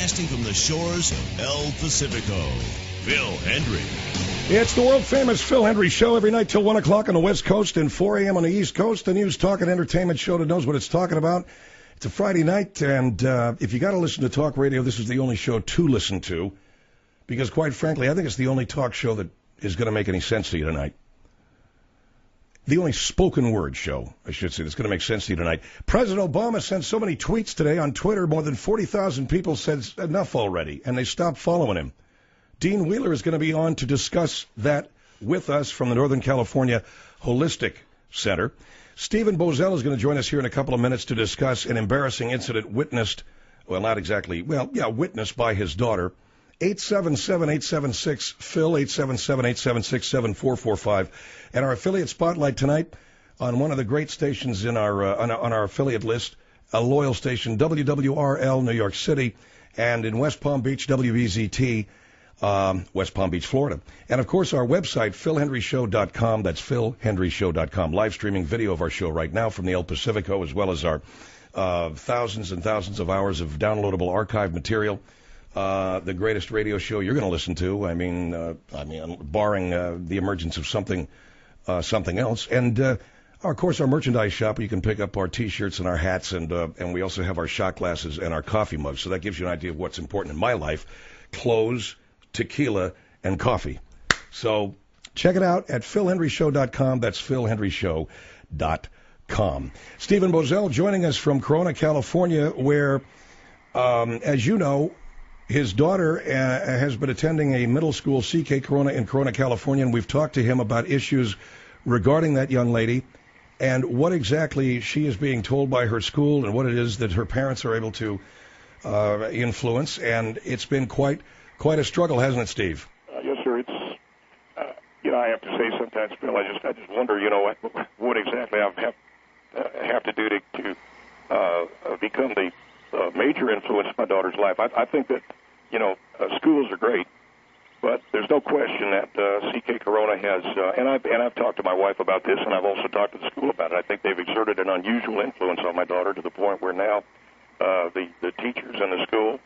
broadcasting from the shores of El Pacifico, Phil Hendrie. It's the world-famous Phil Hendrie Show every night till 1 o'clock on the West Coast and 4 a.m. on the East Coast. The news, talk, and entertainment show that knows what it's talking about. It's a Friday night, and if you got to listen to talk radio, this is the only show to listen to, because quite frankly, I think it's the only talk show that is going to make any sense to you tonight. The only spoken word show, I should say, that's going to make sense to you tonight. President Obama sent so many tweets today on Twitter, more than 40,000 people said enough already, and they stopped following him. Dean Wheeler is going to be on to discuss that with us from the Northern California Holistic Center. Stephen Boesel is going to join us here in a couple of minutes to discuss an embarrassing incident witnessed by his daughter. 877-876-PHIL, 877-876-7445. And our affiliate spotlight tonight on one of the great stations in our on our affiliate list, a loyal station, WWRL, New York City, and in West Palm Beach, WBZT, West Palm Beach, Florida. And, of course, our website, philhendrieshow.com. That's philhendrieshow.com. Live streaming video of our show right now from the El Pacifico, as well as our thousands and thousands of hours of downloadable archive material. The greatest radio show you're going to listen to. I mean, barring the emergence of something else. And, of course, our merchandise shop. You can pick up our T-shirts and our hats, and we also have our shot glasses and our coffee mugs. So that gives you an idea of what's important in my life: clothes, tequila, and coffee. So check it out at philhendrieshow.com. That's philhendrieshow.com. Stephen Boesel joining us from Corona, California, where, as you know, his daughter has been attending a middle school, CK Corona, in Corona, California, and we've talked to him about issues regarding that young lady and what exactly she is being told by her school and what it is that her parents are able to influence. And it's been quite a struggle, hasn't it, Steve? Yes, sir. It's I have to say sometimes, Bill, I just wonder, what exactly I have to do to become the major influence in my daughter's life. I think that, schools are great, but there's no question that CK Corona has, and I've talked to my wife about this, and I've also talked to the school about it. I think they've exerted an unusual influence on my daughter to the point where now the teachers in the school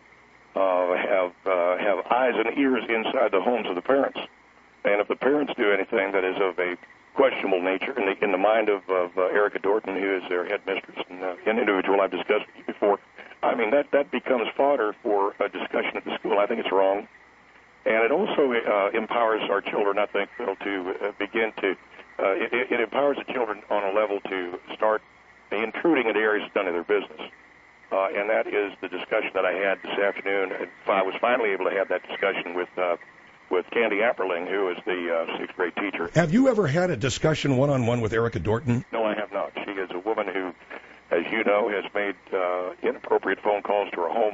have eyes and ears inside the homes of the parents. And if the parents do anything that is of a questionable nature in the mind of Erica Dorton, who is their headmistress and an individual I've discussed with you before, I mean, that becomes fodder for a discussion at the school. I think it's wrong. And it also empowers our children, I think, Phil, to begin to, it empowers the children on a level to start intruding into areas of none of their business. And that is the discussion that I had this afternoon. I was finally able to have that discussion with Candy Apperling, who is the sixth grade teacher. Have you ever had a discussion one-on-one with Erica Dorton? No, I have not. She is a woman who, as you know, has made inappropriate phone calls to her home.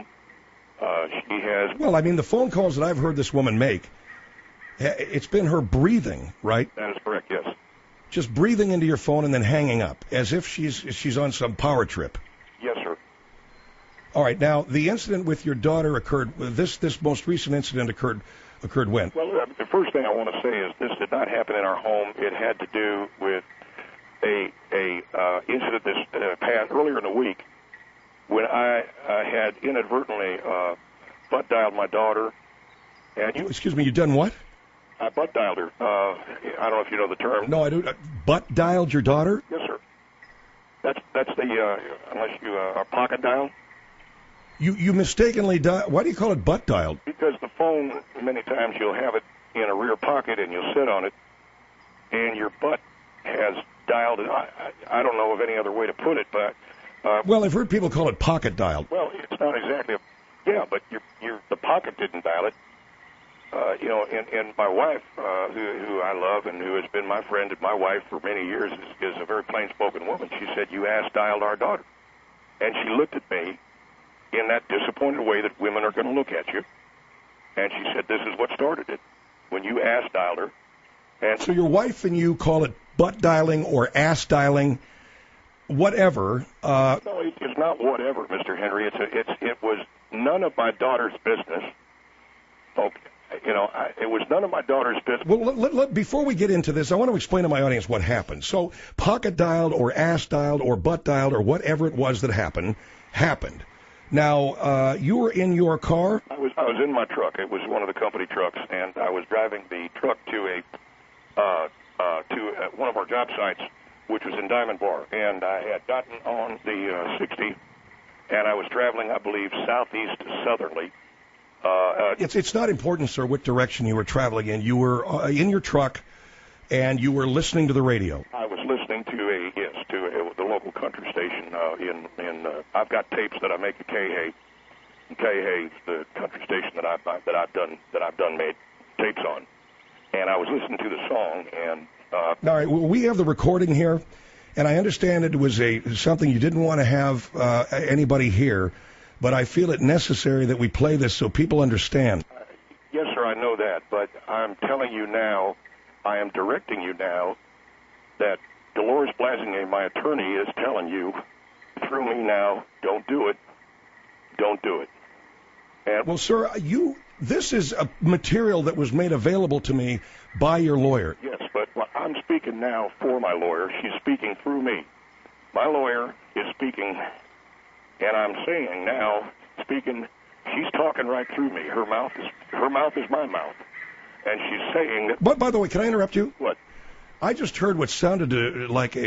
She has... Well, I mean, the phone calls that I've heard this woman make, it's been her breathing, right? That is correct, yes. Just breathing into your phone and then hanging up, as if she's on some power trip. Yes, sir. All right. Now, the incident with your daughter occurred. This most recent incident occurred when? Well, the first thing I want to say is this did not happen in our home. It had to do with a incident this passed earlier in the week when I had inadvertently butt dialed my daughter. And excuse me, you done what? I butt dialed her. I don't know if you know the term. No, I don't. Butt dialed your daughter? Yes, sir. That's the unless you are pocket dialed. You mistakenly dialed. Why do you call it butt dialed? Because the phone, many times you'll have it in a rear pocket and you'll sit on it, and your butt has dialed it. I don't know of any other way to put it, but... well, I've heard people call it pocket dialed. Well, it's not exactly but the pocket didn't dial it. And my wife, who I love and who has been my friend and my wife for many years, is a very plain-spoken woman. She said, "You ass-dialed our daughter." And she looked at me in that disappointed way that women are going to look at you. And she said, "This is what started it, when you ass-dialed her." And so your wife and you call it butt dialing or ass dialing, whatever. No, it's not whatever, Mr. Henry. It was none of my daughter's business. Okay. It was none of my daughter's business. Well, before we get into this, I want to explain to my audience what happened. So pocket dialed or ass dialed or butt dialed or whatever it was that happened. Now, you were in your car? I was in my truck. It was one of the company trucks, and I was driving the truck to one of our job sites, which was in Diamond Bar. And I had gotten on the 60, and I was traveling, I believe, southeast southerly. It's not important, sir, what direction you were traveling in. You were in your truck, and you were listening to the radio. I was listening to the local country station I've got tapes that I make at K-Hay. K-Hay's the country station that I've done made tapes on. And I was listening to the song, and all right, well, we have the recording here, and I understand it was something you didn't want to have anybody hear, but I feel it necessary that we play this so people understand. Yes, sir, I know that, but I'm telling you now, I am directing you now that Dolores Blasingame, my attorney, is telling you through me now, don't do it. Don't do it. And well, sir, this is a material that was made available to me by your lawyer. Yes, but I'm speaking now for my lawyer. She's speaking through me. My lawyer is speaking, and I'm saying now, she's talking right through me. Her mouth is my mouth. And she's saying that... But, by the way, can I interrupt you? What? I just heard what sounded like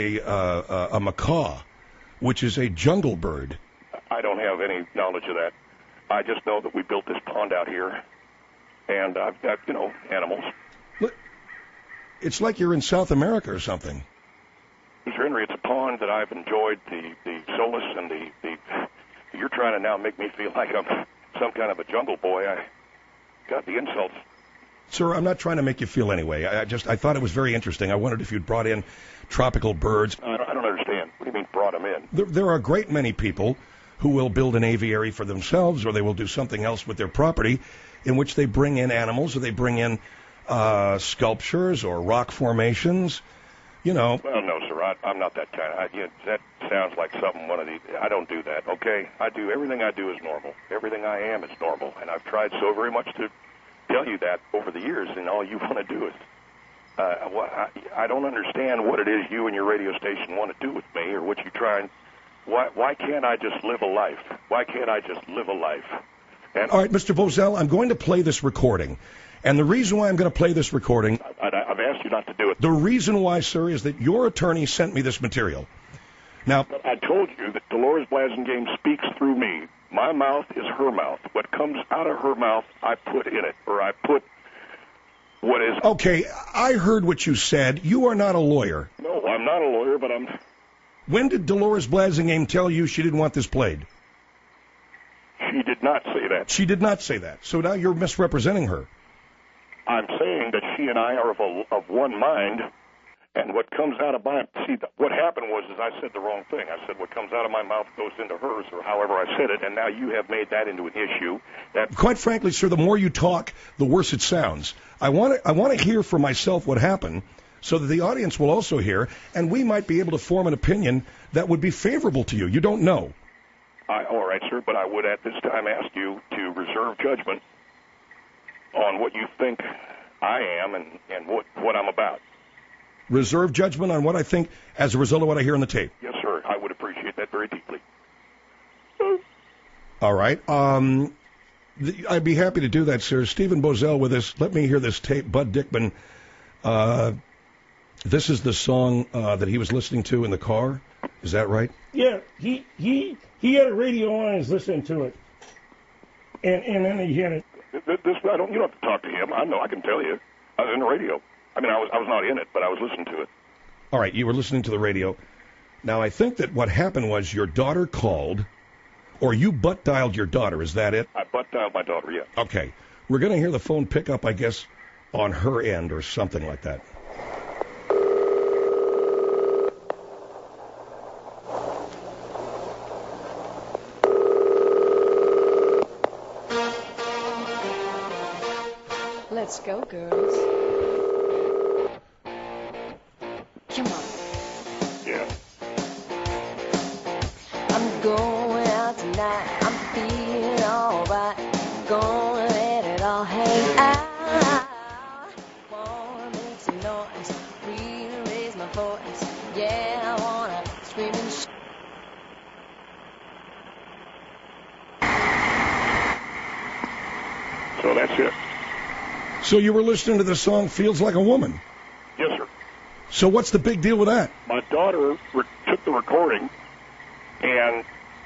a macaw, which is a jungle bird. I don't have any knowledge of that. I just know that we built this pond out here, and I've got, animals. Look, it's like you're in South America or something. Mr. Henry, it's a pond that I've enjoyed, the solace and the you're trying to now make me feel like I'm some kind of a jungle boy. I got the insults. Sir, I'm not trying to make you feel anyway. I thought it was very interesting. I wondered if you'd brought in tropical birds. I don't understand. What do you mean brought them in? There are a great many people who will build an aviary for themselves, or they will do something else with their property in which they bring in animals, or they bring in sculptures or rock formations, Well, no, sir, I'm not that kind. That sounds like something I don't do that, okay? Everything I do is normal. Everything I am is normal, and I've tried so very much to tell you that over the years, and all you want to do is, I don't understand what it is you and your radio station want to do with me, or what you try and, why can't I just live a life? Why can't I just live a life? And all right, Mr. Bozell, I'm going to play this recording. And the reason why I'm going to play this recording... I've asked you not to do it. The reason why, sir, is that your attorney sent me this material. Now... But I told you that Dolores Blasingame speaks through me. My mouth is her mouth. What comes out of her mouth, I put in it, or I put what is... Okay, I heard what you said. You are not a lawyer. No, I'm not a lawyer, but I'm... When did Dolores Blasingame tell you she didn't want this played? She did not say that. She did not say that. So now you're misrepresenting her. I'm saying that she and I are of one mind, and what comes out of my... See, what happened was I said the wrong thing. I said what comes out of my mouth goes into hers, or however I said it, and now you have made that into an issue. Quite frankly, sir, the more you talk, the worse it sounds. I want to hear for myself what happened, so that the audience will also hear, and we might be able to form an opinion that would be favorable to you. You don't know. All right, sir, but I would at this time ask you to reserve judgment on what you think I am and what I'm about. Reserve judgment on what I think as a result of what I hear on the tape? Yes, sir. I would appreciate that very deeply. All right. I'd be happy to do that, sir. Stephen Bozell with us. Let me hear this tape. Bud Dickman. This is the song that he was listening to in the car. Is that right? Yeah, he had a radio on and was listening to it, and then he had it. You don't have to talk to him. I know. I can tell you. I was in the radio. I mean, I was not in it, but I was listening to it. All right, you were listening to the radio. Now, I think that what happened was your daughter called, or you butt dialed your daughter. Is that it? I butt dialed my daughter. Yeah. Okay, we're going to hear the phone pick up, I guess, on her end or something like that. Let's go, girls. Come on. Yeah. I'm going out tonight. I'm feeling alright. Gonna let it all hang out. Wanna make some noise. Really raise my voice. Yeah, I wanna scream and shout. That's it. So you were listening to the song "Feels Like a Woman." Yes, sir. So what's the big deal with that? My daughter took the recording and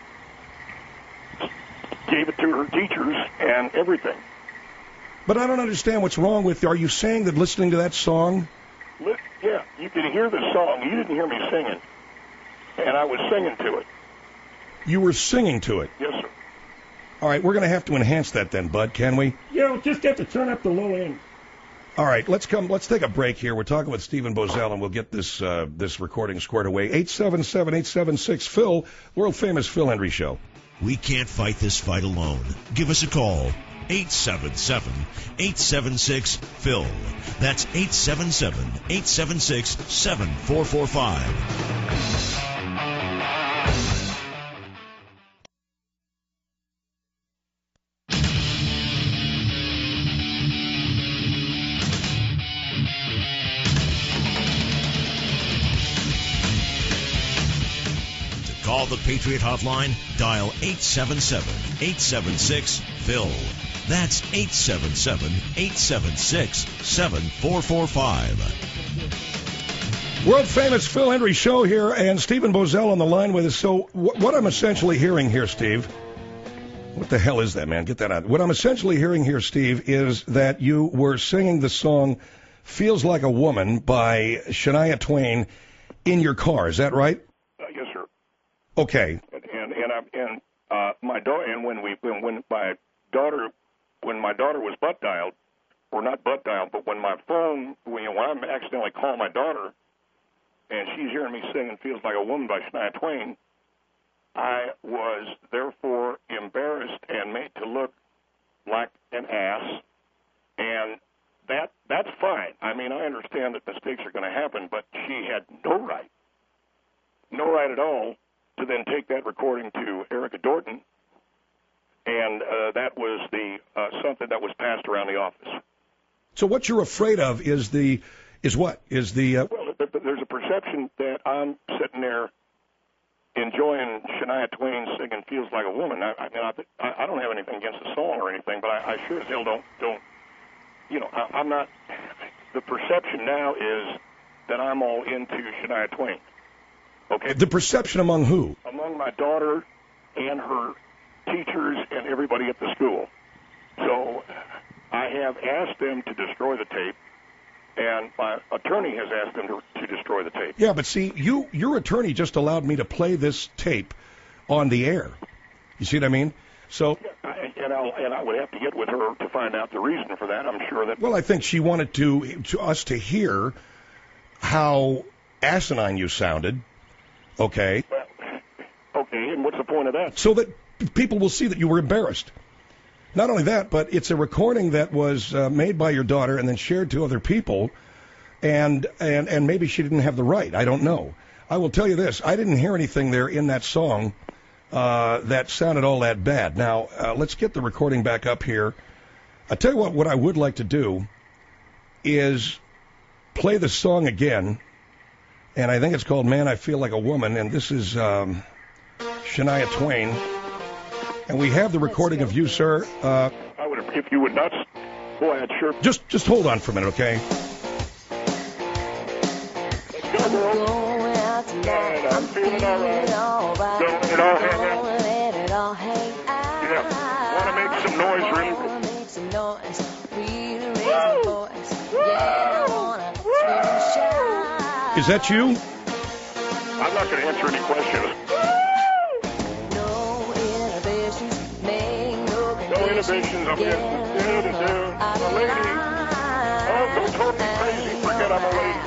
gave it to her teachers and everything. But I don't understand what's wrong with. Are you saying that listening to that song? Yeah, you could hear the song. You didn't hear me singing, and I was singing to it. You were singing to it. Yes, sir. All right, we're going to have to enhance that then, Bud. Can we? Yeah, we'll just have to turn up the low end. All right, let's take a break here. We're talking with Stephen Boesel, and we'll get this recording squared away. 877-876-PHIL, world famous Phil Hendrie Show. We can't fight this fight alone. Give us a call. 877-876-PHIL. That's 877-876-7445. Call the Patriot Hotline, dial 877-876-PHIL. That's 877-876-7445. World famous Phil Hendrie Show here, and Stephen Boesel on the line with us. So what I'm essentially hearing here, Steve, what the hell is that, man? Get that out. What I'm essentially hearing here, Steve, is that you were singing the song "Feels Like a Woman" by Shania Twain in your car. Is that right? Yes, sir. Okay. And my daughter, and when my daughter was butt dialed, or not butt dialed, but when my phone, when I accidentally call my daughter, and she's hearing me singing "Feels Like a Woman" by Shania Twain, I was therefore embarrassed and made to look like an ass, and that's fine. I mean, I understand that mistakes are going to happen, but she had no right at all to then take that recording to Erica Dorton, and that was something that was passed around the office. So what you're afraid of is what? Well, there's a perception that I'm sitting there enjoying Shania Twain singing "Feels Like a Woman." I don't have anything against the song or anything, but I sure as hell don't. I'm not. The perception now is that I'm all into Shania Twain. Okay. The perception among who? Among my daughter and her teachers and everybody at the school. So I have asked them to destroy the tape, and my attorney has asked them to destroy the tape. Yeah, but see, your attorney just allowed me to play this tape on the air. You see what I mean? So. And I would have to get with her to find out the reason for that. I'm sure that. Well, I think she wanted us to hear how asinine you sounded. Okay. Well, okay, and what's the point of that? So that people will see that you were embarrassed. Not only that, but it's a recording that was made by your daughter and then shared to other people, and maybe she didn't have the right. I don't know. I will tell you this. I didn't hear anything there in that song that sounded all that bad. Now, let's get the recording back up here. I'll tell you what I would like to do is play the song again, and I think it's called "Man, I Feel Like a Woman," and this is Shania Twain. And we have the recording of you, sir. I would, if you would not. Go ahead, sure. Just hold on for a minute, okay? Let's go, girl. And I'm feeling all right. Don't it all hang out? Yeah. Want to make some noise, really? Is that you? I'm not going to answer any questions. No inhibitions. I'm just a lady. Oh, don't talk me crazy. Forget I'm a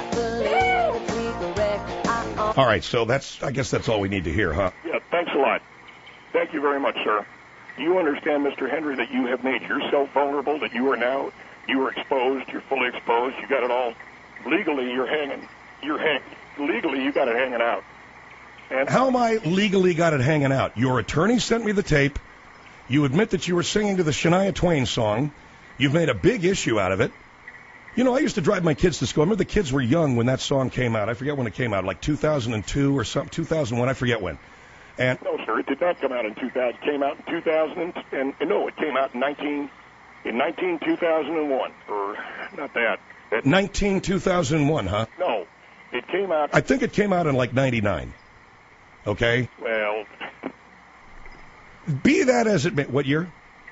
lady. All right, so I guess that's all we need to hear, huh? Yeah, thanks a lot. Thank you very much, sir. Do you understand, Mr. Hendrie, that you have made yourself vulnerable, that you are exposed, you're fully exposed, you got it all. Legally, legally, you got it hanging out. And how am I legally got it hanging out? Your attorney sent me the tape. You admit that you were singing to the Shania Twain song. You've made a big issue out of it. You know, I used to drive my kids to school. I remember the kids were young when that song came out. I forget when it came out, like 2002 or something, 2001, I forget when. And no, sir, it did not come out in 2000. It came out in 2000, and no, it came out in In 2001, or not that. 2001, huh? No, it came out. I think it came out in like 99. Okay? Well, Be that as it may. What year?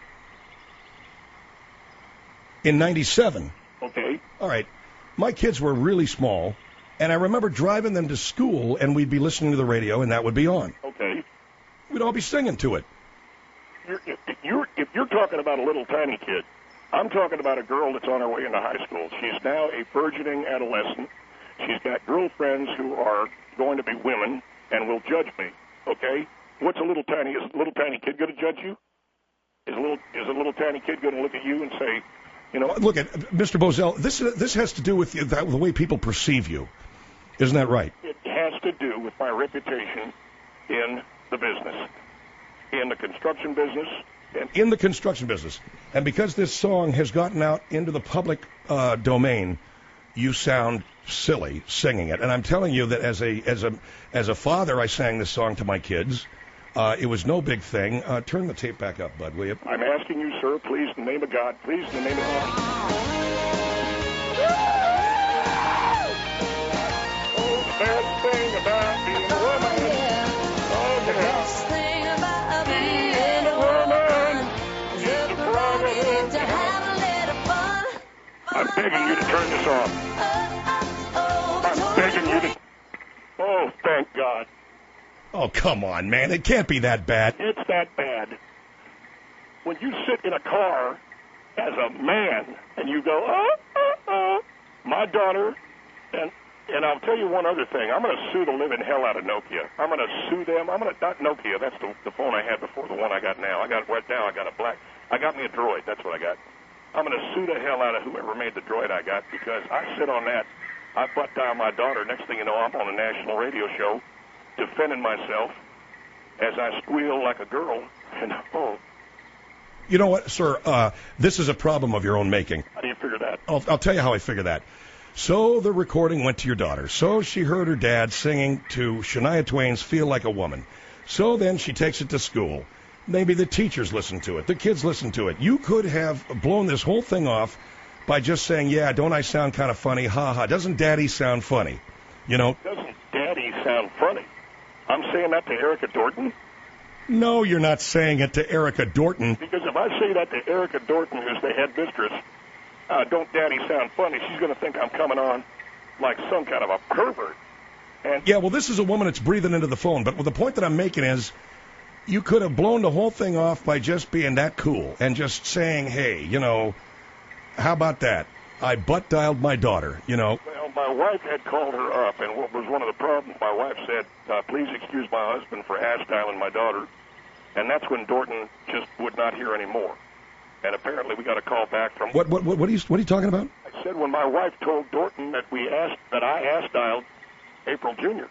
In 97. okay. All right. My kids were really small, and I remember driving them to school, and we'd be listening to the radio, and that would be on. Okay. We'd all be singing to it. If you're talking about a little tiny kid, I'm talking about a girl that's on her way into high school. She's now a burgeoning adolescent. She's got girlfriends who are going to be women and will judge me. Okay? What's is a little tiny kid going to judge you? Is a little tiny kid going to look at you and say, you know? Look at Mr. Bozell. This has to do with the way people perceive you. Isn't that right? It has to do with my reputation in the business, in the construction business. In the construction business. And because this song has gotten out into the public domain, you sound silly singing it. And I'm telling you that as a father, I sang this song to my kids. It was no big thing. Turn the tape back up, Bud, will you? I'm asking you, sir, please, in the name of God, please, in the name of God. Oh, the best thing about being a woman. Oh, The yeah. best thing about being a woman is the prerogative to have a little fun. I'm begging you to turn this off. I'm begging you to. Oh, thank God. Oh, come on, man. It can't be that bad. It's that bad. When you sit in a car as a man and you go, my daughter, and I'll tell you one other thing. I'm going to sue the living hell out of Nokia. I'm going to sue them. Not Nokia. That's the phone I had before the one I got now. I got me a Droid. That's what I got. I'm going to sue the hell out of whoever made the Droid I got because I sit on that. I butt down my daughter. Next thing you know, I'm on a national radio show defending myself as I squeal like a girl. And You know what, sir? This is a problem of your own making. how do you figure that? I'll tell you how I figure that. So the recording went to your daughter. So she heard her dad singing to Shania Twain's Feel Like a Woman. So then she takes it to school. Maybe the teachers listen to it. The kids listen to it. You could have blown this whole thing off by just saying, yeah, don't I sound kind of funny? Ha ha. Doesn't Daddy sound funny? You know? Doesn't Daddy sound funny? I'm saying that to Erica Dorton No, you're not saying it to Erica Dorton. because if I say that to Erica Dorton, who's the head mistress, don't Daddy sound funny, she's going to think I'm coming on like some kind of a pervert. And Yeah, well, this is a woman that's breathing into the phone. But the point that I'm making is you could have blown the whole thing off by just being that cool and just saying, hey, you know, how about that? I butt dialed my daughter, you know. well, my wife had called her up, and what was one of the problems, my wife said, please excuse my husband for ass dialing my daughter. And that's when Dorton just would not hear anymore. And apparently we got a call back from... What are you talking about? I said when my wife told Dorton that I ass dialed April Jr.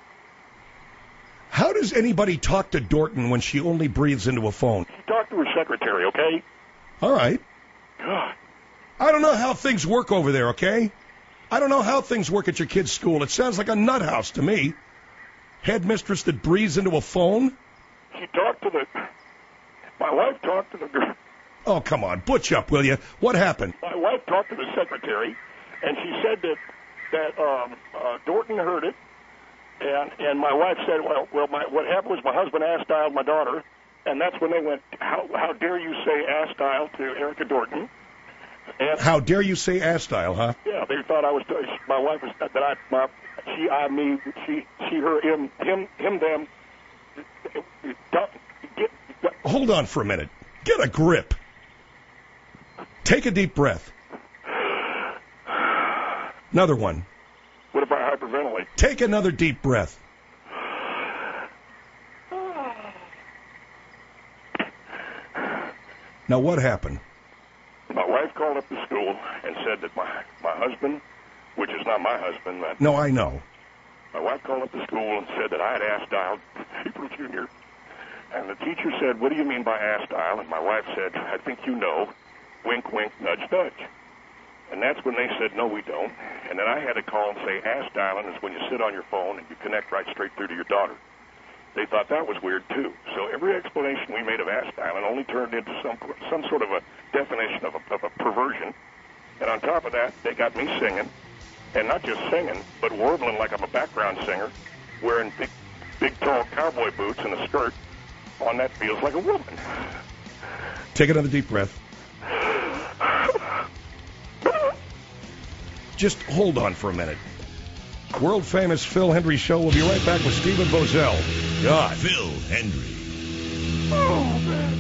How does anybody talk to Dorton when she only breathes into a phone? She talked to her secretary, okay? All right. God. I don't know how things work over there, okay? I don't know how things work at your kid's school. It sounds like a nut house to me. Headmistress that breathes into a phone? She talked to the... My wife talked to the girl. Oh, come on. Butch up, will you? What happened? My wife talked to the secretary, and she said that Dorton heard it, and my wife said, what happened was my husband ass dialed my daughter, and that's when they went, how dare you say ass dial to Erica Dorton? And How dare you say ass style, huh? yeah, they thought I was. My wife was that she, I, me, she, her, him, them. Hold on for a minute. Get a grip. Take a deep breath. Another one. What if I hyperventilate? Take another deep breath. Now, what happened? My wife called up the school and said that my husband, which is not my husband, that No, I know. my wife called up the school and said that I had ass dialed April Jr. And the teacher said, what do you mean by ass dial? And my wife said, I think you know, wink, wink, nudge, nudge. And that's when they said, no, we don't. And then I had to call and say ass dialing is when you sit on your phone and you connect right straight through to your daughter. they thought that was weird too. So every explanation we made of Ash Island only turned into some sort of a definition of a perversion. And on top of that, they got me singing, and not just singing, but warbling like I'm a background singer, wearing big tall cowboy boots and a skirt. On that feels like a woman. Take another deep breath. Just hold on for a minute. World famous Phil Hendry Show. We'll be right back with Stephen Bozell. God. Phil Hendry. Oh, man.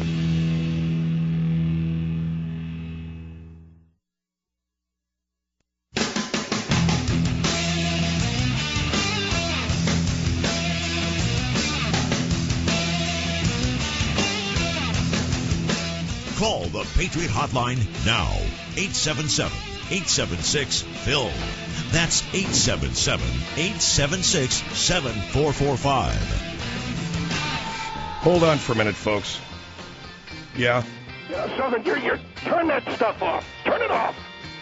Call the Patriot Hotline now. 877-876-PHIL. That's 877-876-7445. Hold on for a minute, folks. Yeah? Southern, you're turn that stuff off. Turn it off.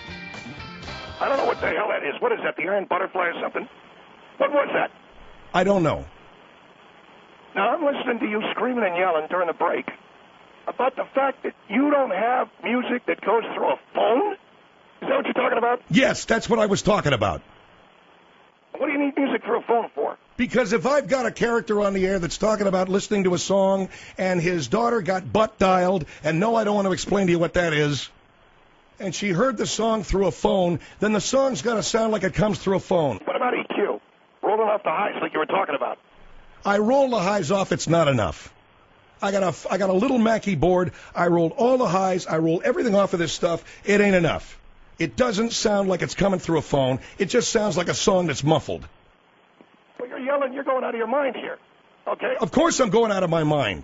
I don't know what the hell that is. What is that, the iron butterfly or something? What was that? I don't know. Now, I'm listening to you screaming and yelling during the break about the fact that you don't have music that goes through a phone? Is that what you're talking about? Yes, that's what I was talking about. What do you need music through a phone for? Because if I've got a character on the air that's talking about listening to a song and his daughter got butt dialed, and no, I don't want to explain to you what that is, and she heard the song through a phone, then the song's got to sound like it comes through a phone. What about EQ? Rolling off the highs like you were talking about. I roll the highs off, it's not enough. I got a little Mackie board. I rolled all the highs. I roll everything off of this stuff. It ain't enough. It doesn't sound like it's coming through a phone. It just sounds like a song that's muffled. Well, you're yelling. You're going out of your mind here. Okay? Of course I'm going out of my mind.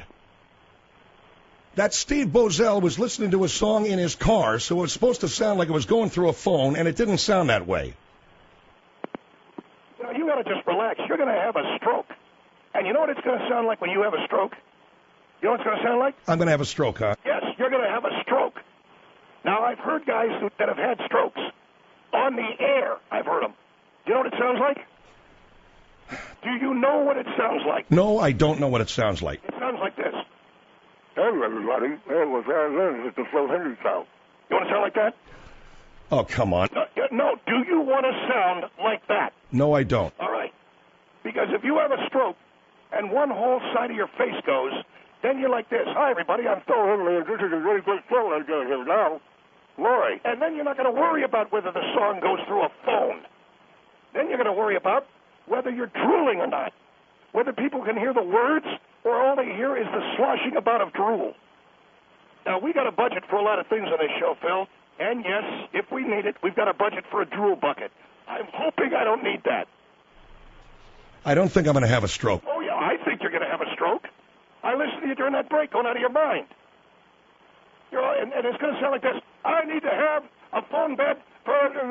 That Steve Bozell was listening to a song in his car, so it was supposed to sound like it was going through a phone, and it didn't sound that way. You know, you got to just relax. You're going to have a stroke. And you know what it's going to sound like when you have a stroke? You know what it's going to sound like? I'm going to have a stroke, huh? Yes, you're going to have a stroke. Now, I've heard guys that have had strokes on the air. I've heard them. Do you know what it sounds like? Do you know what it sounds like? No, I don't know what it sounds like. It sounds like this. Hey, everybody. It was the Phil Hendry Show. You want to sound like that? Oh, come on. No, do you want to sound like that? No, I don't. All right. Because if you have a stroke and one whole side of your face goes, then you're like this. Hi, everybody. I'm Phil Hendry, and this is a really good show I'm doing here now. Lori. And then you're not going to worry about whether the song goes through a phone. Then you're going to worry about whether you're drooling or not, whether people can hear the words or all they hear is the sloshing about of drool. Now, we got a budget for a lot of things on this show, Phil. And, yes, if we need it, we've got a budget for a drool bucket. I'm hoping I don't need that. I don't think I'm going to have a stroke. Oh, yeah, I think you're going to have a stroke. I listened to you during that break, going out of your mind. You know, and it's going to sound like this. I need to have a phone bed for...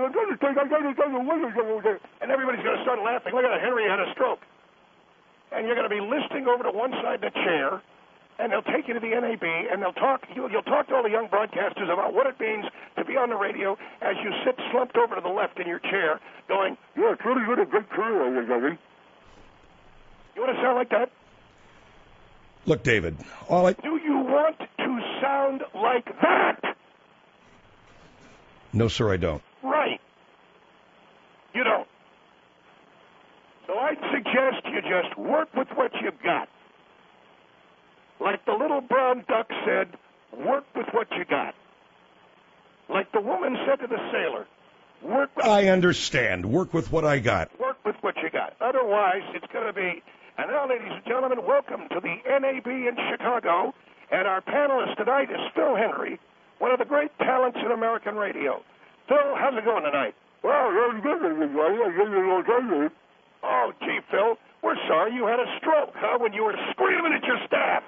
And everybody's going to start laughing. Look at that, Henry had a stroke. And you're going to be listening over to one side of the chair, and they'll take you to the NAB, and they'll talk. You'll talk to all the young broadcasters about what it means to be on the radio as you sit slumped over to the left in your chair, going, "Yeah, it's really good, a good career, Gary." You want to sound like that? Look, David, Do you want to sound like that? No, sir, I don't. Right. You don't. So I'd suggest you just work with what you've got. Like the little brown duck said, work with what you got. Like the woman said to the sailor, work with... I understand. Work with what I got. Work with what you got. Otherwise, it's going to be... And now, ladies and gentlemen, welcome to the NAB in Chicago. And our panelist tonight is Phil Hendry, one of the great talents in American radio. Phil, how's it going tonight? Well, very good, everybody. Oh, gee, Phil, we're sorry you had a stroke, huh, when you were screaming at your staff.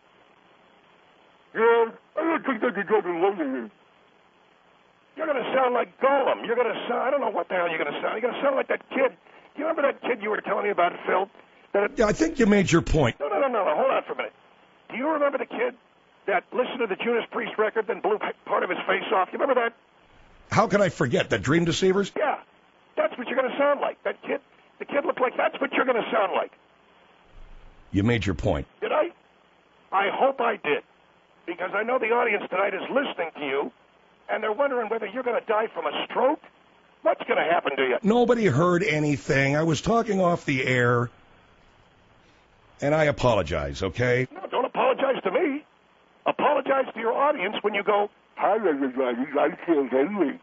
Yeah, I don't think they could go to London. You're going to sound like Gollum. You're going to sound, I don't know what the hell you're going to sound. You're going to sound like that kid. You remember that kid you were telling me about, Phil? Yeah, I think you made your point. No, hold on for a minute. Do you remember the kid that listened to the Judas Priest record, then blew part of his face off? You remember that? How can I forget? The Dream Deceivers? Yeah, that's what you're going to sound like. That kid, the kid looked like that's what you're going to sound like. You made your point. Did I? I hope I did. Because I know the audience tonight is listening to you, and they're wondering whether you're going to die from a stroke. What's going to happen to you? Nobody heard anything. I was talking off the air, and I apologize, okay? No, don't apologize to me. Apologize to your audience when you go, hi, everybody, I feel Henry.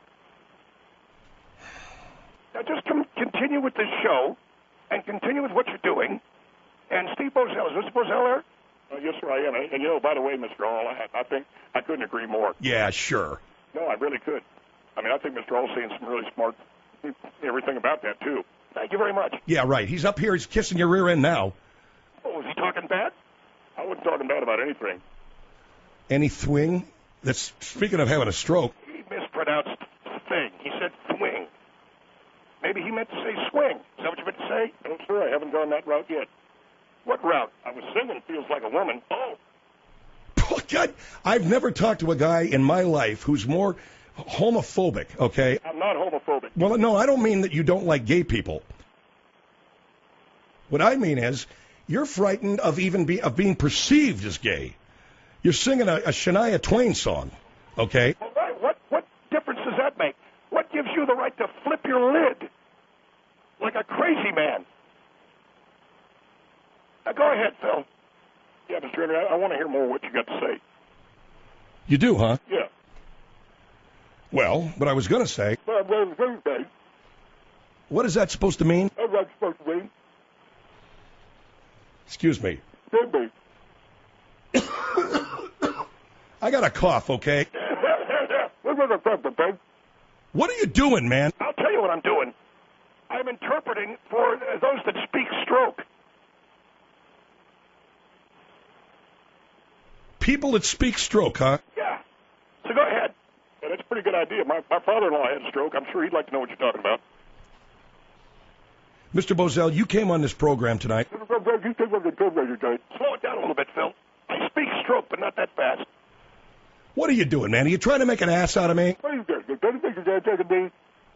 Now just continue with this show and continue with what you're doing. And Steve Bozell, is Mr. Bozell there? Yes, sir, I am. And, you know, by the way, Mr. Hall, I think I couldn't agree more. Yeah, sure. No, I really could. I mean, I think Mr. Hall's saying some really smart everything about that, too. Thank you very much. Yeah, right. He's up here. He's kissing your rear end now. Oh, is he talking bad? I wasn't talking bad about anything. Any thwing? That's speaking of having a stroke. He mispronounced thing. He said swing. Maybe he meant to say swing. Is that what you meant to say? No, sir, I haven't gone that route yet. What route? I was singing Feels Like a Woman. Oh. Oh, God, I've never talked to a guy in my life who's more homophobic, okay? I'm not homophobic. Well, no, I don't mean that you don't like gay people. What I mean is you're frightened of of being perceived as gay. You're singing a Shania Twain song, okay? All right, what difference does that make? What gives you the right to flip your lid like a crazy man? Now, go ahead, Phil. Yeah, Mr. Henry, I want to hear more of what you got to say. You do, huh? Yeah. Well, what I was going to say, what is that supposed to mean? What's supposed to mean? Excuse me. I got a cough, okay? What are you doing, man? I'll tell you what I'm doing. I'm interpreting for those that speak stroke. People that speak stroke, huh? Yeah. So go ahead. Yeah, that's a pretty good idea. My father-in-law had a stroke. I'm sure he'd like to know what you're talking about. Mr. Bozell, you came on this program tonight. Slow it down a little bit, Phil. I speak stroke, but not that fast. What are you doing, man? Are you trying to make an ass out of me? What are you doing? Don't you think you're taking me?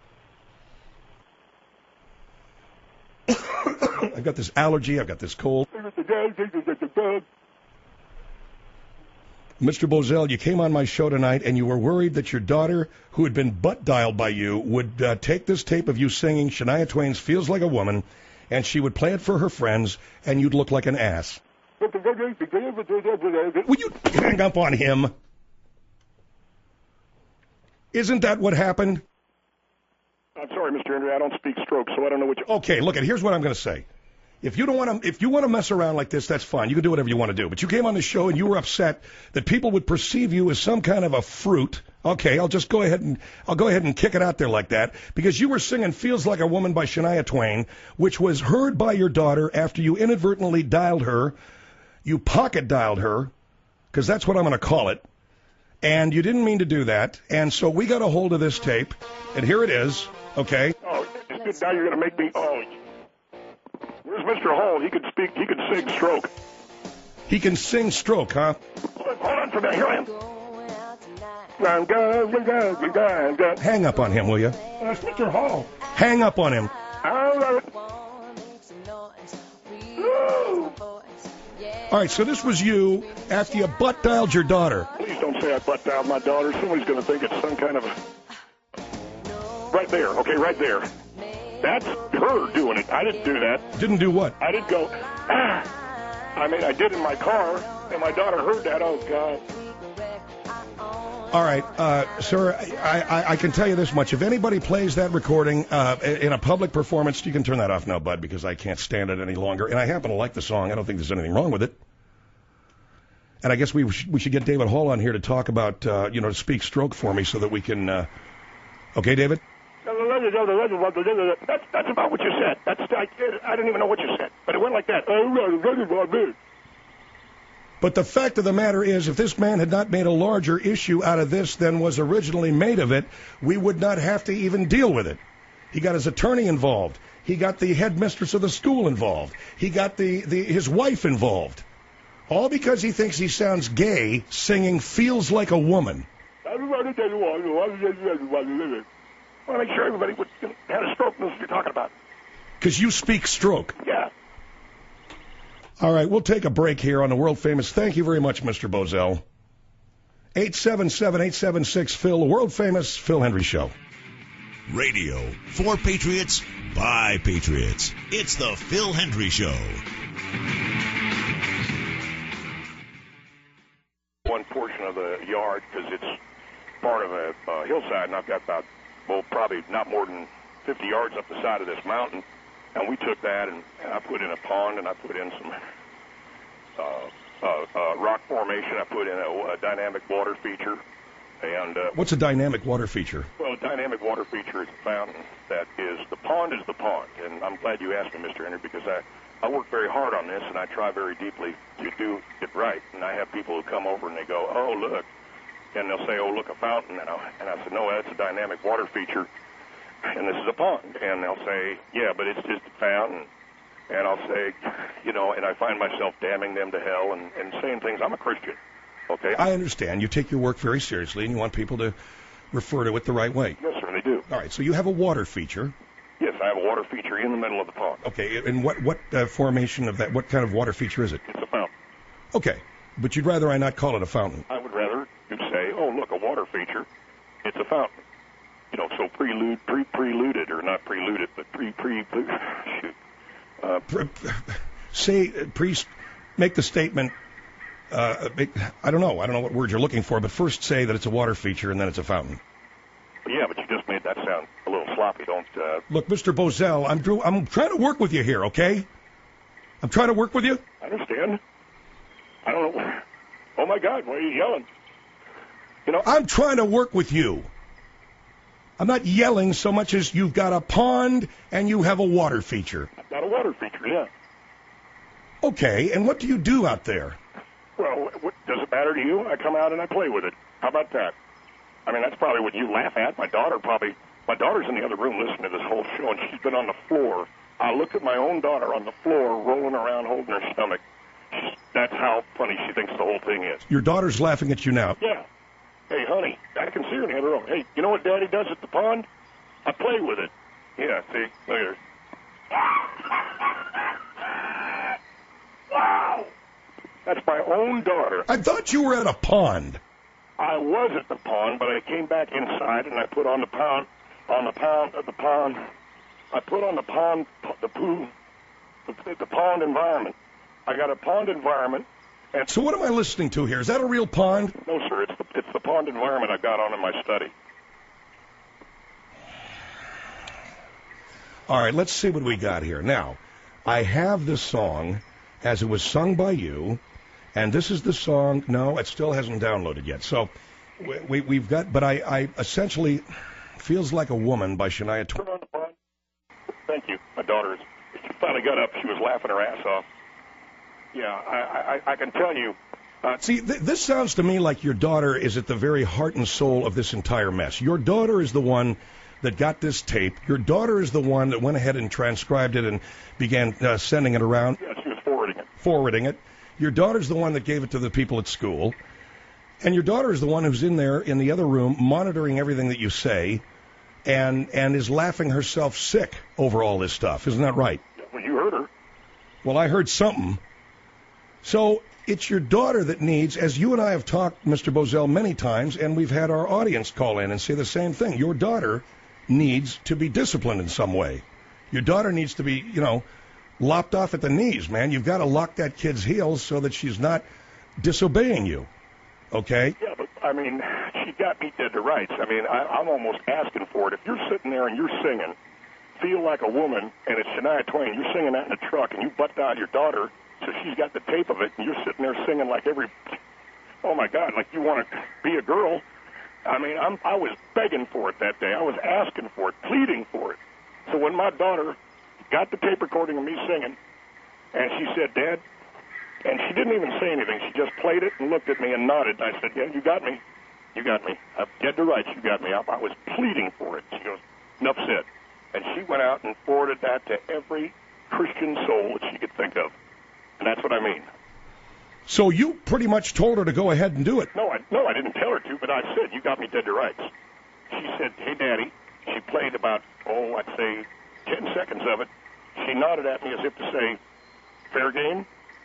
I've got this allergy. I've got this cold. Mr. Bozell, you came on my show tonight, and you were worried that your daughter, who had been butt dialed by you, would take this tape of you singing Shania Twain's Feels Like a Woman, and she would play it for her friends, and you'd look like an ass. Will you hang up on him? Isn't that what happened? I'm sorry, Mr. Henry. I don't speak stroke, so I don't know what you... Okay, look, here's what I'm going to say. If you want to mess around like this, that's fine. You can do whatever you want to do. But you came on the show and you were upset that people would perceive you as some kind of a fruit. Okay, I'll go ahead and kick it out there like that because you were singing "Feels Like a Woman" by Shania Twain, which was heard by your daughter after you inadvertently dialed her. You pocket dialed her, because that's what I'm going to call it. And you didn't mean to do that. And so we got a hold of this tape, and here it is. Okay. Oh, now you're going to make me. Oh. Where's Mr. Hall? He could speak. He could sing stroke. He can sing stroke, huh? Hold on for a minute. Here I am. Hang up on him, will you? That's Mr. Hall. Hang up on him. All right, so this was you after you butt dialed your daughter. Please don't say I butt dialed my daughter. Somebody's going to think it's some kind of a... Right there. Okay, right there. That's her doing it. I didn't do that. Didn't do what? I didn't go, I mean, I did in my car, and my daughter heard that. Oh, God. All right, sir, I can tell you this much. If anybody plays that recording in a public performance, you can turn that off now, bud, because I can't stand it any longer. And I happen to like the song. I don't think there's anything wrong with it. And I guess we should get David Hall on here to talk about, to speak stroke for me so that we can... Okay, David? That's about what you said. I didn't even know what you said, but it went like that. But the fact of the matter is, if this man had not made a larger issue out of this than was originally made of it, we would not have to even deal with it. He got his attorney involved. He got the headmistress of the school involved. He got his wife involved. All because he thinks he sounds gay singing Feels Like a Woman. I want to make sure everybody had a stroke knows what you're talking about. Because you speak stroke. Yeah. All right, we'll take a break here on the world famous. Thank you very much, Mr. Bozell. 877-876-PHIL, the world famous Phil Hendry Show. Radio for Patriots by Patriots. It's the Phil Hendry Show. One portion of the yard, because it's part of a hillside, and I've got about, well, probably not more than 50 yards up the side of this mountain. And we took that, and I put in a pond, and I put in some rock formation. I put in a dynamic water feature. And what's a dynamic water feature? Well, a dynamic water feature is a fountain that is the pond, and I'm glad you asked me, Mr. Henry, because I work very hard on this, and I try very deeply to do it right. And I have people who come over and they go, "Oh, look," and they'll say, "Oh, look, a fountain," and I said, "No, that's a dynamic water feature, and this is a pond." And they'll say, "Yeah, but it's just a fountain." And I'll say, and I find myself damning them to hell and saying things. I'm a Christian. Okay. I understand. You take your work very seriously, and you want people to refer to it the right way. Yes, sir, they do. All right, so you have a water feature. Yes, I have a water feature in the middle of the pond. Okay, and what formation of that, what kind of water feature is it? It's a fountain. Okay, but you'd rather I not call it a fountain? I would rather you say, "Oh, look, a water feature. It's a fountain." So preluded, or not preluded, but shoot. Make the statement. I don't know what word you're looking for, but first say that it's a water feature and then it's a fountain. Yeah, but you just made that sound a little sloppy. Don't. Look, Mr. Bozell, I'm trying to work with you here, okay? I'm trying to work with you. I understand. I don't know. Oh my God, why are you yelling? I'm trying to work with you. I'm not yelling so much as you've got a pond and you have a water feature. I've got a water feature, yeah. Okay, and what do you do out there? Well, does it matter to you? I come out and I play with it. How about that? I mean, that's probably what you laugh at. My daughter's in the other room listening to this whole show, and she's been on the floor. I look at my own daughter on the floor, rolling around, holding her stomach. That's how funny she thinks the whole thing is. Your daughter's laughing at you now. Yeah. Hey, honey, I can see her in the other room. Hey, you know what Daddy does at the pond? I play with it. Yeah, see? Look at her. Wow! That's my own daughter. I thought you were at a pond. I was at the pond, but I came back inside and I put on the pond. I put on the pond environment. I got a pond environment. And so what am I listening to here? Is that a real pond? No, sir. It's the pond environment I've got on in my study. All right, let's see what we got here. Now, I have this song as it was sung by you, and this is the song. No, it still hasn't downloaded yet. So we've got, but I essentially, Feels Like a Woman by Shania Twain. Thank you. My daughter finally got up. She was laughing her ass off. Yeah, I can tell you. See, this sounds to me like your daughter is at the very heart and soul of this entire mess. Your daughter is the one that got this tape. Your daughter is the one that went ahead and transcribed it and began sending it around. Yeah, she was forwarding it. Forwarding it. Your daughter's the one that gave it to the people at school. And your daughter is the one who's in there in the other room monitoring everything that you say and is laughing herself sick over all this stuff. Isn't that right? Well, you heard her. Well, I heard something. So it's your daughter that needs, as you and I have talked, Mr. Bozell, many times, and we've had our audience call in and say the same thing. Your daughter needs to be disciplined in some way. Your daughter needs to be, lopped off at the knees, man. You've got to lock that kid's heels so that she's not disobeying you. Okay? Yeah, but, she got me dead to rights. I'm almost asking for it. If you're sitting there and you're singing, Feel Like a Woman, and it's Shania Twain, you're singing that in the truck, and you butt out your daughter, so she's got the tape of it, and you're sitting there singing like oh, my God, like you want to be a girl. I was begging for it that day. I was asking for it, pleading for it. So when my daughter got the tape recording of me singing, and she said, "Dad," and she didn't even say anything. She just played it and looked at me and nodded. And I said, "Yeah, you got me. You got me. I'm dead to rights. You got me." I was pleading for it. She goes, "Enough said." And she went out and forwarded that to every Christian soul that she could think of. And that's what I mean. So you pretty much told her to go ahead and do it. No, I didn't tell her to, but I said, "You got me dead to rights." She said, "Hey, Daddy." She played about, I'd say 10 seconds of it. She nodded at me as if to say, "Fair game."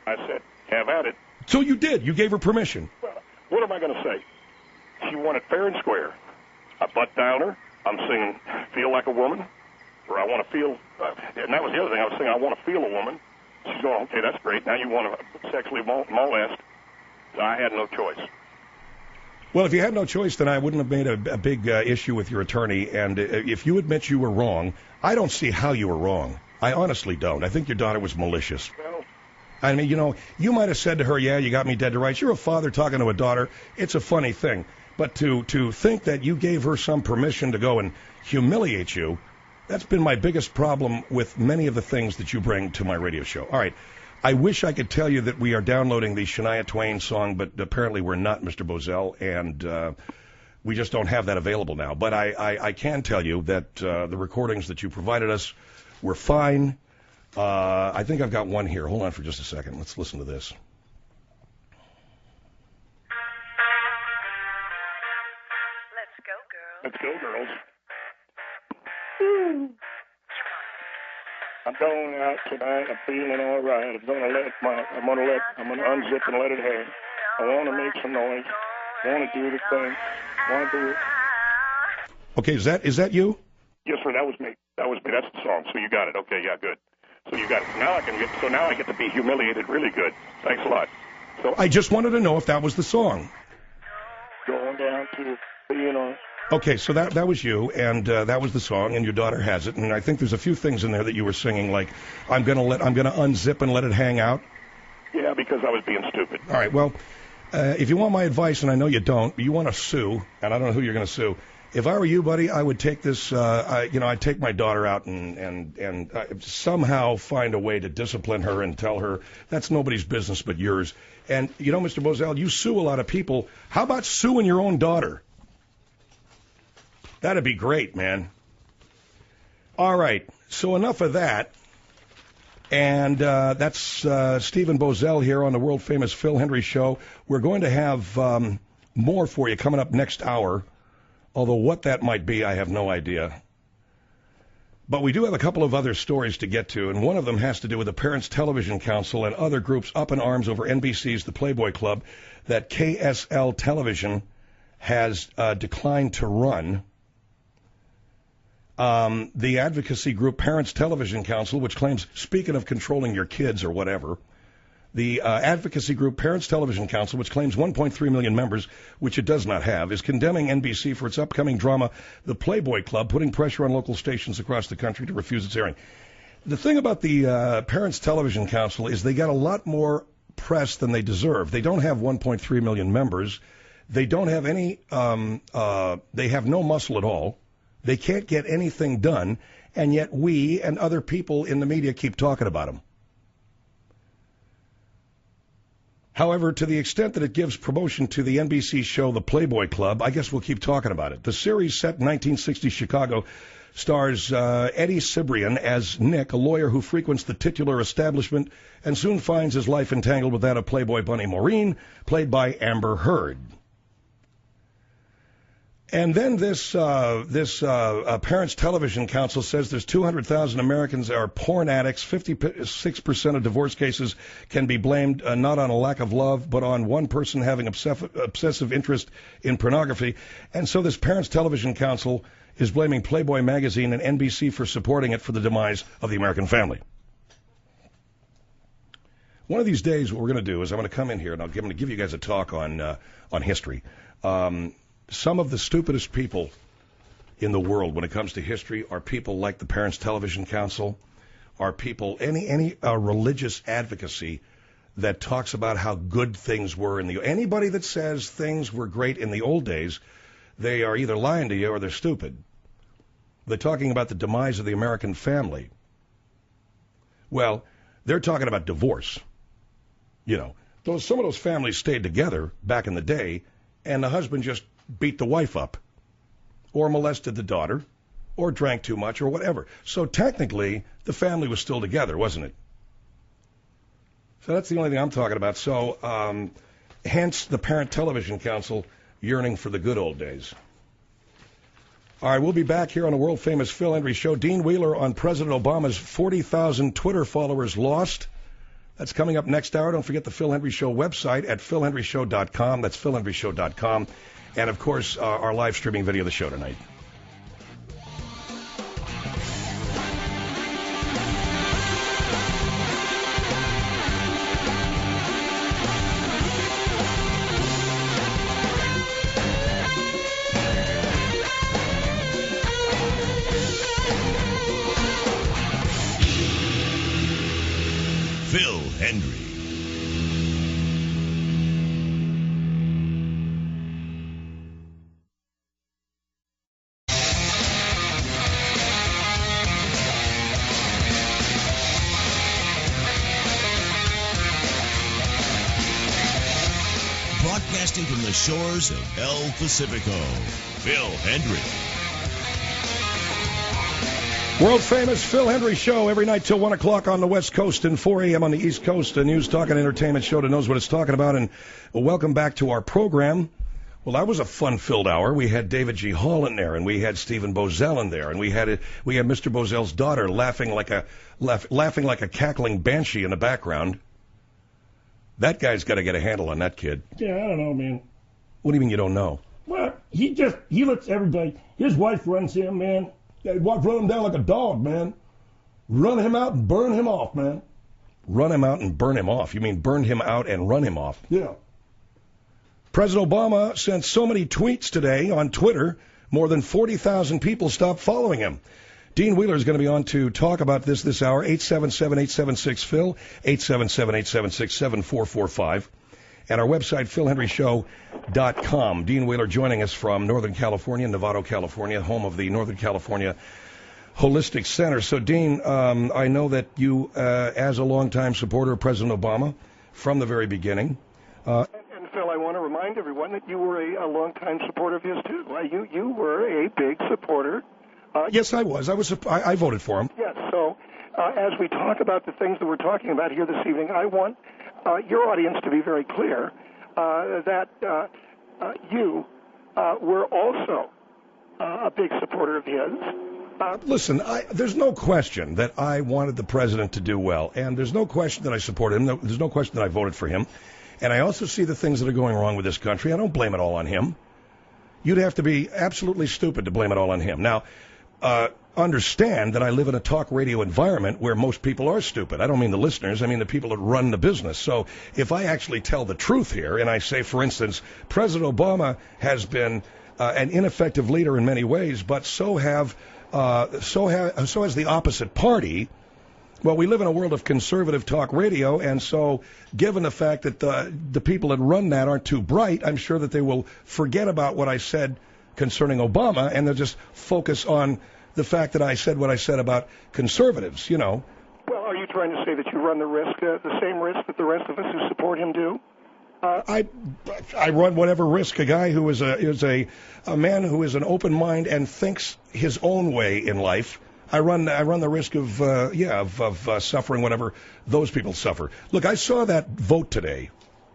I said, have at it. So you did. You gave her permission. Well, what am I going to say? She wanted fair and square. I butt down her. I'm singing Feel Like a Woman, or I want to feel, and that was the other thing. I was singing I want to feel a woman. She's going, okay, that's great. Now you want to sexually molest. I had no choice. Well, if you had no choice, then I wouldn't have made a big issue with your attorney. And if you admit you were wrong, I don't see how you were wrong. I honestly don't. I think your daughter was malicious. Well, I mean, you know, you might have said to her, yeah, you got me dead to rights. You're a father talking to a daughter. It's a funny thing. But to think that you gave her some permission to go and humiliate you, that's been my biggest problem with many of the things that you bring to my radio show. All right. I wish I could tell you that we are downloading the Shania Twain song, but apparently we're not, Mr. Bozell, and we just don't have that available now. But I can tell you that the recordings that you provided us were fine. I think I've got one here. Hold on for just a second. Let's listen to this. let's go, girls. I'm going out tonight. I'm feeling all right. I'm gonna unzip and let it hang. I want to make some noise. I want to do the thing. I want to do it. Okay, is that you? Yes, sir. That was me. That's the song. So you got it. Okay, yeah, good. So you got it. Now I get to be humiliated really good. Thanks a lot. So I just wanted to know if that was the song. Going down to being on. Okay, so that was you, and that was the song, and your daughter has it, and I think there's a few things in there that you were singing, like I'm gonna unzip and let it hang out. Yeah, because I was being stupid. All right, well, if you want my advice, and I know you don't, but you want to sue, and I don't know who you're going to sue. If I were you, buddy, I would take this. I'd take my daughter out and somehow find a way to discipline her and tell her that's nobody's business but yours. And you know, Mr. Bozell, you sue a lot of people. How about suing your own daughter? That'd be great, man. All right, so enough of that. And that's Stephen Bozell here on the world-famous Phil Hendrie Show. We're going to have more for you coming up next hour, although what that might be, I have no idea. But we do have a couple of other stories to get to, and one of them has to do with the Parents Television Council and other groups up in arms over NBC's The Playboy Club that KSL Television has declined to run. The advocacy group Parents Television Council, which claims, speaking of controlling your kids or whatever, the advocacy group Parents Television Council, which claims 1.3 million members, which it does not have, is condemning NBC for its upcoming drama, The Playboy Club, putting pressure on local stations across the country to refuse its airing. The thing about the Parents Television Council is they got a lot more press than they deserve. They don't have 1.3 million members. They don't have any, they have no muscle at all. They can't get anything done, and yet we and other people in the media keep talking about them. However, to the extent that it gives promotion to the NBC show The Playboy Club, I guess we'll keep talking about it. The series, set in 1960 Chicago, stars Eddie Cibrian as Nick, a lawyer who frequents the titular establishment and soon finds his life entangled with that of Playboy bunny Maureen, played by Amber Heard. And then this Parents Television Council says there's 200,000 Americans are porn addicts. 56% of divorce cases can be blamed not on a lack of love, but on one person having obsessive interest in pornography. And so this Parents Television Council is blaming Playboy magazine and NBC for supporting it for the demise of the American family. One of these days, what we're going to do is I'm going to come in here and I'm going to give you guys a talk on history. Some of the stupidest people in the world when it comes to history are people like the Parents Television Council, are people, any religious advocacy that talks about how good things were anybody that says things were great in the old days, they are either lying to you or they're stupid. They're talking about the demise of the American family. Well, they're talking about divorce. You know, some of those families stayed together back in the day, and the husband just beat the wife up, or molested the daughter, or drank too much, or whatever. So technically, the family was still together, wasn't it? So that's the only thing I'm talking about. So, hence the Parent Television Council yearning for the good old days. All right, we'll be back here on the world-famous Phil Hendrie Show. Dean Wheeler on President Obama's 40,000 Twitter followers lost. That's coming up next hour. Don't forget the Phil Hendry Show website at philhendryshow.com. That's philhendryshow.com. And, of course, our live streaming video of the show tonight. Phil Hendry. Broadcasting from the shores of El Pacifico, Phil Hendry. World-famous Phil Hendry Show every night till 1 o'clock on the West Coast and 4 a.m. on the East Coast. A news, talk, and entertainment show that knows what it's talking about. And welcome back to our program. Well, that was a fun-filled hour. We had David G. Hall in there, and we had Stephen Bozell in there, and we had Mr. Bozell's daughter laughing like a cackling banshee in the background. That guy's got to get a handle on that kid. Yeah, I don't know, man. What do you mean you don't know? Well, he lets everybody. His wife runs him, man. Yeah, his wife run him down like a dog, man. Run him out and burn him off, man. Run him out and burn him off. You mean burn him out and run him off? Yeah. President Obama sent so many tweets today on Twitter, more than 40,000 people stopped following him. Dean Wheeler is going to be on to talk about this hour. 877-876-PHIL, 877-876-7445. And our website, philhendryshow.com. Dean Wheeler joining us from Northern California, Novato, California, home of the Northern California Holistic Center. So, Dean, I know that you, as a longtime supporter of President Obama from the very beginning. And Phil, I want to remind everyone that you were a longtime supporter of his, too. You were a big supporter. Yes, I was. I voted for him. Yes, so as we talk about the things that we're talking about here this evening, I want your audience to be very clear that you were also a big supporter of his. Listen, there's no question that I wanted the president to do well, and there's no question that I supported him. There's no question that I voted for him. And I also see the things that are going wrong with this country. I don't blame it all on him. You'd have to be absolutely stupid to blame it all on him. Now, understand that I live in a talk radio environment where most people are stupid. I don't mean the listeners. I mean the people that run the business. So if I actually tell the truth here and I say, for instance, President Obama has been an ineffective leader in many ways, but so has the opposite party. Well, we live in a world of conservative talk radio, and so given the fact that the people that run that aren't too bright, I'm sure that they will forget about what I said concerning Obama, and they'll just focus on the fact that I said what I said about conservatives, you know. Well, are you trying to say that you run the same risk that the rest of us who support him do? I run whatever risk a guy who is a man who is an open mind and thinks his own way in life. I run the risk of suffering whatever those people suffer. Look, I saw that vote today.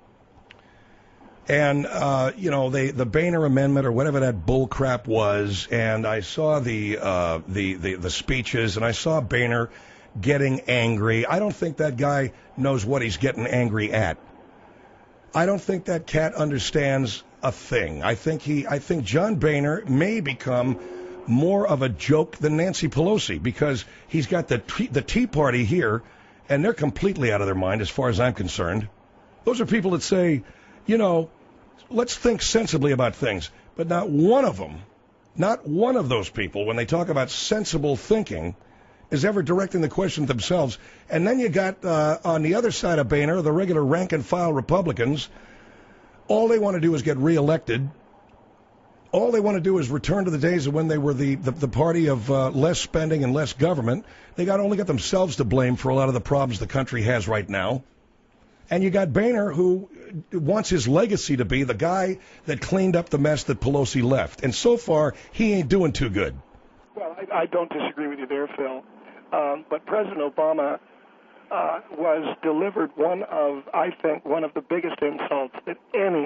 And, the Boehner Amendment or whatever that bull crap was, and I saw the speeches, and I saw Boehner getting angry. I don't think that guy knows what he's getting angry at. I don't think that cat understands a thing. I think John Boehner may become more of a joke than Nancy Pelosi because he's got the Tea Party here, and they're completely out of their mind as far as I'm concerned. Those are people that say, let's think sensibly about things. But not one of those people, when they talk about sensible thinking, is ever directing the question at themselves. And then you got, on the other side of Boehner, the regular rank-and-file Republicans. All they want to do is get reelected. All they want to do is return to the days of when they were the party of less spending and less government. They only got themselves to blame for a lot of the problems the country has right now. And you got Boehner, who wants his legacy to be the guy that cleaned up the mess that Pelosi left. And so far, he ain't doing too good. Well, I don't disagree with you there, Phil. But President Obama was delivered one of the biggest insults that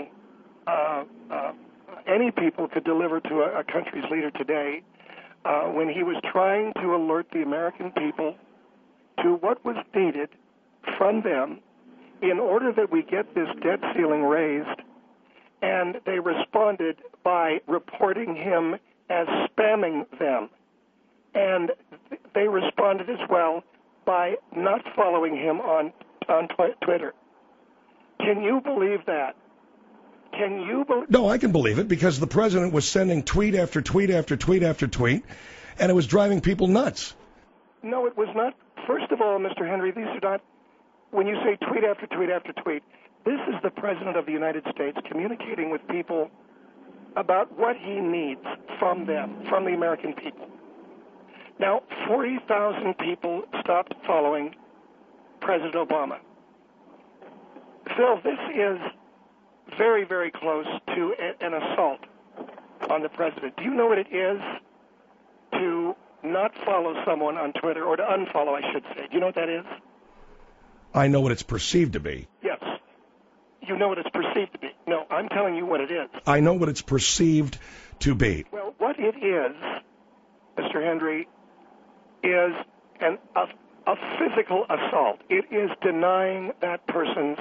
any people could deliver to a country's leader today when he was trying to alert the American people to what was needed from them in order that we get this debt ceiling raised, and they responded by reporting him as spamming them. And they responded as well by not following him on Twitter. Can you believe that? Can you believe? No, I can believe it because the president was sending tweet after tweet after tweet after tweet, and it was driving people nuts. No, it was not. First of all, Mr. Henry, these are not, when you say tweet after tweet after tweet, this is the President of the United States communicating with people about what he needs from them, from the American people. Now, 40,000 people stopped following President Obama. Phil, this is very, very close to an assault on the president. Do you know what it is to not follow someone on Twitter, or to unfollow, I should say? Do you know what that is? I know what it's perceived to be. Yes. You know what it's perceived to be. No, I'm telling you what it is. I know what it's perceived to be. Well, what it is, Mr. Henry, is a physical assault. It is denying that person's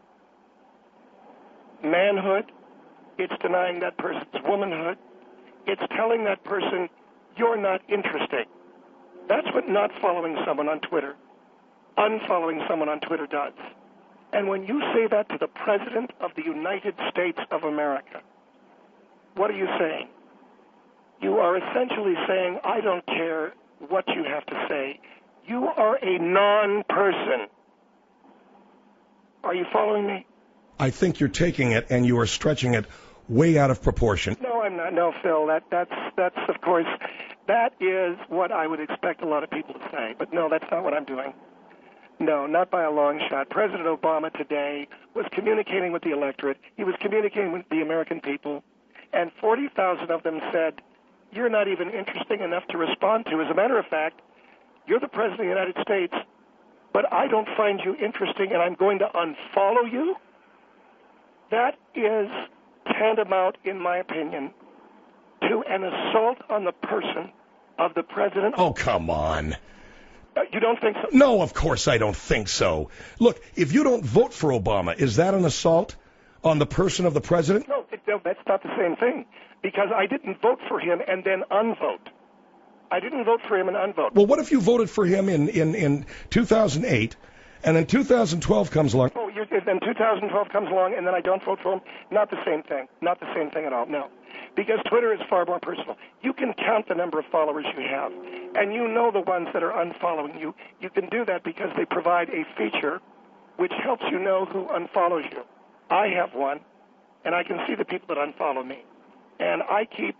manhood. It's denying that person's womanhood. It's telling that person, you're not interesting. That's what not following someone on Twitter, unfollowing someone on Twitter does. And when you say that to the President of the United States of America, what are you saying? You are essentially saying, I don't care what you have to say. You are a non-person. Are you following me? I think you're taking it and you are stretching it way out of proportion. No, I'm not. No, Phil, that's of course, that is what I would expect a lot of people to say. But no, that's not what I'm doing. No, not by a long shot. President Obama today was communicating with the electorate. He was communicating with the American people, and 40,000 of them said, you're not even interesting enough to respond to. As a matter of fact, you're the President of the United States, but I don't find you interesting, and I'm going to unfollow you? That is tantamount, in my opinion, to an assault on the person of the President. Oh, come on. You don't think so? No, of course I don't think so. Look, if you don't vote for Obama, is that an assault on the person of the president? No, that's not the same thing, because I didn't vote for him and then unvote. I didn't vote for him and unvote. Well, what if you voted for him in 2008, and then 2012 comes along? Oh, then 2012 comes along, and then I don't vote for him? Not the same thing. Not the same thing at all, no. Because Twitter is far more personal. You can count the number of followers you have, and you know the ones that are unfollowing you. You can do that because they provide a feature which helps you know who unfollows you. I have one, and I can see the people that unfollow me. And I keep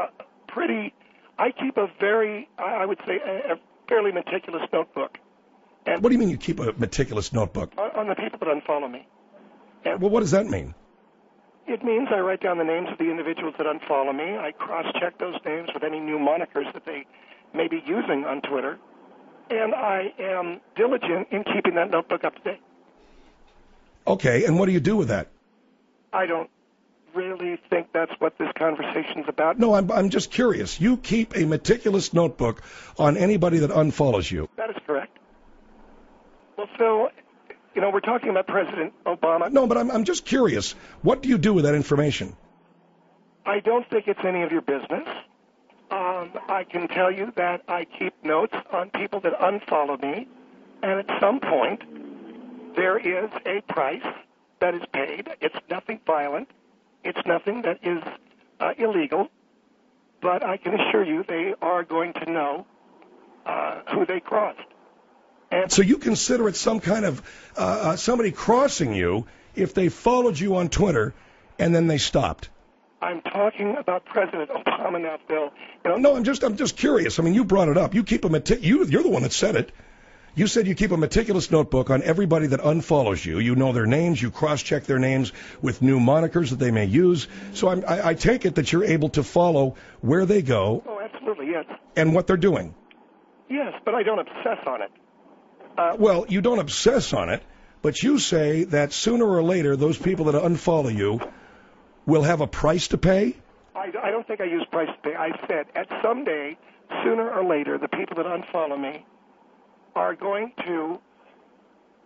a very, I would say, a fairly meticulous notebook. And what do you mean you keep a meticulous notebook? On the people that unfollow me. Well, what does that mean? It means I write down the names of the individuals that unfollow me. I cross-check those names with any new monikers that they may be using on Twitter. And I am diligent in keeping that notebook up to date. Okay, and what do you do with that? I don't really think that's what this conversation's about. No, I'm just curious. You keep a meticulous notebook on anybody that unfollows you. That is correct. Well, Phil, you know, we're talking about President Obama. No, but I'm just curious. What do you do with that information? I don't think it's any of your business. I can tell you that I keep notes on people that unfollow me, and at some point there is a price that is paid. It's nothing violent. It's nothing that is illegal, but I can assure you they are going to know who they crossed. And so you consider it some kind of somebody crossing you if they followed you on Twitter and then they stopped? I'm talking about President Obama now, Bill. You know, No, I'm just curious. I mean, you brought it up. You keep you're the one that said it. You said you keep a meticulous notebook on everybody that unfollows you. You know their names. You cross-check their names with new monikers that they may use. So I take it that you're able to follow where they go. Oh, absolutely, yes. And what they're doing. Yes, but I don't obsess on it. Well, you don't obsess on it, but you say that sooner or later those people that unfollow you will have a price to pay? I don't think I use price to pay. I said at some day, sooner or later, the people that unfollow me are going to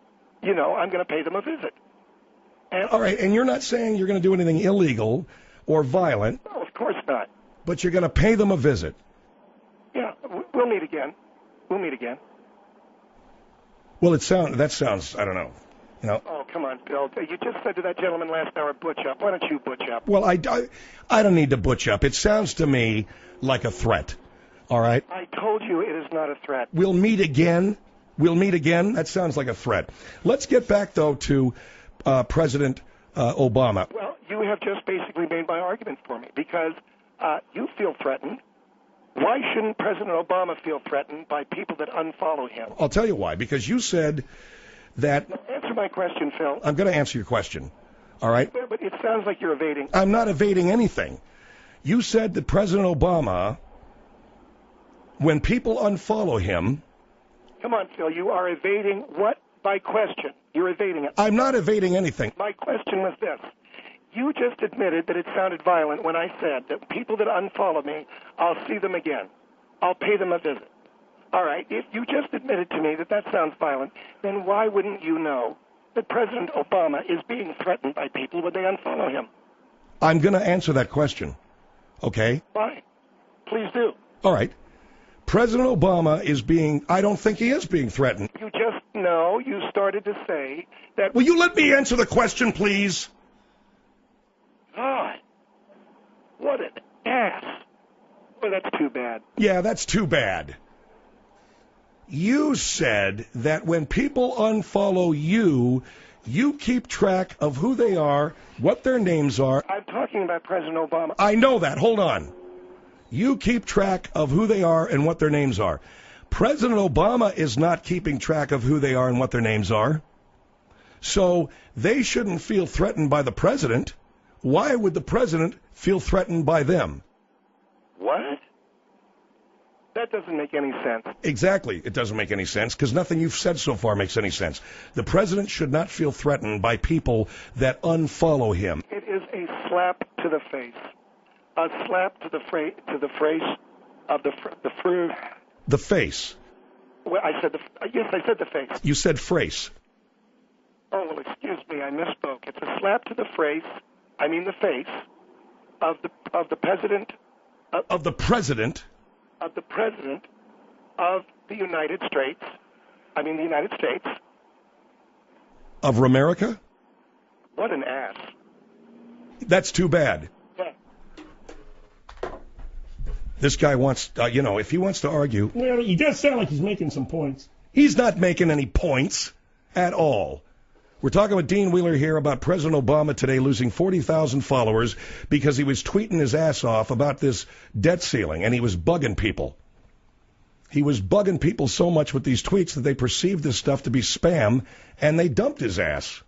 I'm going to pay them a visit. And, All right, and you're not saying you're going to do anything illegal or violent, no, of course not. but you're going to pay them a visit. Yeah, we'll meet again. We'll meet again. Well, that sounds, I don't know. Oh, come on, Bill. You just said to that gentleman last hour, butch up. Why don't you butch up? Well, I don't need to butch up. It sounds to me like a threat. All right? I told you it is not a threat. We'll meet again. That sounds like a threat. Let's get back, though, to President Obama. Well, you have just basically made my argument for me because you feel threatened. Why shouldn't President Obama feel threatened by people that unfollow him? I'll tell you why. Because you said that... No, answer my question, Phil. I'm going to answer your question. All right? But it sounds like you're evading. I'm not evading anything. You said that President Obama, when people unfollow him... Come on, Phil. You are evading what? My question. You're evading it. I'm not evading anything. My question was this. You just admitted that it sounded violent when I said that people that unfollow me, I'll see them again. I'll pay them a visit. All right, if you just admitted to me that sounds violent, then why wouldn't you know that President Obama is being threatened by people when they unfollow him? I'm going to answer that question. Okay? Why? Please do. All right. President Obama I don't think he is being threatened. You started to say that... Will you let me answer the question, please? God, what an ass. Well, that's too bad. Yeah, that's too bad. You said that when people unfollow you, you keep track of who they are, what their names are. I'm talking about President Obama. I know that. Hold on. You keep track of who they are and what their names are. President Obama is not keeping track of who they are and what their names are. So they shouldn't feel threatened by the president. Why would the president feel threatened by them? What? That doesn't make any sense. Exactly. It doesn't make any sense because nothing you've said so far makes any sense. The president should not feel threatened by people that unfollow him. It is a slap to the face. A slap to the face of the face. Well, I said I said the face. You said face. Oh, well, excuse me, I misspoke. It's a slap to the face. I mean the face of the president of the president of the United States. I mean the United States of America. What an ass. That's too bad. Yeah. This guy wants, if he wants to argue. Well, he does sound like he's making some points. He's not making any points at all. We're talking with Dean Wheeler here about President Obama today losing 40,000 followers because he was tweeting his ass off about this debt ceiling, and he was bugging people. He was bugging people so much with these tweets that they perceived this stuff to be spam, and they dumped his ass.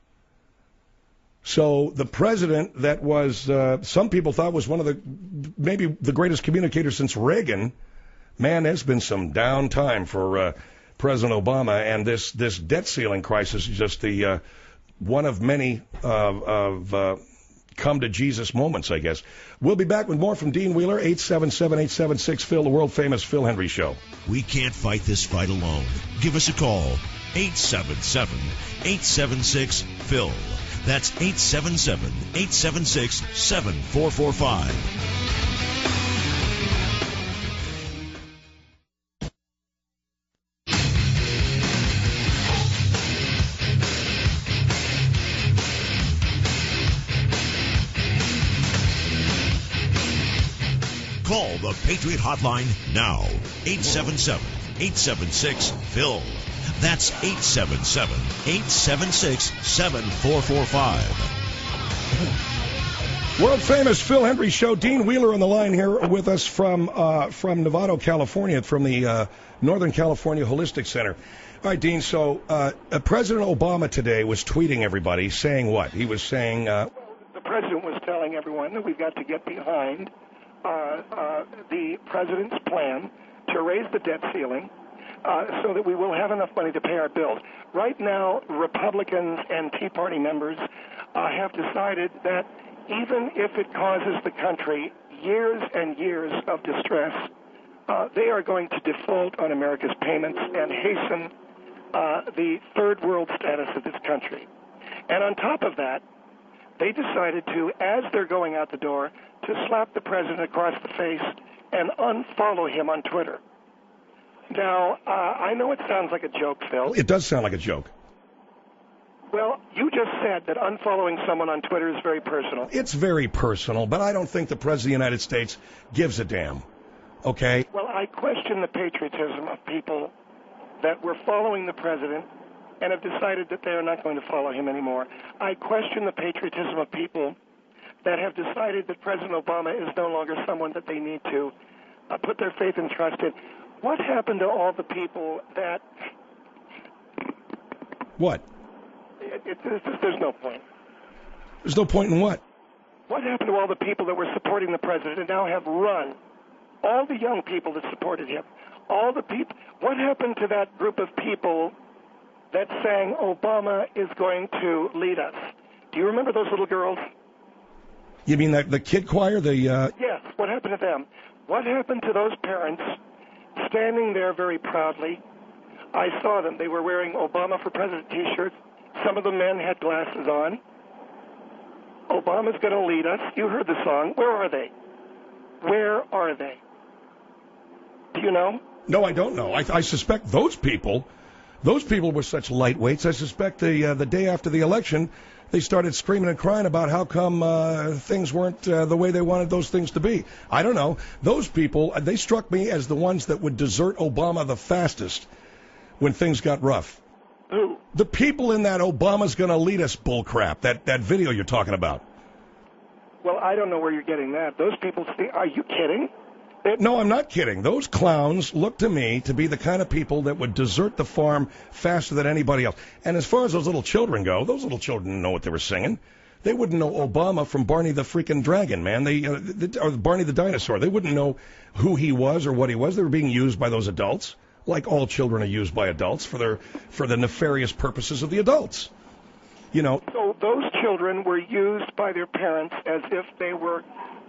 So the president that was, some people thought was one of maybe the greatest communicator since Reagan, man, there's been some down time for President Obama, and this debt ceiling crisis is just the one of many come to Jesus moments, I guess. We'll be back with more from Dean Wheeler, 877-876-PHIL, the world-famous Phil Hendry Show. We can't fight this fight alone. Give us a call, 877-876-PHIL. That's 877-876-7445. Call the Patriot Hotline now. 877-876-PHIL. That's 877-876-7445. World famous Phil Hendry Show. Dean Wheeler on the line here with us from Novato, California, from the Northern California Holistic Center. All right, Dean. So President Obama today was tweeting everybody, saying what? He was saying. The president was telling everyone that we've got to get behind the president's plan to raise the debt ceiling so that we will have enough money to pay our bills. Right now, Republicans and Tea Party members have decided that even if it causes the country years and years of distress, they are going to default on America's payments and hasten the third world status of this country. And on top of that, they decided to, as they're going out the door, to slap the president across the face and unfollow him on Twitter. Now, I know it sounds like a joke, Phil. It does sound like a joke. Well, you just said that unfollowing someone on Twitter is very personal. It's very personal, but I don't think the President of the United States gives a damn. Okay? Well, I question the patriotism of people that were following the president and have decided that they are not going to follow him anymore. I question the patriotism of people that have decided that President Obama is no longer someone that they need to put their faith and trust in. What happened to all the people that... What? There's no point. There's no point in what? What happened to all the people that were supporting the president and now have run? All the young people that supported him. All the people. What happened to that group of people that sang Obama is going to lead us? Do you remember those little girls? You mean the kid choir? Yes. What happened to them? What happened to those parents standing there very proudly? I saw them. They were wearing Obama for President T-shirts. Some of the men had glasses on. Obama's going to lead us. You heard the song. Where are they? Where are they? Do you know? No, I don't know. I suspect those people were such lightweights. I suspect the day after the election, they started screaming and crying about how come things weren't the way they wanted those things to be. I don't know. Those people, they struck me as the ones that would desert Obama the fastest when things got rough. Who? The people in that Obama's going to lead us bullcrap, that video you're talking about. Well, I don't know where you're getting that. Those people, are you kidding? No, I'm not kidding. Those clowns look to me to be the kind of people that would desert the farm faster than anybody else. And as far as those little children go, those little children didn't know what they were singing. They wouldn't know Obama from Barney the freaking Dragon, man. Or Barney the Dinosaur. They wouldn't know who he was or what he was. They were being used by those adults, like all children are used by adults for the nefarious purposes of the adults. You know. So those children were used by their parents as if they were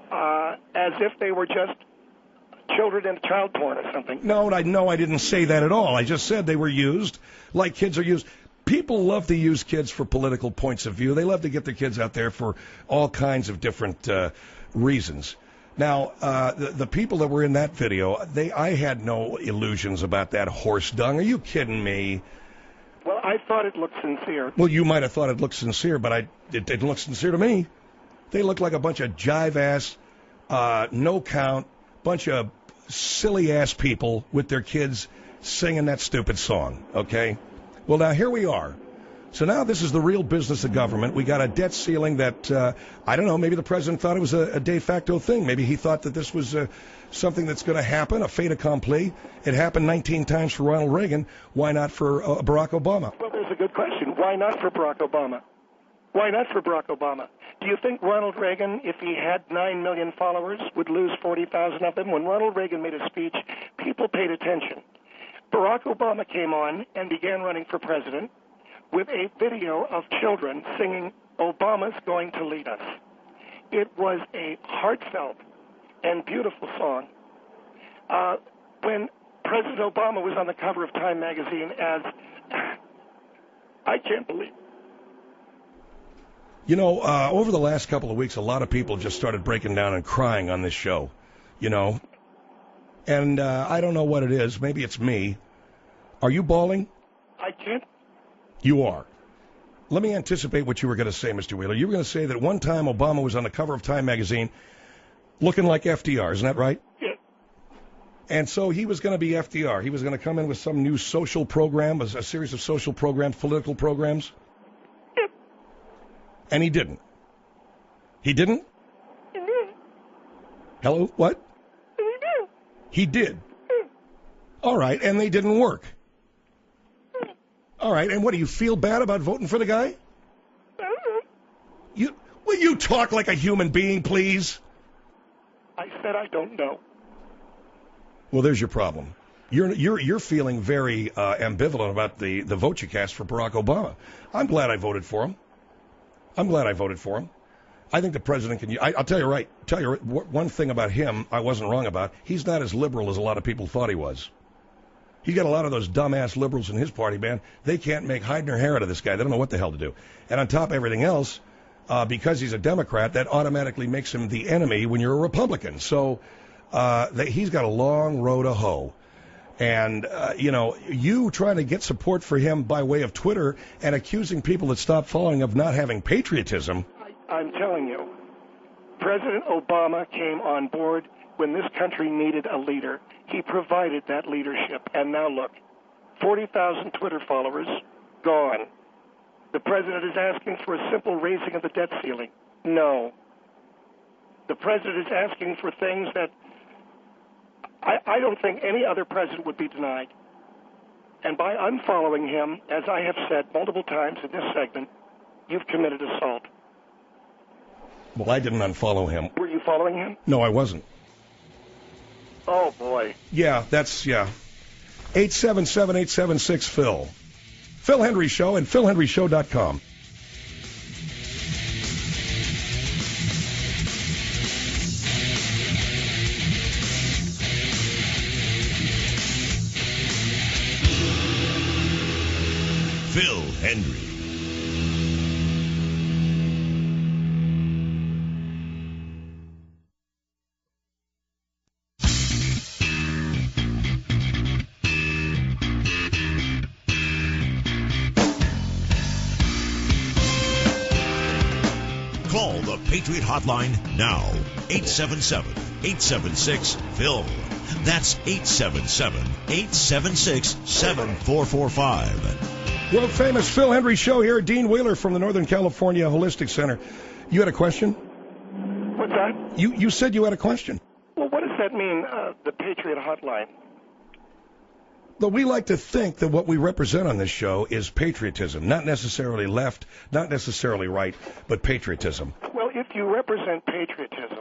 just children in child porn or something. No, I didn't say that at all. I just said they were used like kids are used. People love to use kids for political points of view. They love to get their kids out there for all kinds of different reasons. Now, the people that were in that video, I had no illusions about that horse dung. Are you kidding me? Well, I thought it looked sincere. Well, you might have thought it looked sincere, but it didn't look sincere to me. They looked like a bunch of jive-ass, no-count, bunch of silly-ass people with their kids singing that stupid song, okay? Well, now, here we are. So now this is the real business of government. We got a debt ceiling that, I don't know, maybe the president thought it was a de facto thing. Maybe he thought that this was something that's going to happen, a fait accompli. It happened 19 times for Ronald Reagan. Why not for Barack Obama? Well, there's a good question. Why not for Barack Obama? Why not for Barack Obama? Do you think Ronald Reagan, if he had 9 million followers, would lose 40,000 of them? When Ronald Reagan made a speech, people paid attention. Barack Obama came on and began running for president with a video of children singing, "Obama's going to lead us." It was a heartfelt and beautiful song. When President Obama was on the cover of Time magazine as, I can't believe. You know, over the last couple of weeks, a lot of people just started breaking down and crying on this show, you know. And I don't know what it is. Maybe it's me. Are you bawling? I can't. You are. Let me anticipate what you were going to say, Mr. Wheeler. You were going to say that one time Obama was on the cover of Time magazine looking like FDR. Isn't that right? Yeah. And so he was going to be FDR. He was going to come in with some new social program, a series of social programs, political programs. Yeah. And he didn't. He didn't? He did. Hello? What? He did. He did. Yeah. All right, and they didn't work. All right, and what, do you feel bad about voting for the guy? Will you talk like a human being, please? I said I don't know. Well, there's your problem. You're feeling very ambivalent about the vote you cast for Barack Obama. I'm glad I voted for him. I think the president can. I'll tell you one thing about him I wasn't wrong about. He's not as liberal as a lot of people thought he was. He's got a lot of those dumbass liberals in his party, man. They can't make hide nor hair out of this guy. They don't know what the hell to do. And on top of everything else, because he's a Democrat, that automatically makes him the enemy when you're a Republican. So he's got a long road to hoe. And, you trying to get support for him by way of Twitter and accusing people that stop following of not having patriotism. I'm telling you, President Obama came on board when this country needed a leader. He provided that leadership. And now look, 40,000 Twitter followers, gone. The president is asking for a simple raising of the debt ceiling. No. The president is asking for things that I don't think any other president would be denied. And by unfollowing him, as I have said multiple times in this segment, you've committed assault. Well, I didn't unfollow him. Were you following him? No, I wasn't. Oh, boy. Yeah. 877-876-PHIL. Phil Hendry Show and philhendryshow.com. Phil Hendry. Call the Patriot Hotline now. 877-876-PHIL. That's 877-876-7445. World famous Phil Hendry Show here. Dean Wheeler from the Northern California Holistic Center. You had a question? What's that? You said you had a question. Well, what does that mean, the Patriot Hotline? But we like to think that what we represent on this show is patriotism, not necessarily left, not necessarily right, but patriotism. Well, if you represent patriotism,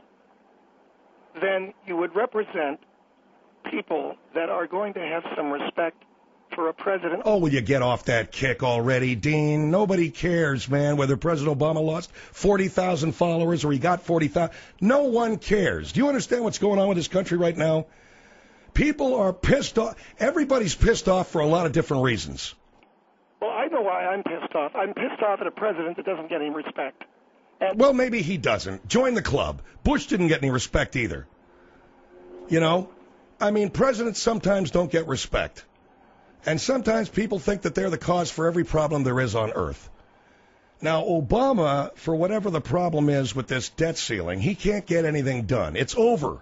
then you would represent people that are going to have some respect for a president. Oh, will you get off that kick already, Dean? Nobody cares, man, whether President Obama lost 40,000 followers or he got 40,000. No one cares. Do you understand what's going on with this country right now? People are pissed off. Everybody's pissed off for a lot of different reasons. Well, I know why I'm pissed off. I'm pissed off at a president that doesn't get any respect. Well, maybe he doesn't. Join the club. Bush didn't get any respect either. You know? I mean, presidents sometimes don't get respect. And sometimes people think that they're the cause for every problem there is on earth. Now, Obama, for whatever the problem is with this debt ceiling, he can't get anything done. It's over.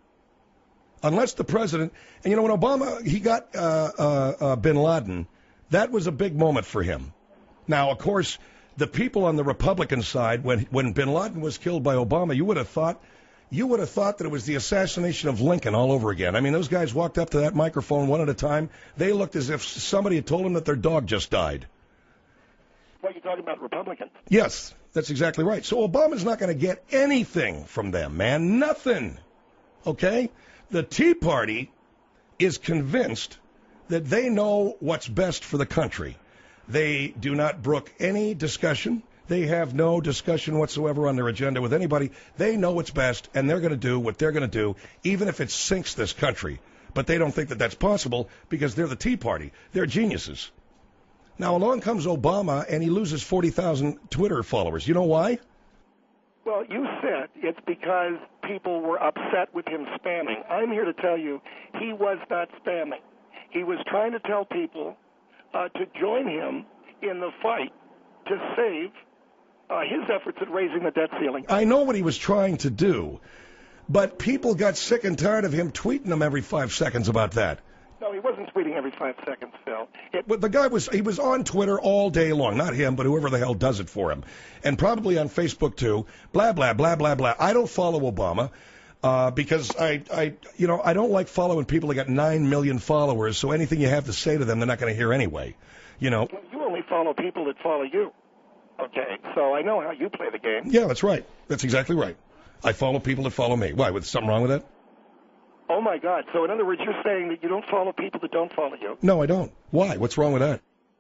Unless the president, and you know, when Obama, he got bin Laden, that was a big moment for him. Now, of course, the people on the Republican side, when bin Laden was killed by Obama, you would have thought that it was the assassination of Lincoln all over again. I mean, those guys walked up to that microphone one at a time. They looked as if somebody had told them that their dog just died. What, you're talking about Republicans? Yes, that's exactly right. So Obama's not going to get anything from them, man. Nothing. Okay? The Tea Party is convinced that they know what's best for the country. They do not brook any discussion. They have no discussion whatsoever on their agenda with anybody. They know what's best, and they're going to do what they're going to do, even if it sinks this country. But they don't think that that's possible because they're the Tea Party. They're geniuses. Now, along comes Obama, and he loses 40,000 Twitter followers. You know why? Well, you said it's because people were upset with him spamming. I'm here to tell you he was not spamming. He was trying to tell people to join him in the fight to save his efforts at raising the debt ceiling. I know what he was trying to do, but people got sick and tired of him tweeting them every 5 seconds about that. No, he wasn't tweeting every 5 seconds, Phil. But the guy was on Twitter all day long. Not him, but whoever the hell does it for him. And probably on Facebook, too. Blah, blah, blah, blah, blah. I don't follow Obama because I don't like following people that got 9 million followers, so anything you have to say to them, they're not going to hear anyway. You know. You only follow people that follow you. Okay, so I know how you play the game. Yeah, that's right. That's exactly right. I follow people that follow me. Why? Was something wrong with that? Oh, my God. So, in other words, you're saying that you don't follow people that don't follow you? No, I don't. Why? What's wrong with that?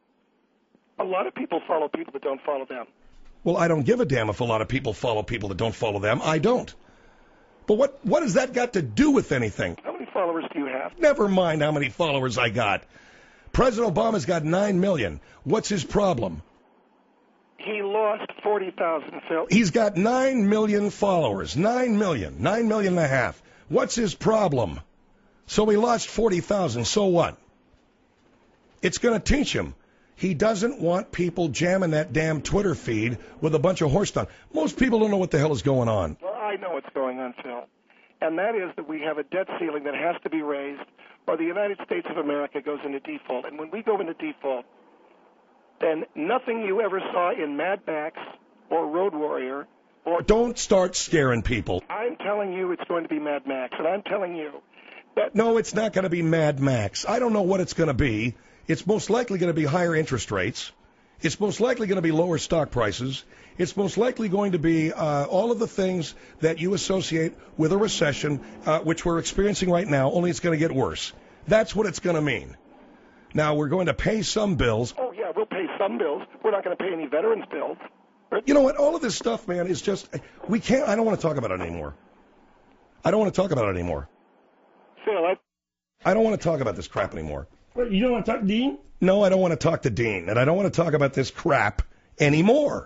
A lot of people follow people that don't follow them. Well, I don't give a damn if a lot of people follow people that don't follow them. I don't. But what has that got to do with anything? How many followers do you have? Never mind how many followers I got. President Obama's got 9 million. What's his problem? He lost 40,000, Phil. He's got 9 million followers. 9 million. 9 million and a half. What's his problem? So he lost 40,000. So what? It's going to teach him. He doesn't want people jamming that damn Twitter feed with a bunch of horse dung. Most people don't know what the hell is going on. Well, I know what's going on, Phil. And that is that we have a debt ceiling that has to be raised, or the United States of America goes into default. And when we go into default, then nothing you ever saw in Mad Max or Road Warrior or... Don't start scaring people. I'm telling you it's going to be Mad Max, and I'm telling you that... No, it's not going to be Mad Max. I don't know what it's going to be. It's most likely going to be higher interest rates. It's most likely going to be lower stock prices. It's most likely going to be all of the things that you associate with a recession, which we're experiencing right now, only it's going to get worse. That's what it's going to mean. Now, we're going to pay some bills. Oh, yeah, we'll pay some bills. We're not going to pay any veterans' bills. You know what? All of this stuff, man, is just, we can't, I don't want to talk about it anymore. I don't want to talk about it anymore. Phil, I don't want to talk about this crap anymore. Wait, you don't want to talk to Dean? No, I don't want to talk to Dean, and I don't want to talk about this crap anymore.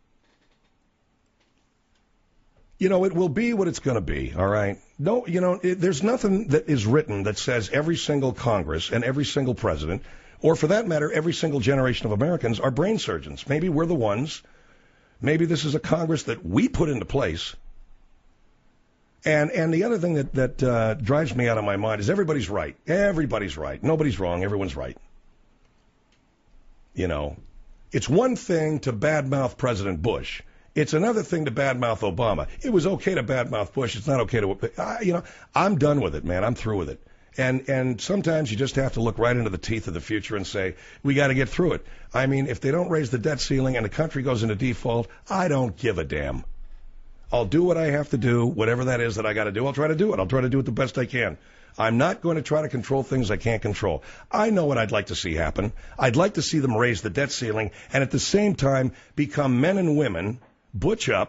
You know, it will be what it's going to be, all right? No, you know, there's nothing that is written that says every single Congress and every single president, or for that matter, every single generation of Americans are brain surgeons. Maybe we're the ones. Maybe this is a Congress that we put into place. And the other thing that drives me out of my mind is everybody's right. Everybody's right. Nobody's wrong. Everyone's right. You know, it's one thing to badmouth President Bush. It's another thing to badmouth Obama. It was okay to badmouth Bush. It's not okay to, you know, I'm done with it, man. I'm through with it. And sometimes you just have to look right into the teeth of the future and say, we got to get through it. I mean, if they don't raise the debt ceiling and the country goes into default, I don't give a damn. I'll do what I have to do, whatever that is that I got to do. I'll try to do it. I'll try to do it the best I can. I'm not going to try to control things I can't control. I know what I'd like to see happen. I'd like to see them raise the debt ceiling and at the same time become men and women, butch up,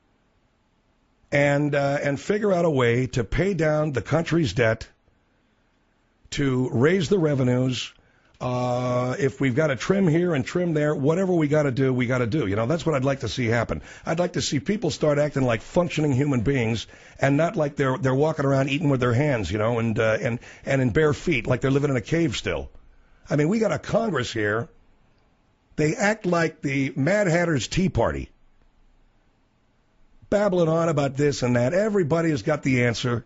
and figure out a way to pay down the country's debt, to raise the revenues. If we've got to trim here and trim there, whatever we got to do, we got to do. You know, that's what I'd like to see happen. I'd like to see people start acting like functioning human beings and not like they're walking around eating with their hands, you know, and in bare feet, like they're living in a cave still. I mean, we got a Congress here. They act like the Mad Hatter's Tea Party, babbling on about this and that. Everybody has got the answer.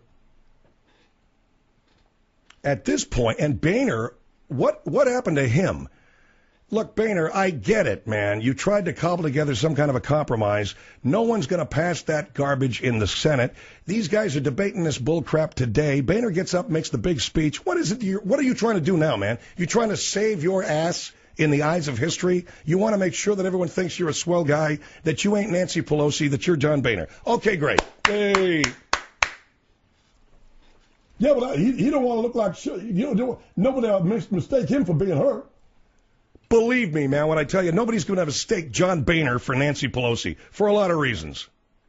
At this point, and Boehner, what happened to him? Look, Boehner, I get it, man. You tried to cobble together some kind of a compromise. No one's going to pass that garbage in the Senate. These guys are debating this bull crap today. Boehner gets up, makes the big speech. What is it? What are you trying to do now, man? You trying to save your ass in the eyes of history? You want to make sure that everyone thinks you're a swell guy, that you ain't Nancy Pelosi, that you're John Boehner. Okay, great. Hey. Yeah, but he don't want to look like shit. You know, nobody will mistake him for being her. Believe me, man, when I tell you, nobody's going to have a stake John Boehner for Nancy Pelosi for a lot of reasons.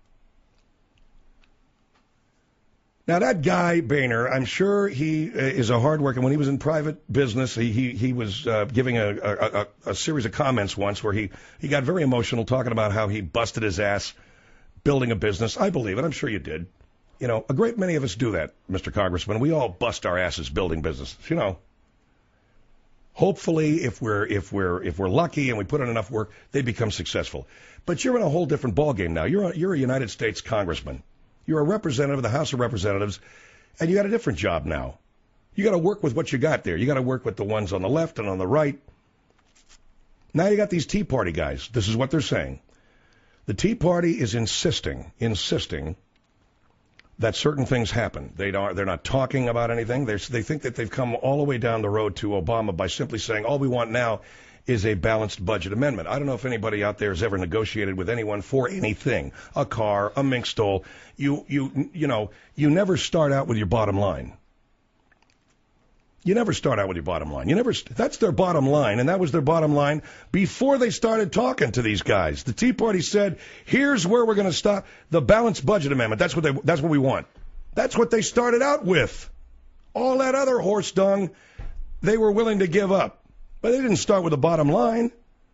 Now, that guy, Boehner, I'm sure he is a hard worker. When he was in private business, he was giving a series of comments once where he got very emotional talking about how he busted his ass building a business. I believe it. I'm sure you did. You know, a great many of us do that, Mr. Congressman. We all bust our asses building businesses, you know. Hopefully, if we're lucky and we put in enough work, they become successful. But you're in a whole different ballgame now. You're a United States Congressman. You're a representative of the House of Representatives, and you got a different job now. You got to work with what you got there. You got to work with the ones on the left and on the right. Now you got these Tea Party guys. This is what they're saying. The Tea Party is insisting that certain things happen. They're not talking about anything. They think that they've come all the way down the road to Obama by simply saying all we want now is a balanced budget amendment. I don't know if anybody out there has ever negotiated with anyone for anything, a car, a mink stole. You know, you never start out with your bottom line. You never start out with your bottom line. That's their bottom line, and that was their bottom line before they started talking to these guys. The Tea Party said, here's where we're going to stop. The balanced budget amendment. That's what we want. That's what they started out with. All that other horse dung they were willing to give up. But they didn't start with the bottom line.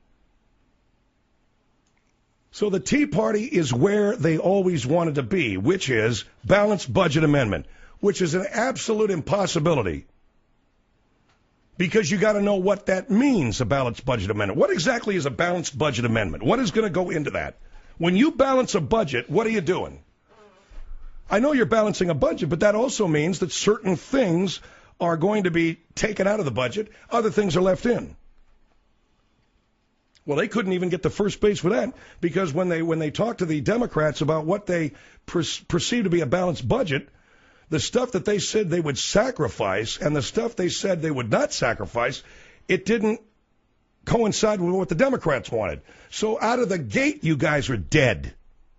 So the Tea Party is where they always wanted to be, which is balanced budget amendment, which is an absolute impossibility. Because you got to know what that means, a balanced budget amendment. What exactly is a balanced budget amendment? What is going to go into that? When you balance a budget, what are you doing? I know you're balancing a budget, but that also means that certain things are going to be taken out of the budget, other things are left in. Well, they couldn't even get to first base with that, because when they talked to the Democrats about what they perceive to be a balanced budget, the stuff that they said they would sacrifice and the stuff they said they would not sacrifice, it didn't coincide with what the Democrats wanted. So out of the gate, you guys are dead.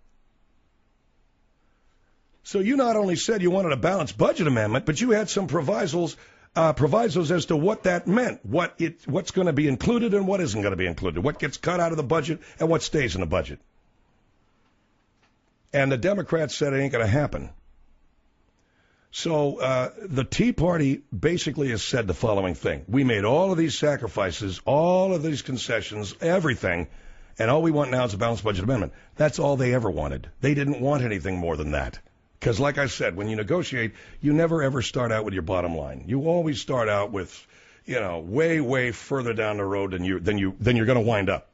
So you not only said you wanted a balanced budget amendment, but you had some provisos as to what that meant, what's going to be included and what isn't going to be included, what gets cut out of the budget and what stays in the budget. And the Democrats said it ain't going to happen. So the Tea Party basically has said the following thing. We made all of these sacrifices, all of these concessions, everything, and all we want now is a balanced budget amendment. That's all they ever wanted. They didn't want anything more than that. Because like I said, when you negotiate, you never ever start out with your bottom line. You always start out with, way, way further down the road than you're going to wind up.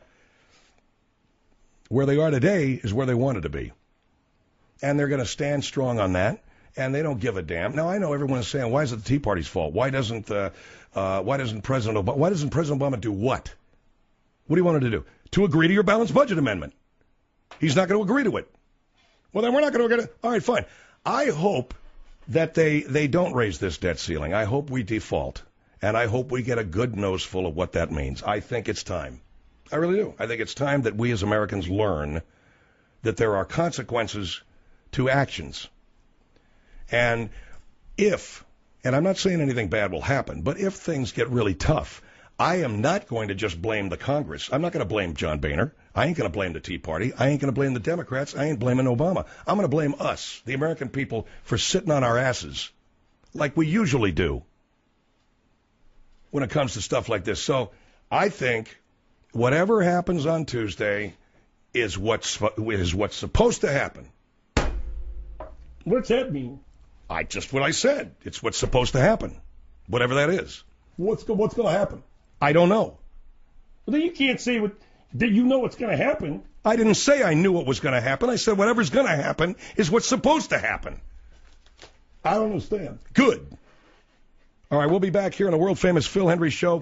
Where they are today is where they wanted to be. And they're going to stand strong on that. And they don't give a damn. Now I know everyone is saying, "Why is it the Tea Party's fault? Why doesn't President Obama do what? What do you want him to do? To agree to your balanced budget amendment? He's not going to agree to it. Well, then we're not going to agree to it. All right, fine. I hope that they don't raise this debt ceiling. I hope we default, and I hope we get a good noseful of what that means. I think it's time. I really do. I think it's time that we as Americans learn that there are consequences to actions. And and I'm not saying anything bad will happen, but if things get really tough, I am not going to just blame the Congress. I'm not going to blame John Boehner. I ain't going to blame the Tea Party. I ain't going to blame the Democrats. I ain't blaming Obama. I'm going to blame us, the American people, for sitting on our asses like we usually do when it comes to stuff like this. So I think whatever happens on Tuesday is what's supposed to happen. What's that mean? Just what I said. It's what's supposed to happen, whatever that is. What's going to happen? I don't know. Well, then you can't say that you know what's going to happen. I didn't say I knew what was going to happen. I said whatever's going to happen is what's supposed to happen. I don't understand. Good. All right, we'll be back here on the world-famous Phil Hendry Show,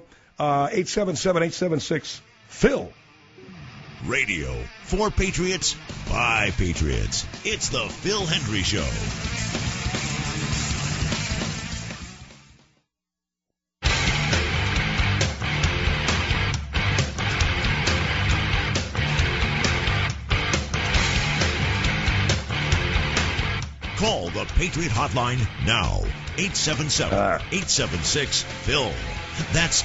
877-876-PHIL. Radio for Patriots by Patriots. It's the Phil Hendry Show. Call the Patriot Hotline now. 877-876-PHIL. That's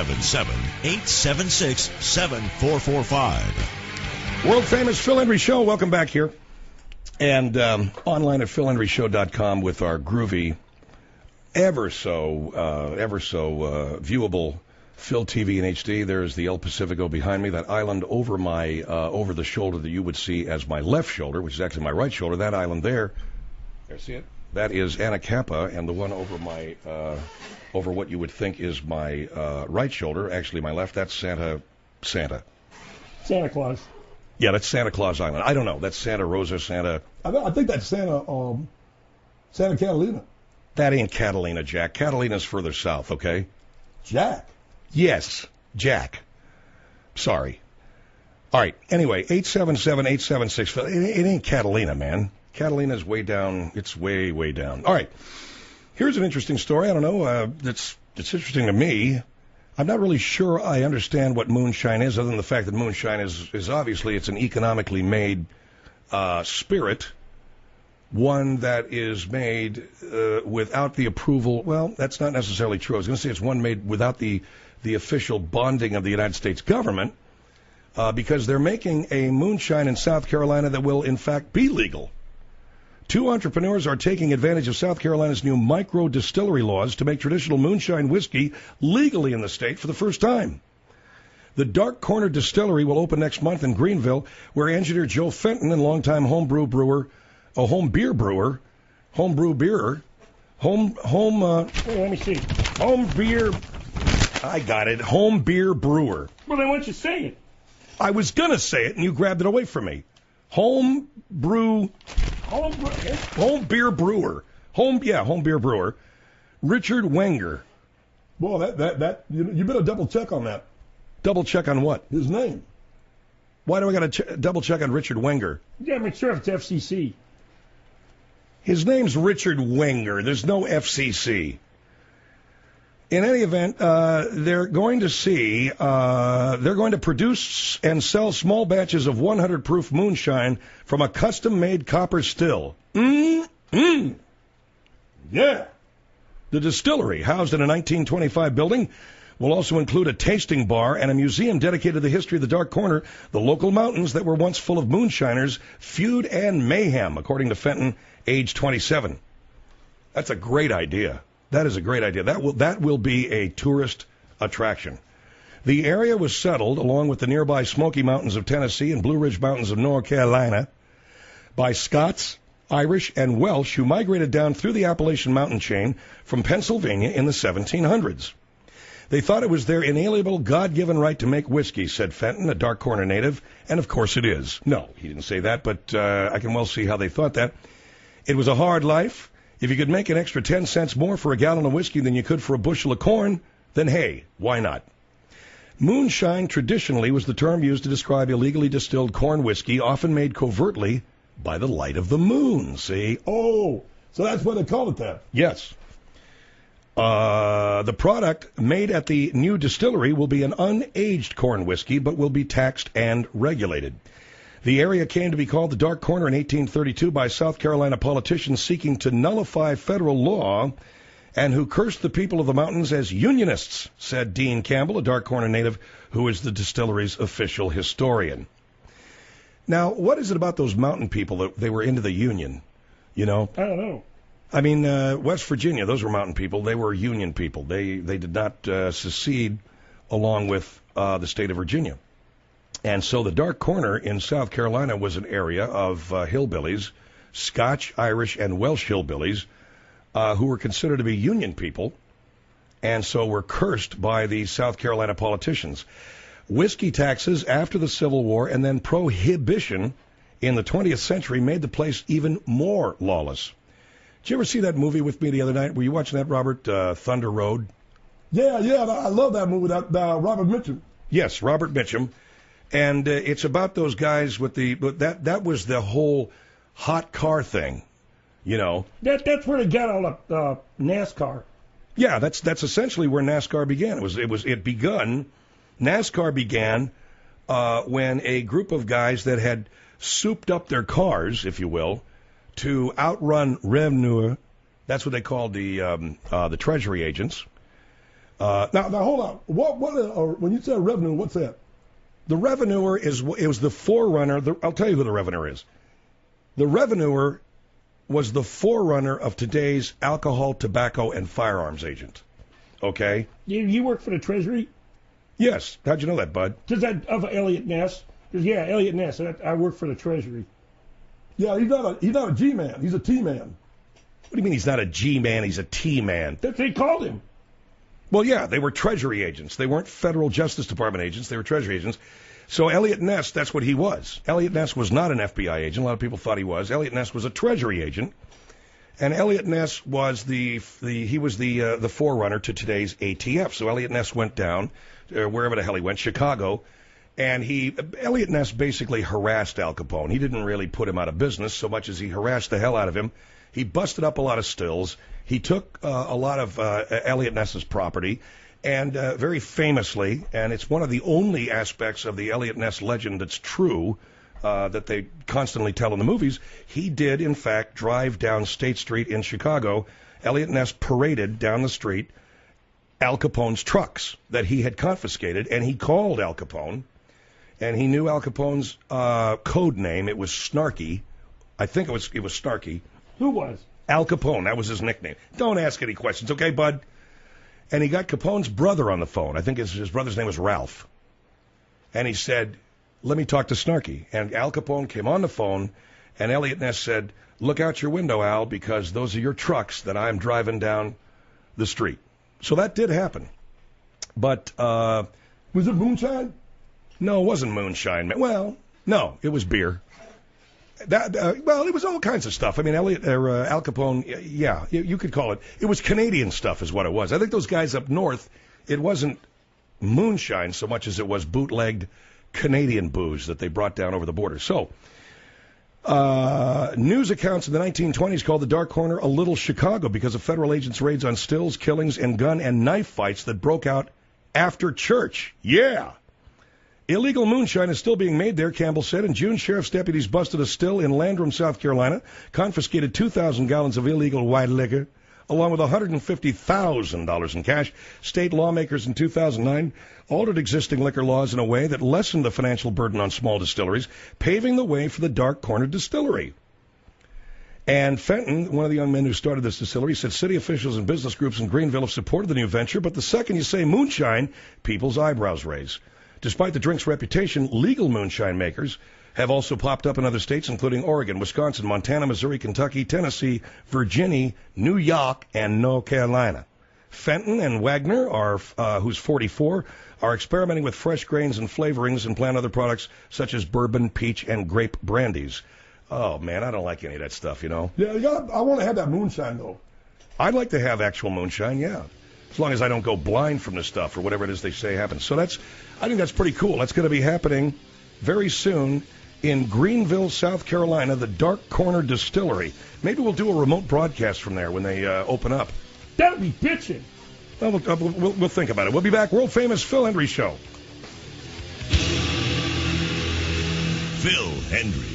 877-876-7445. World famous Phil Hendry Show. Welcome back here. And online at philhendryshow.com with our groovy, ever so viewable Phil TV in HD. There's the El Pacifico behind me, that island over my over the shoulder that you would see as my left shoulder, which is actually my right shoulder. That island there, see it? That is Anacapa, and the one over my over what you would think is my right shoulder, actually my left, that's Santa Claus. Yeah, that's Santa Claus Island. I don't know. That's Santa Rosa, Santa. I think that's Santa Catalina. That ain't Catalina, Jack. Catalina's further south, okay? Jack? Yes, Jack. Sorry. All right. Anyway, 877-876. It ain't Catalina, man. Catalina's way down. It's way, way down. All right. Here's an interesting story. I don't know. It's interesting to me. I'm not really sure I understand what moonshine is, other than the fact that moonshine is obviously it's an economically made spirit, one that is made without the approval. Well, that's not necessarily true. I was going to say it's one made without the official bonding of the United States government, because they're making a moonshine in South Carolina that will, in fact, be legal. Two entrepreneurs are taking advantage of South Carolina's new micro distillery laws to make traditional moonshine whiskey legally in the state for the first time. The Dark Corner Distillery will open next month in Greenville, where engineer Joe Fenton and longtime home beer brewer, let me see. home beer, I got it, home beer brewer. Well, then why don't you say it? I was going to say it, and you grabbed it away from me. Home beer brewer. Home beer brewer. Richard Wenger. Boy, you better double check on that. Double check on what? His name. Why do I got to double check on Richard Wenger? Yeah, make sure if it's FCC. His name's Richard Wenger. There's no FCC. In any event, they're going to produce and sell small batches of 100 proof moonshine from a custom-made copper still. Yeah. The distillery, housed in a 1925 building, will also include a tasting bar and a museum dedicated to the history of the Dark Corner, the local mountains that were once full of moonshiners, feud, and mayhem, according to Fenton, age 27. That's a great idea. That is a great idea. That will be a tourist attraction. The area was settled, along with the nearby Smoky Mountains of Tennessee and Blue Ridge Mountains of North Carolina, by Scots, Irish, and Welsh who migrated down through the Appalachian mountain chain from Pennsylvania in the 1700s. They thought it was their inalienable, God-given right to make whiskey, said Fenton, a Dark Corner native, and of course it is. No, he didn't say that, but I can well see how they thought that. It was a hard life. If you could make an extra 10 cents more for a gallon of whiskey than you could for a bushel of corn, then hey, why not? Moonshine traditionally was the term used to describe illegally distilled corn whiskey, often made covertly by the light of the moon, see? Oh, so that's why they call it that. Yes. The product made at the new distillery will be an unaged corn whiskey, but will be taxed and regulated. The area came to be called the Dark Corner in 1832 by South Carolina politicians seeking to nullify federal law and who cursed the people of the mountains as Unionists, said Dean Campbell, a Dark Corner native who is the distillery's official historian. Now, what is it about those mountain people that they were into the Union? You know? I don't know. I mean, West Virginia, those were mountain people. They were Union people. They did not secede along with the state of Virginia. And so the Dark Corner in South Carolina was an area of hillbillies, Scotch, Irish, and Welsh hillbillies, who were considered to be Union people, and so were cursed by the South Carolina politicians. Whiskey taxes after the Civil War and then prohibition in the 20th century made the place even more lawless. Did you ever see that movie with me the other night? Were you watching that, Robert, Thunder Road? Yeah, I love that movie, that Robert Mitchum. Yes, Robert Mitchum. And it's about those guys with that was the whole hot car thing, you know. That's where they got all the NASCAR. Yeah, that's essentially where NASCAR began. NASCAR began when a group of guys that had souped up their cars, if you will, to outrun revenue. That's what they called the Treasury agents. Now hold on. What when you say revenue, what's that? The revenuer was the forerunner. I'll tell you who the revenuer is. The revenuer was the forerunner of today's alcohol, tobacco, and firearms agent. Okay? You work for the Treasury? Yes. How'd you know that, bud? Because of Elliot Ness. Yeah, Elliot Ness. I work for the Treasury. Yeah, he's not a G-man. He's a T-man. What do you mean he's not a G-man? He's a T-man. That's what they called him. Well, yeah, they were Treasury agents. They weren't Federal Justice Department agents. They were Treasury agents. So Elliot Ness, that's what he was. Elliot Ness was not an FBI agent. A lot of people thought he was. Elliot Ness was a Treasury agent. And Elliot Ness was the forerunner to today's ATF. So Elliot Ness went down, wherever the hell he went, Chicago, and Elliot Ness basically harassed Al Capone. He didn't really put him out of business so much as he harassed the hell out of him. He busted up a lot of stills. He took a lot of Elliot Ness's property, and very famously, and it's one of the only aspects of the Elliot Ness legend that's true, that they constantly tell in the movies, he did, in fact, drive down State Street in Chicago. Elliot Ness paraded down the street Al Capone's trucks that he had confiscated, and he called Al Capone, and he knew Al Capone's code name. It was Snarky. I think it was Snarky. Who was? Al Capone. That was his nickname. Don't ask any questions, okay, bud? And he got Capone's brother on the phone. I think his brother's name was Ralph. And he said, let me talk to Snarky. And Al Capone came on the phone, and Elliot Ness said, look out your window, Al, because those are your trucks that I'm driving down the street. So that did happen. But, was it moonshine? No, it wasn't moonshine. Well, no, it was beer. Well, it was all kinds of stuff. I mean, Al Capone, yeah, you could call it. It was Canadian stuff is what it was. I think those guys up north, it wasn't moonshine so much as it was bootlegged Canadian booze that they brought down over the border. So, news accounts in the 1920s called the Dark Corner a little Chicago because of federal agents' raids on stills, killings, and gun and knife fights that broke out after church. Yeah. Illegal moonshine is still being made there, Campbell said. In June, sheriff's deputies busted a still in Landrum, South Carolina, confiscated 2,000 gallons of illegal white liquor, along with $150,000 in cash. State lawmakers in 2009 altered existing liquor laws in a way that lessened the financial burden on small distilleries, paving the way for the Dark Corner Distillery. And Fenton, one of the young men who started this distillery, said city officials and business groups in Greenville have supported the new venture, but the second you say moonshine, people's eyebrows raise. Despite the drink's reputation, legal moonshine makers have also popped up in other states, including Oregon, Wisconsin, Montana, Missouri, Kentucky, Tennessee, Virginia, New York, and North Carolina. Fenton and Wagner, who's 44, are experimenting with fresh grains and flavorings and plan other products such as bourbon, peach, and grape brandies. Oh, man, I don't like any of that stuff, you know. Yeah, I want to have that moonshine, though. I'd like to have actual moonshine, yeah. As long as I don't go blind from the stuff or whatever it is they say happens. So I think that's pretty cool. That's going to be happening very soon in Greenville, South Carolina, the Dark Corner Distillery. Maybe we'll do a remote broadcast from there when they open up. That'd be bitchin'. Well, we'll think about it. We'll be back. World famous Phil Hendrie Show. Phil Hendrie.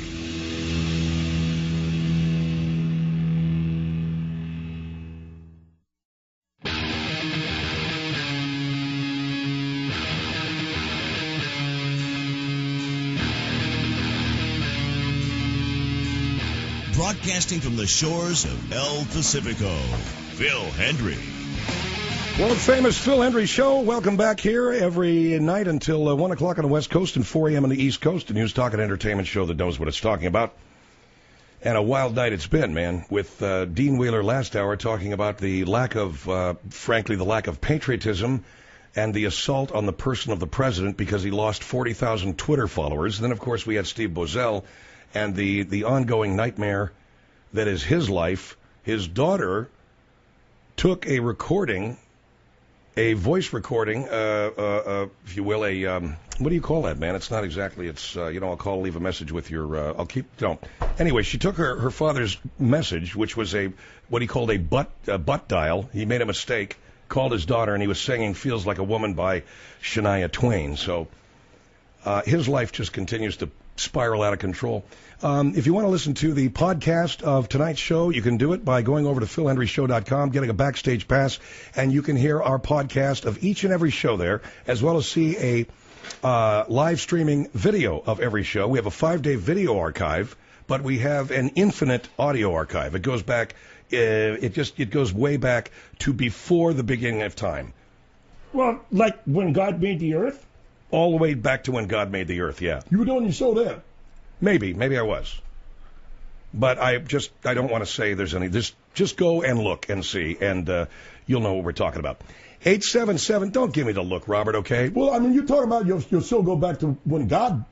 Broadcasting from the shores of El Pacifico, Phil Hendrie. World famous Phil Hendrie Show. Welcome back here every night until 1 o'clock on the West Coast and 4 a.m. on the East Coast. A news, talk, and entertainment show that knows what it's talking about. And a wild night it's been, man, with Dean Wheeler last hour talking about the lack of, frankly, the lack of patriotism and the assault on the person of the president because he lost 40,000 Twitter followers. And then, of course, we had Steve Boesel and the ongoing nightmare that is his life. His daughter took a recording, a voice recording, if you will, what do you call that, man? It's not exactly, it's, I'll call, leave a message with your, Anyway, she took her father's message, which was what he called a butt dial. He made a mistake, called his daughter, and he was singing Feels Like a Woman by Shania Twain. So his life just continues to spiral out of control. If you want to listen to the podcast of tonight's show, you can do it by going over to philhendrieshow.com, getting a backstage pass, and you can hear our podcast of each and every show there, as well as see a live streaming video of every show. We have a 5-day video archive, but we have an infinite audio archive. It goes back, it goes way back to before the beginning of time. Well, like when God made the earth? All the way back to when God made the earth, yeah. You were doing your show then? Maybe I was. But I don't want to say there's any. Just go and look and see, and you'll know what we're talking about. 877, don't give me the look, Robert, okay? Well, I mean, you're talking about your show go back to when God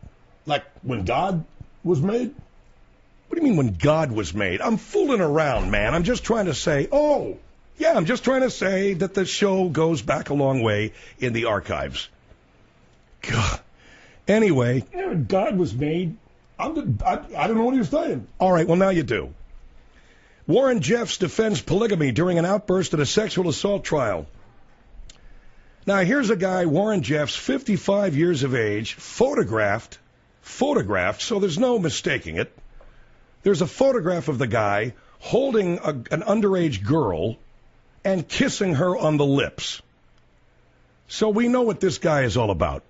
was made? What do you mean when God was made? I'm fooling around, man. I'm just trying to say, I'm just trying to say that the show goes back a long way in the archives. God. Anyway. God was made. I don't know what he was saying. All right, well, now you do. Warren Jeffs defends polygamy during an outburst at a sexual assault trial. Now, here's a guy, Warren Jeffs, 55 years of age, photographed photographed, so there's no mistaking it. There's a photograph of the guy holding an underage girl and kissing her on the lips. So we know what this guy is all about.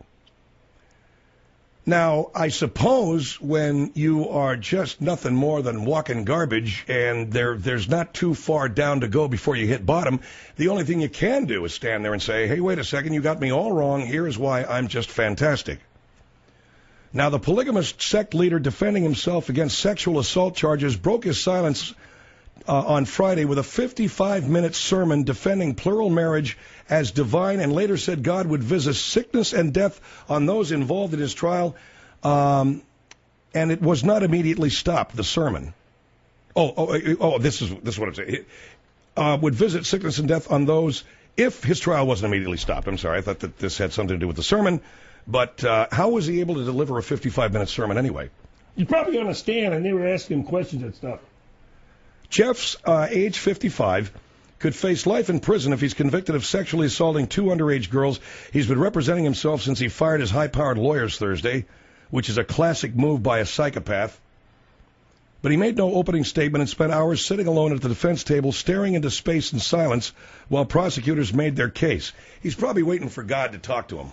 Now, I suppose when you are just nothing more than walking garbage and there's not too far down to go before you hit bottom, the only thing you can do is stand there and say, hey, wait a second, you got me all wrong. Here is why I'm just fantastic. Now, the polygamist sect leader defending himself against sexual assault charges broke his silence on Friday with a 55-minute sermon defending plural marriage as divine, and later said God would visit sickness and death on those involved in his trial, and it was not immediately stopped, the sermon. This is what I'm saying. Would visit sickness and death on those if his trial wasn't immediately stopped. I'm sorry, I thought that this had something to do with the sermon, but how was he able to deliver a 55-minute sermon anyway? He's probably on a stand, and they were asking him questions and stuff. Jeff's age 55, could face life in prison if he's convicted of sexually assaulting 2 underage girls. He's been representing himself since he fired his high-powered lawyers Thursday, which is a classic move by a psychopath. But he made no opening statement and spent hours sitting alone at the defense table, staring into space in silence while prosecutors made their case. He's probably waiting for God to talk to him.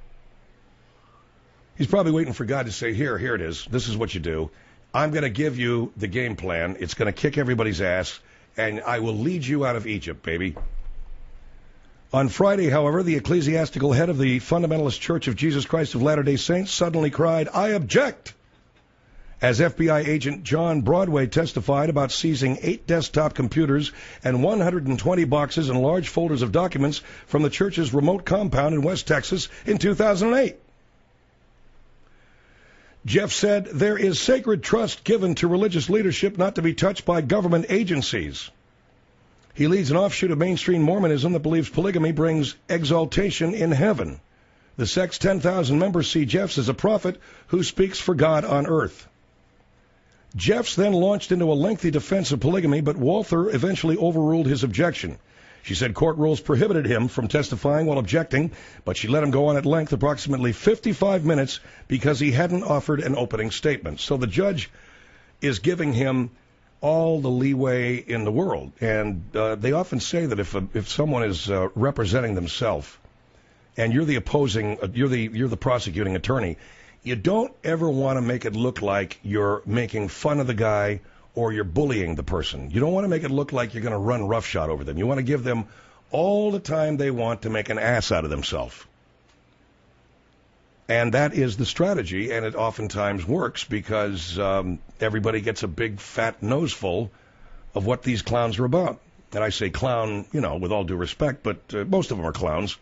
He's probably waiting for God to say, here it is. This is what you do. I'm going to give you the game plan. It's going to kick everybody's ass, and I will lead you out of Egypt, baby. On Friday, however, the ecclesiastical head of the Fundamentalist Church of Jesus Christ of Latter-day Saints suddenly cried, I object, as FBI agent John Broadway testified about seizing 8 desktop computers and 120 boxes and large folders of documents from the church's remote compound in West Texas in 2008. Jeff said, there is sacred trust given to religious leadership not to be touched by government agencies. He leads an offshoot of mainstream Mormonism that believes polygamy brings exaltation in heaven. The sect's 10,000 members see Jeffs as a prophet who speaks for God on earth. Jeffs then launched into a lengthy defense of polygamy, but Walther eventually overruled his objection. She said court rules prohibited him from testifying while objecting, but she let him go on at length, approximately 55 minutes, because he hadn't offered an opening statement. So the judge is giving him all the leeway in the world. And they often say that if someone is representing themselves and you're the opposing, you're the prosecuting attorney, you don't ever want to make it look like you're making fun of the guy or you're bullying the person. You don't want to make it look like you're going to run roughshod over them. You want to give them all the time they want to make an ass out of themselves. And that is the strategy, and it oftentimes works because everybody gets a big fat noseful of what these clowns are about. And I say clown, with all due respect, but most of them are clowns.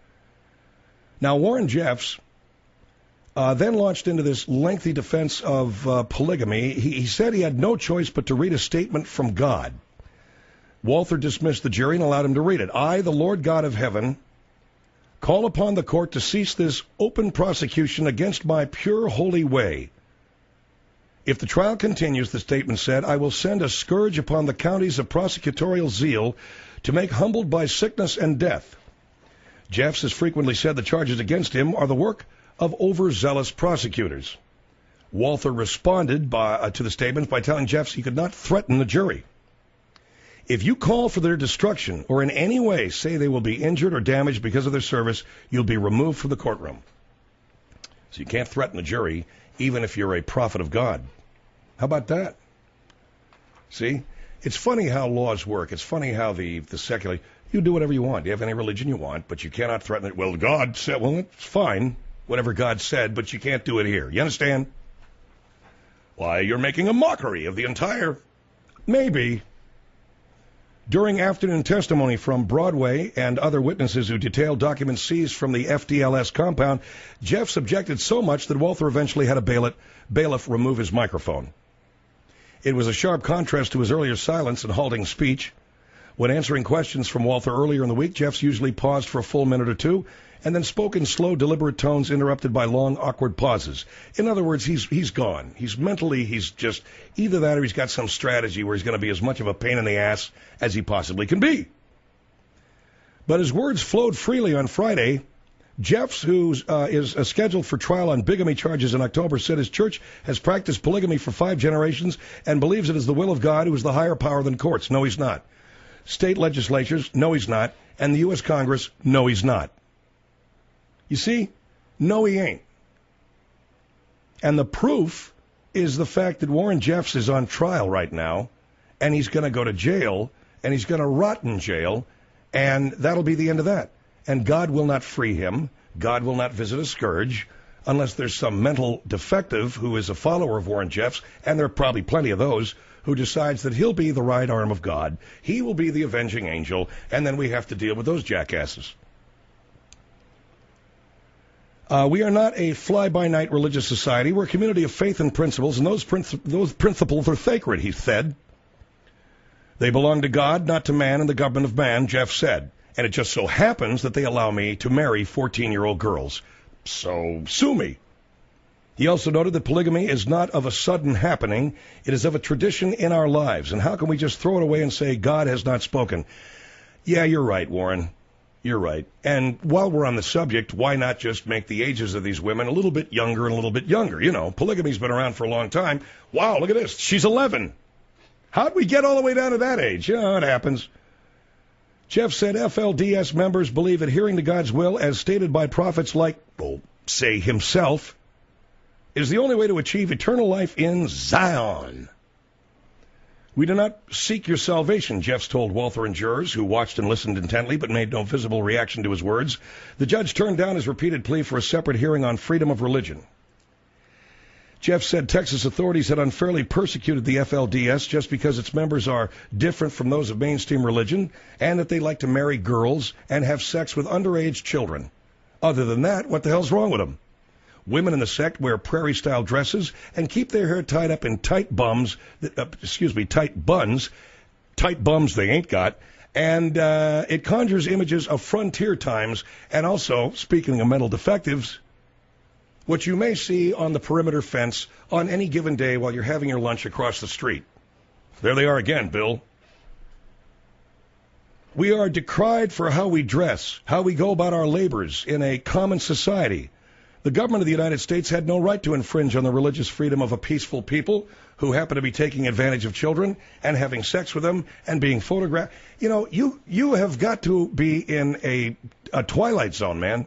Now, Warren Jeffs then launched into this lengthy defense of polygamy. He said he had no choice but to read a statement from God. Walther dismissed the jury and allowed him to read it. I, the Lord God of heaven, call upon the court to cease this open prosecution against my pure holy way. If the trial continues, the statement said, I will send a scourge upon the counties of prosecutorial zeal to make humbled by sickness and death. Jeffs has frequently said the charges against him are the work of overzealous prosecutors. Walther responded to the statements by telling Jeffs he could not threaten the jury. If you call for their destruction or in any way say they will be injured or damaged because of their service, you'll be removed from the courtroom. So you can't threaten the jury even if you're a prophet of God. How about that? See? It's funny how laws work. It's funny how the secular, you do whatever you want. You have any religion you want, but you cannot threaten it. Well, God said, well, it's fine, whatever God said, but you can't do it here. You understand? Why, you're making a mockery of the entire... Maybe. During afternoon testimony from Broadway and other witnesses who detailed documents seized from the FDLS compound, Jeffs objected so much that Walther eventually had a bailiff remove his microphone. It was a sharp contrast to his earlier silence and halting speech. When answering questions from Walther earlier in the week, Jeffs usually paused for a full minute or two and then spoke in slow, deliberate tones interrupted by long, awkward pauses. In other words, he's gone. He's just either that or he's got some strategy where he's going to be as much of a pain in the ass as he possibly can be. But his words flowed freely on Friday, Jeffs, who is scheduled for trial on bigamy charges in October, said his church has practiced polygamy for 5 generations and believes it is the will of God, who is the higher power than courts. No, he's not. State legislatures, no, he's not. And the U.S. Congress, no, he's not. You see? No, he ain't. And the proof is the fact that Warren Jeffs is on trial right now, and he's going to go to jail, and he's going to rot in jail, and that'll be the end of that. And God will not free him. God will not visit a scourge unless there's some mental defective who is a follower of Warren Jeffs, and there are probably plenty of those, who decides that he'll be the right arm of God. He will be the avenging angel, and then we have to deal with those jackasses. We are not a fly-by-night religious society. We're a community of faith and principles, and those principles are sacred, he said. They belong to God, not to man and the government of man, Jeff said. And it just so happens that they allow me to marry 14-year-old girls. So sue me. He also noted that polygamy is not of a sudden happening. It is of a tradition in our lives. And how can we just throw it away and say God has not spoken? Yeah, you're right, Warren. You're right. And while we're on the subject, why not just make the ages of these women a little bit younger and a little bit younger? You know, polygamy's been around for a long time. Wow, look at this. She's 11. How'd we get all the way down to that age? Yeah, it happens. Jeff said FLDS members believe adhering to God's will, as stated by prophets like, well, say himself, is the only way to achieve eternal life in Zion. We do not seek your salvation, Jeffs told Walther and jurors, who watched and listened intently but made no visible reaction to his words. The judge turned down his repeated plea for a separate hearing on freedom of religion. Jeff said Texas authorities had unfairly persecuted the FLDS just because its members are different from those of mainstream religion, and that they like to marry girls and have sex with underage children. Other than that, what the hell's wrong with them? Women in the sect wear prairie-style dresses and keep their hair tied up in tight buns they ain't got, and it conjures images of frontier times, and also, speaking of mental defectives, what you may see on the perimeter fence on any given day while you're having your lunch across the street. There they are again, Bill. We are decried for how we dress, how we go about our labors in a common society. The government of the United States had no right to infringe on the religious freedom of a peaceful people who happen to be taking advantage of children and having sex with them and being photographed. You know, you have got to be in a twilight zone, man.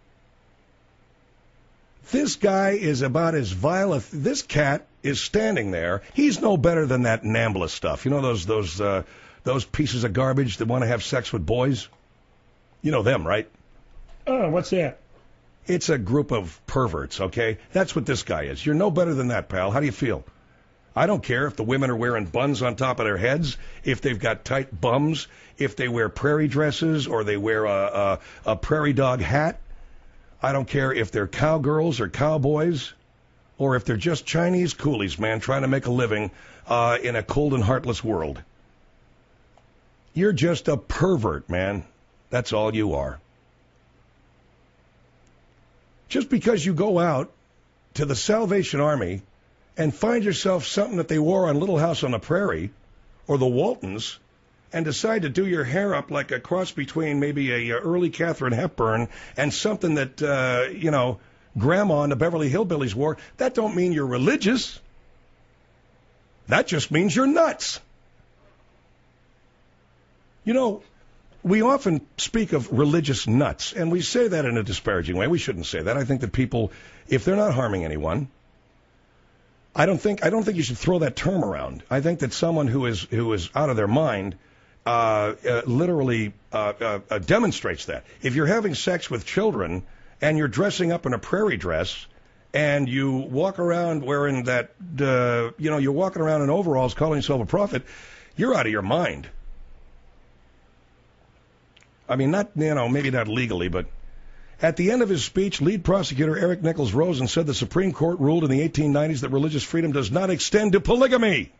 This guy is about as vile as this cat is standing there. He's no better than that NAMBLA stuff. You know those pieces of garbage that want to have sex with boys? You know them, right? Oh, what's that? It's a group of perverts, okay? That's what this guy is. You're no better than that, pal. How do you feel? I don't care if the women are wearing buns on top of their heads, if they've got tight bums, if they wear prairie dresses or they wear a prairie dog hat. I don't care if they're cowgirls or cowboys or if they're just Chinese coolies, man, trying to make a living in a cold and heartless world. You're just a pervert, man. That's all you are. Just because you go out to the Salvation Army and find yourself something that they wore on Little House on the Prairie or the Waltons and decide to do your hair up like a cross between maybe a early Katharine Hepburn and something that, Grandma and the Beverly Hillbillies wore, that don't mean you're religious. That just means you're nuts. You know, we often speak of religious nuts, and we say that in a disparaging way. We shouldn't say that. I think that people, if they're not harming anyone, I don't think you should throw that term around. I think that someone who is out of their mind literally demonstrates that. If you're having sex with children and you're dressing up in a prairie dress and you walk around wearing that, you're walking around in overalls calling yourself a prophet, you're out of your mind. I mean, maybe not legally, but at the end of his speech, lead prosecutor Eric Nichols Rosen said the Supreme Court ruled in the 1890s that religious freedom does not extend to polygamy.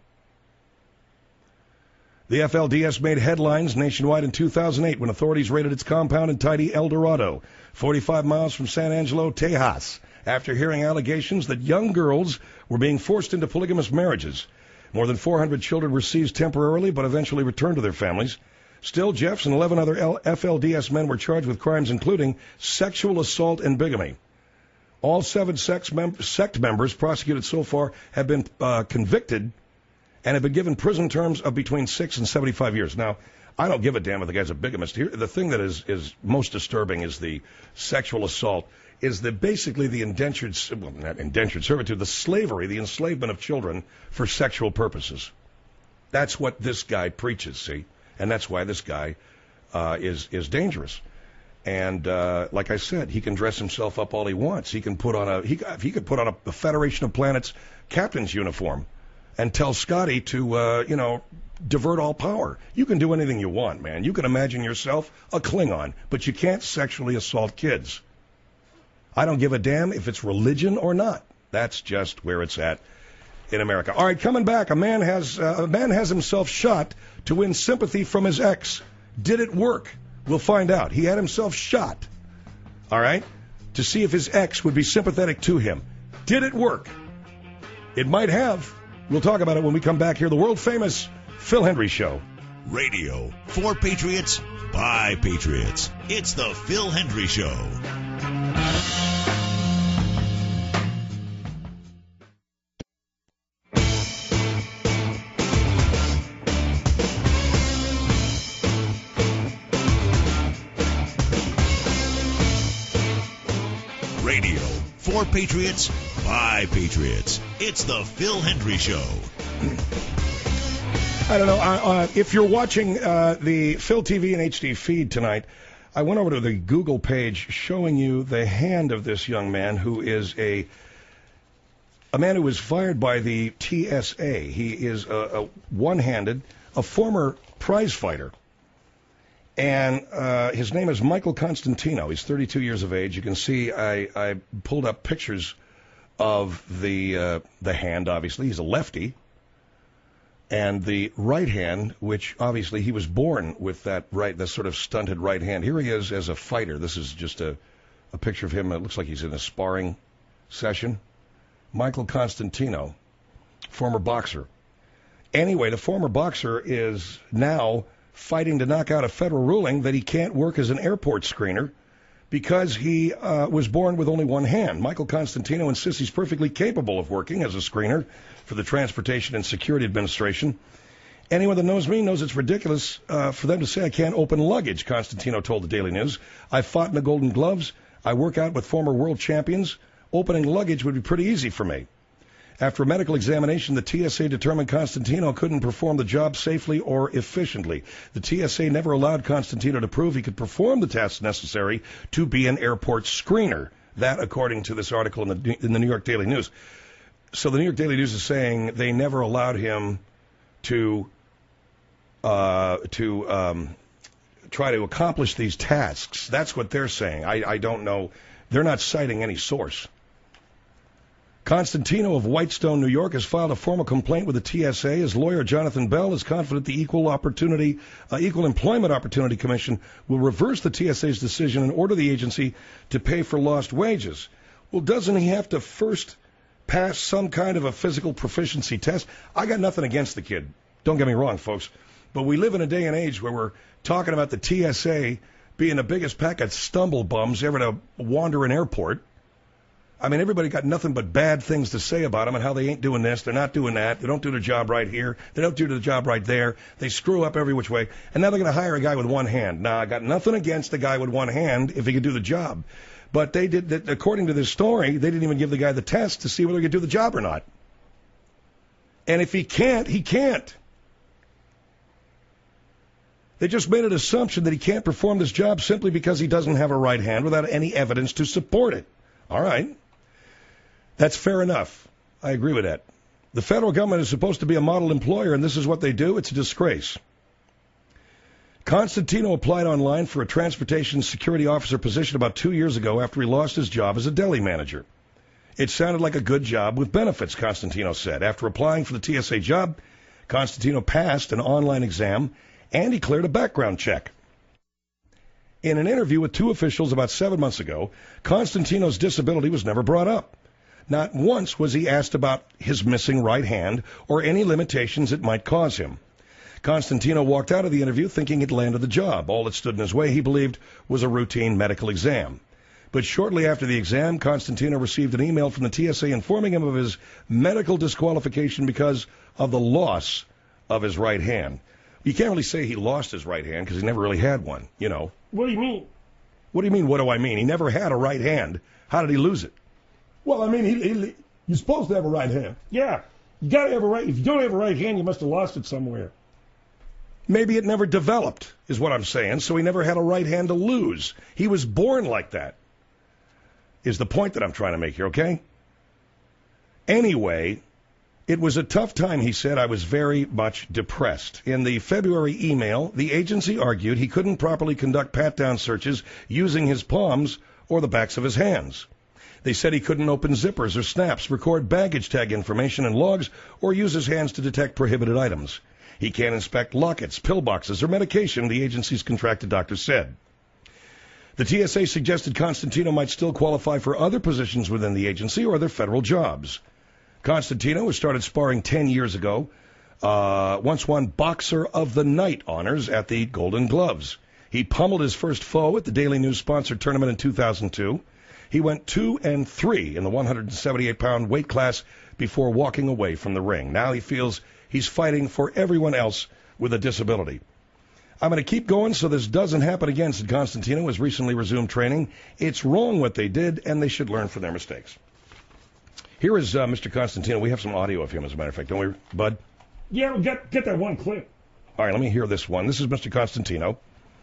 The FLDS made headlines nationwide in 2008 when authorities raided its compound in tidy El Dorado, 45 miles from San Angelo, Tejas, after hearing allegations that young girls were being forced into polygamous marriages. More than 400 children were seized temporarily but eventually returned to their families. Still, Jeffs and 11 other FLDS men were charged with crimes including sexual assault and bigamy. All 7 sect members prosecuted so far have been convicted and have been given prison terms of between 6 and 75 years. Now, I don't give a damn if the guy's a bigamist. Here, the thing that is most disturbing is the sexual assault, is that basically the not indentured servitude, the slavery, the enslavement of children for sexual purposes. That's what this guy preaches, see? And that's why this guy is dangerous. And like I said, he can dress himself up all he wants. He can put on he could put on a Federation of Planets captain's uniform and tell Scotty to divert all power. You can do anything you want, man. You can imagine yourself a Klingon, but you can't sexually assault kids. I don't give a damn if it's religion or not. That's just where it's at in America. All right, coming back, a man has himself shot to win sympathy from his ex. Did it work? We'll find out. He had himself shot, all right, to see if his ex would be sympathetic to him. Did it work? It might have. We'll talk about it when we come back here. The world-famous Phil Hendrie Show. Radio for Patriots, by Patriots. It's the Phil Hendrie Show. Radio for Patriots, by Patriots. It's the Phil Hendrie Show. I don't know. If you're watching the Phil TV and HD feed tonight, I went over to the Google page showing you the hand of this young man who is a man who was fired by the TSA. He is a one-handed, a former prize fighter. And his name is Michael Constantino. He's 32 years of age. You can see I pulled up pictures of the hand, obviously. He's a lefty. And the right hand, which obviously he was born with that sort of stunted right hand. Here he is as a fighter. This is just a picture of him. It looks like he's in a sparring session. Michael Constantino, former boxer. Anyway, the former boxer is now fighting to knock out a federal ruling that he can't work as an airport screener because he was born with only one hand. Michael Constantino insists he's perfectly capable of working as a screener for the Transportation and Security Administration. Anyone that knows me knows it's ridiculous for them to say I can't open luggage, Constantino told the Daily News. I fought in the Golden Gloves. I work out with former world champions. Opening luggage would be pretty easy for me. After a medical examination, the TSA determined Constantino couldn't perform the job safely or efficiently. The TSA never allowed Constantino to prove he could perform the tasks necessary to be an airport screener. That, according to this article in the New York Daily News. So the New York Daily News is saying they never allowed him to try to accomplish these tasks. That's what they're saying. I don't know. They're not citing any source. Constantino of Whitestone, New York, has filed a formal complaint with the TSA. His lawyer, Jonathan Bell, is confident the Equal Employment Opportunity Commission will reverse the TSA's decision and order the agency to pay for lost wages. Well, doesn't he have to first pass some kind of a physical proficiency test? I got nothing against the kid. Don't get me wrong, folks. But we live in a day and age where we're talking about the TSA being the biggest pack of stumble bums ever to wander an airport. I mean, everybody got nothing but bad things to say about them and how they ain't doing this, they're not doing that, they don't do their job right here, they don't do the job right there, they screw up every which way, and now they're going to hire a guy with one hand. Now, I got nothing against the guy with one hand if he could do the job. But they did, according to this story, they didn't even give the guy the test to see whether he could do the job or not. And if he can't, he can't. They just made an assumption that he can't perform this job simply because he doesn't have a right hand without any evidence to support it. All right. That's fair enough. I agree with that. The federal government is supposed to be a model employer, and this is what they do. It's a disgrace. Constantino applied online for a transportation security officer position about 2 years ago after he lost his job as a deli manager. It sounded like a good job with benefits, Constantino said. After applying for the TSA job, Constantino passed an online exam, and he cleared a background check. In an interview with 2 officials about 7 months ago, Constantino's disability was never brought up. Not once was he asked about his missing right hand or any limitations it might cause him. Constantino walked out of the interview thinking he'd landed the job. All that stood in his way, he believed, was a routine medical exam. But shortly after the exam, Constantino received an email from the TSA informing him of his medical disqualification because of the loss of his right hand. You can't really say he lost his right hand because he never really had one, you know. What do you mean? What do you mean, what do I mean? He never had a right hand. How did he lose it? Well, I mean, you're supposed to have a right hand. Yeah. You got to have a right. If you don't have a right hand, you must have lost it somewhere. Maybe it never developed, is what I'm saying, so he never had a right hand to lose. He was born like that, is the point that I'm trying to make here, okay? Anyway, it was a tough time, he said. I was very much depressed. In the February email, the agency argued he couldn't properly conduct pat-down searches using his palms or the backs of his hands. They said he couldn't open zippers or snaps, record baggage tag information and logs, or use his hands to detect prohibited items. He can't inspect lockets, pillboxes, or medication, the agency's contracted doctor said. The TSA suggested Constantino might still qualify for other positions within the agency or other federal jobs. Constantino, who started sparring 10 years ago, once won Boxer of the Night honors at the Golden Gloves. He pummeled his first foe at the Daily News sponsored tournament in 2002. He went 2-3 in the 178-pound weight class before walking away from the ring. Now he feels he's fighting for everyone else with a disability. I'm going to keep going so this doesn't happen again, said Constantino, who has recently resumed training. It's wrong what they did, and they should learn from their mistakes. Here is Mr. Constantino. We have some audio of him, as a matter of fact, don't we, Bud? Yeah, get that one clip. All right, let me hear this one. This is Mr. Constantino,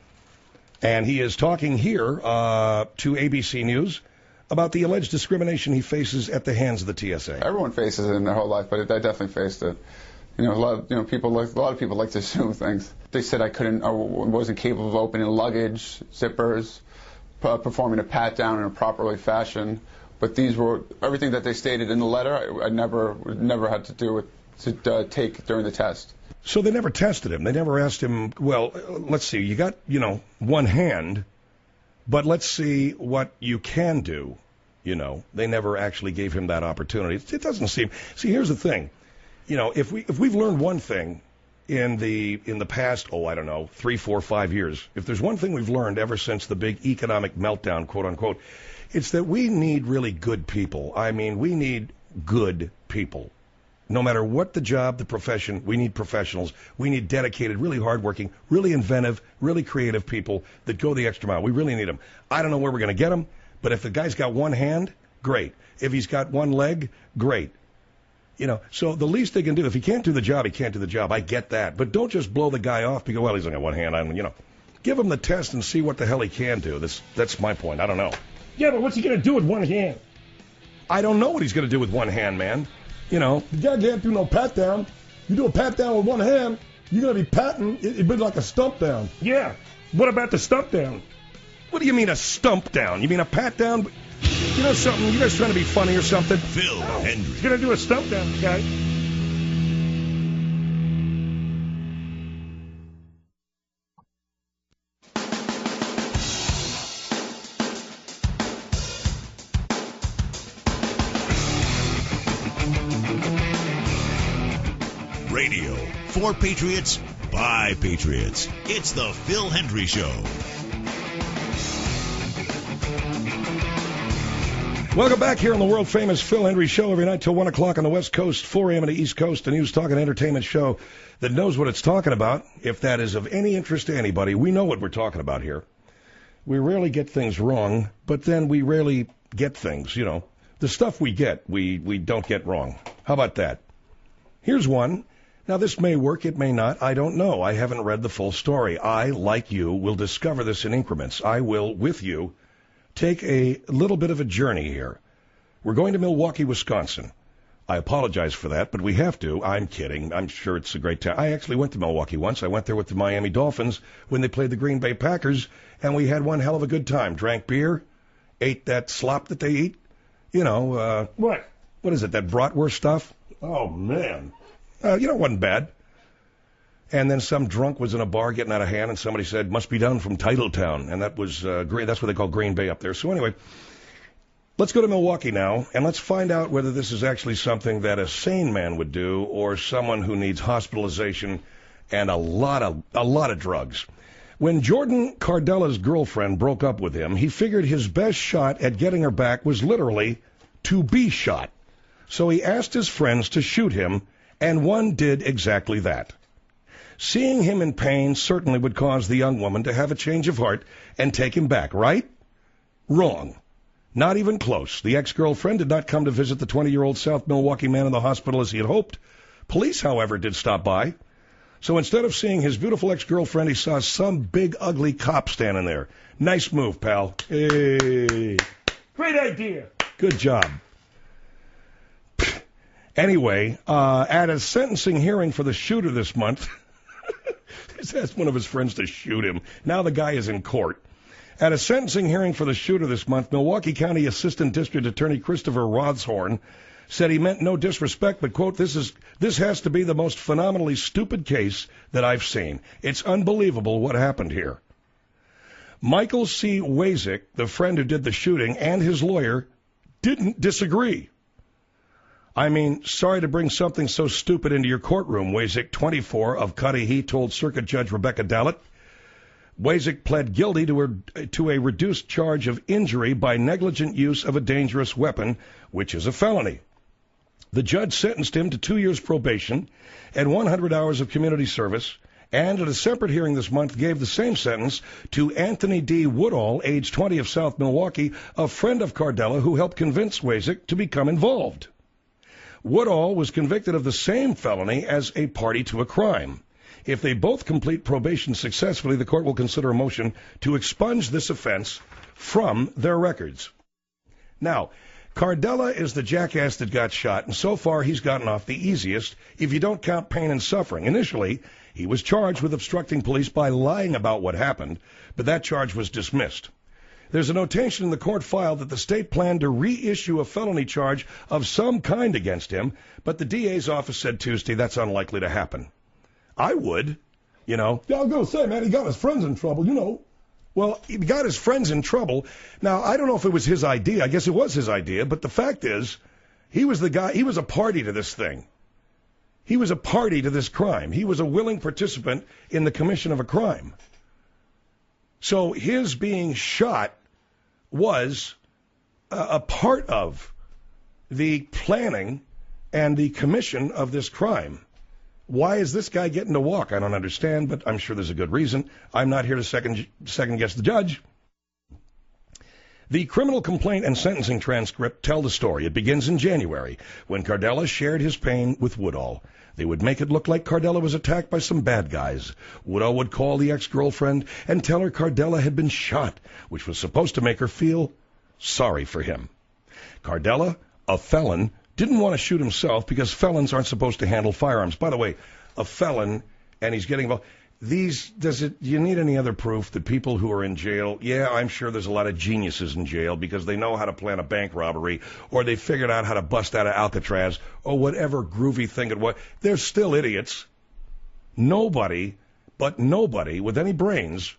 and he is talking here to ABC News about the alleged discrimination he faces at the hands of the TSA. Everyone faces it in their whole life, but I definitely faced it. A lot of people like to assume things. They said I wasn't capable of opening luggage, zippers, performing a pat down in a properly fashion. But these were everything that they stated in the letter. I never had to do with to take during the test. So they never tested him. They never asked him. Well, let's see. You got one hand, but let's see what you can do. They never actually gave him that opportunity. It doesn't seem. See, here's the thing. If we've learned one thing in the past, 3, 4, 5 years, if there's one thing we've learned ever since the big economic meltdown, quote unquote, it's that we need really good people. I mean, we need good people. No matter what the job, the profession, we need professionals. We need dedicated, really hardworking, really inventive, really creative people that go the extra mile. We really need them. I don't know where we're going to get them, but if the guy's got one hand, great. If he's got one leg, great. So the least they can do, if he can't do the job, he can't do the job. I get that. But don't just blow the guy off because, well, he's only got one hand. Give him the test and see what the hell he can do. That's my point. I don't know. Yeah, but what's he going to do with one hand? I don't know what he's going to do with one hand, man. The guy can't do no pat down. You do a pat down with one hand, you're going to be patting. It'd be like a stump down. Yeah. What about the stump down? What do you mean a stump down? You mean a pat down? Something? You guys trying to be funny or something? Phil Hendrie. He's going to do a stump down, guy. Radio for Patriots by Patriots. It's the Phil Hendrie Show. Welcome back here on the world-famous Phil Hendrie Show every night till 1 o'clock on the West Coast, 4 a.m. on the East Coast, a news, talk, and entertainment show that knows what it's talking about. If that is of any interest to anybody, we know what we're talking about here. We rarely get things wrong, but then we rarely get things, The stuff we get, we don't get wrong. How about that? Here's one. Now, this may work, it may not. I don't know. I haven't read the full story. I, like you, will discover this in increments. I will, with you, take a little bit of a journey here. We're going to Milwaukee, Wisconsin. I apologize for that, but we have to. I'm kidding. I'm sure it's a great town. I actually went to Milwaukee once. I went there with the Miami Dolphins when they played the Green Bay Packers, and we had one hell of a good time. Drank beer, ate that slop that they eat. What? What is it, that bratwurst stuff? Oh, man. It wasn't bad. And then some drunk was in a bar getting out of hand, and somebody said, must be down from Titletown. And that was Green. That's what they call Green Bay up there. So anyway, let's go to Milwaukee now, and let's find out whether this is actually something that a sane man would do or someone who needs hospitalization and a lot of drugs. When Jordan Cardella's girlfriend broke up with him, he figured his best shot at getting her back was literally to be shot. So he asked his friends to shoot him, and one did exactly that. Seeing him in pain certainly would cause the young woman to have a change of heart and take him back, right? Wrong. Not even close. The ex-girlfriend did not come to visit the 20-year-old South Milwaukee man in the hospital as he had hoped. Police, however, did stop by. So instead of seeing his beautiful ex-girlfriend, he saw some big, ugly cop standing there. Nice move, pal. Hey. Great idea. Good job. Anyway, at a sentencing hearing for the shooter this month, he's asked one of his friends to shoot him. Now the guy is in court. At a sentencing hearing for the shooter this month, Milwaukee County Assistant District Attorney Christopher Rothshorn said he meant no disrespect, but, quote, this has to be the most phenomenally stupid case that I've seen. It's unbelievable what happened here. Michael C. Wazik, the friend who did the shooting, and his lawyer didn't disagree. I mean, sorry to bring something so stupid into your courtroom, Wazik, 24, of Cudahy, told Circuit Judge Rebecca Dallett. Wazik pled guilty to a reduced charge of injury by negligent use of a dangerous weapon, which is a felony. The judge sentenced him to 2 years probation and 100 hours of community service, and at a separate hearing this month gave the same sentence to Anthony D. Woodall, age 20, of South Milwaukee, a friend of Cardella who helped convince Wazik to become involved. Woodall was convicted of the same felony as a party to a crime. If they both complete probation successfully, the court will consider a motion to expunge this offense from their records. Now, Cardella is the jackass that got shot, and so far he's gotten off the easiest if you don't count pain and suffering. Initially, he was charged with obstructing police by lying about what happened, but that charge was dismissed. There's a notation in the court file that the state planned to reissue a felony charge of some kind against him, but the DA's office said Tuesday that's unlikely to happen. I would, you know. Yeah, I was going to say, man, he got his friends in trouble, you know. Well, he got his friends in trouble. Now, I don't know if it was his idea. I guess it was his idea, but the fact is, he was the guy, he was a party to this thing. He was a party to this crime. He was a willing participant in the commission of a crime. So his being shot was a part of the planning and the commission of this crime. Why is this guy getting to walk? I don't understand, but I'm sure there's a good reason. I'm not here to second guess the judge. The criminal complaint and sentencing transcript tell the story. It begins in January, when Cardella shared his pain with Woodall. They would make it look like Cardella was attacked by some bad guys. Woodall would call the ex-girlfriend and tell her Cardella had been shot, which was supposed to make her feel sorry for him. Cardella, a felon, didn't want to shoot himself because felons aren't supposed to handle firearms. By the way, a felon, and he's getting involved. Do you need any other proof that people who are in jail, yeah, I'm sure there's a lot of geniuses in jail because they know how to plan a bank robbery, or they figured out how to bust out of Alcatraz, or whatever groovy thing it was. They're still idiots. Nobody with any brains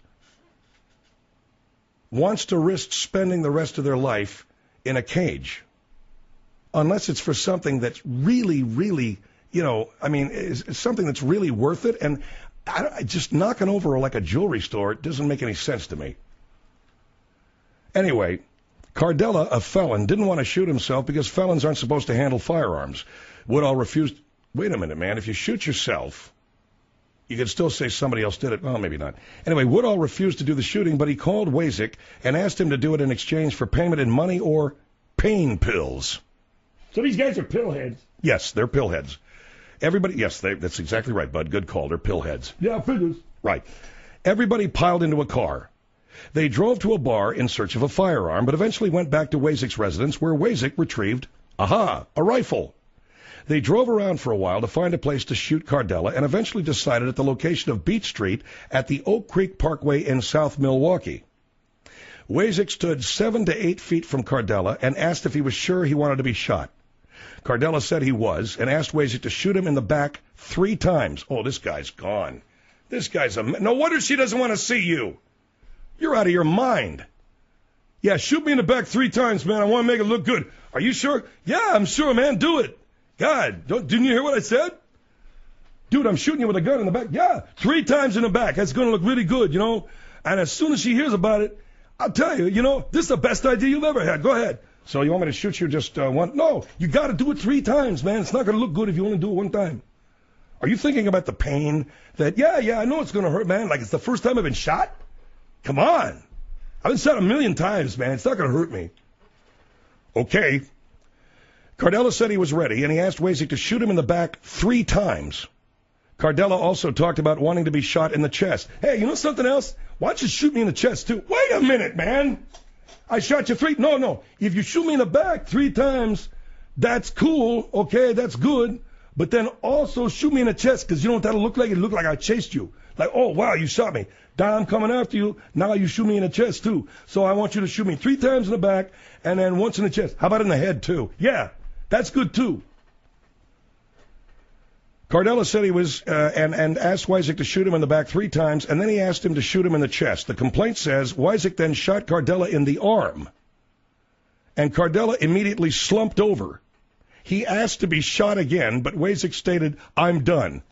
wants to risk spending the rest of their life in a cage. Unless it's for something that's really, really, it's something that's really worth it. And just knocking over like a jewelry store, it doesn't make any sense to me. Anyway, Cardella, a felon, didn't want to shoot himself because felons aren't supposed to handle firearms. Woodall refused. Wait a minute, man. If you shoot yourself, you could still say somebody else did it. Well, maybe not. Anyway, Woodall refused to do the shooting, but he called Wazik and asked him to do it in exchange for payment in money or pain pills. So these guys are pillheads. Yes, they're pillheads. Everybody, yes, that's exactly right, Bud. Good call. They're pillheads. Yeah, figures. Right. Everybody piled into a car. They drove to a bar in search of a firearm, but eventually went back to Wazik's residence where Wazik retrieved, a rifle. They drove around for a while to find a place to shoot Cardella and eventually decided at the location of Beach Street at the Oak Creek Parkway in South Milwaukee. Wazik stood 7 to 8 feet from Cardella and asked if he was sure he wanted to be shot. Cardella said he was and asked Wazik to shoot him in the back 3 times. Oh, this guy's gone. This guy's no wonder she doesn't want to see you. You're out of your mind. Yeah, shoot me in the back 3 times, man. I want to make it look good. Are you sure? Yeah, I'm sure, man. Do it. God, didn't you hear what I said? dude, I'm shooting you with a gun in the back. Yeah, 3 times in the back. That's going to look really good, you know. And as soon as she hears about it, I'll tell you, you know, this is the best idea you've ever had. Go ahead. So you want me to shoot you just one? No, you got to do it 3 times, man. It's not going to look good if you only do it 1 time. Are you thinking about the pain that, yeah, I know it's going to hurt, man. Like it's the first time I've been shot? Come on. I've been shot 1,000,000 times, man. It's not going to hurt me. Okay. Cardella said he was ready, and he asked Wasik to shoot him in the back 3 times. Cardella also talked about wanting to be shot in the chest. Hey, you know something else? Why don't you shoot me in the chest, too? Wait a minute, man. I shot you 3. No. If you shoot me in the back 3 times, that's cool. Okay, that's good. But then also shoot me in the chest, because you know what that'll look like? It'll look like I chased you. Like, oh, wow, you shot me. Now I'm coming after you. Now you shoot me in the chest, too. So I want you to shoot me 3 times in the back and then once in the chest. How about in the head, too? Yeah, that's good, too. Cardella said he was, and asked Wasik to shoot him in the back 3 times, and then he asked him to shoot him in the chest. The complaint says Wasik then shot Cardella in the arm, and Cardella immediately slumped over. He asked to be shot again, but Wasik stated, "I'm done."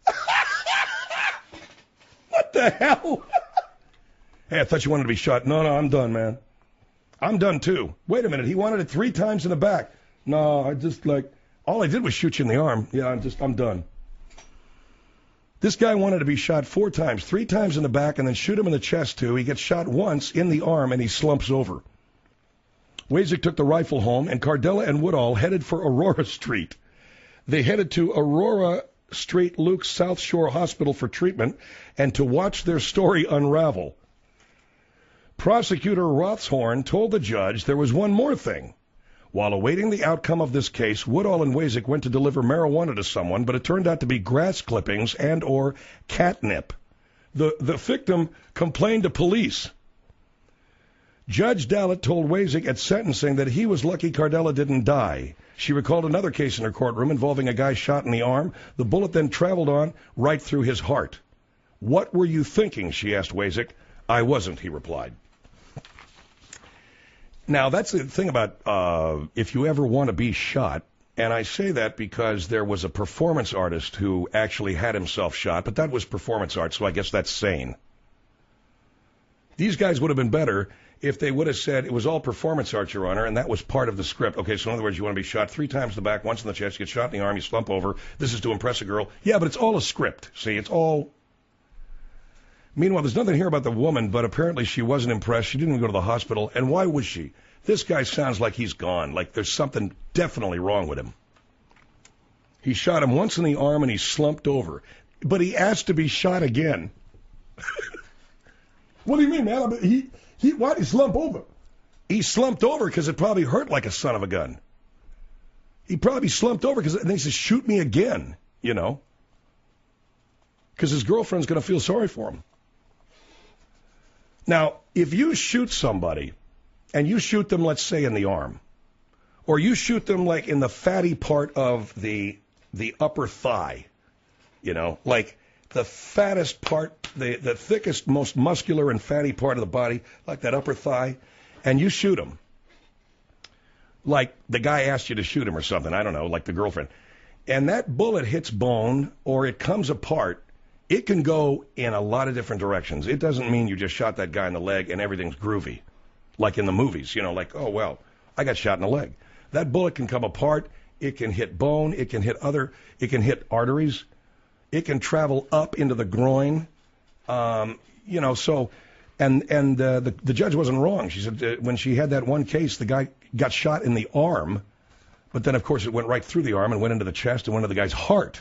What the hell? Hey, I thought you wanted to be shot. No, I'm done, man. I'm done, too. Wait a minute. He wanted it 3 times in the back. No, all I did was shoot you in the arm. Yeah, I'm done. This guy wanted to be shot 4 times, 3 times in the back, and then shoot him in the chest, too. He gets shot once in the arm, and he slumps over. Wasik took the rifle home, and Cardella and Woodall headed for Aurora Street. They headed to Aurora Street Luke's South Shore Hospital for treatment and to watch their story unravel. Prosecutor Rothshorn told the judge there was one more thing. While awaiting the outcome of this case, Woodall and Wasik went to deliver marijuana to someone, but it turned out to be grass clippings and or catnip. The victim complained to police. Judge Dallett told Wasik at sentencing that he was lucky Cardella didn't die. She recalled another case in her courtroom involving a guy shot in the arm. The bullet then traveled on right through his heart. "What were you thinking?" she asked Wasik. "I wasn't," he replied. Now, that's the thing about if you ever want to be shot, and I say that because there was a performance artist who actually had himself shot, but that was performance art, so I guess that's sane. These guys would have been better if they would have said it was all performance art, Your Honor, and that was part of the script. Okay, so in other words, you want to be shot 3 times in the back, once in the chest, you get shot in the arm, you slump over. This is to impress a girl. Yeah, but it's all a script. See, it's all... Meanwhile, there's nothing here about the woman, but apparently she wasn't impressed. She didn't even go to the hospital. And why was she? This guy sounds like he's gone, like there's something definitely wrong with him. He shot him once in the arm and he slumped over. But he asked to be shot again. What do you mean, man? I mean, why did he slump over? He slumped over because it probably hurt like a son of a gun. He probably slumped over because he says, "Shoot me again," you know. Because his girlfriend's going to feel sorry for him. Now, if you shoot somebody, and you shoot them, let's say, in the arm, or you shoot them like in the fatty part of the upper thigh, you know, like the fattest part, the thickest, most muscular and fatty part of the body, like that upper thigh, and you shoot them, like the guy asked you to shoot him or something, I don't know, like the girlfriend, and that bullet hits bone or it comes apart, it can go in a lot of different directions. It doesn't mean you just shot that guy in the leg and everything's groovy, like in the movies, you know, like, oh, well, I got shot in the leg. That bullet can come apart. It can hit bone. It can hit arteries. It can travel up into the groin. You know, so, and the judge wasn't wrong. She said when she had that one case, the guy got shot in the arm, but then, of course, it went right through the arm and went into the chest and went into the guy's heart.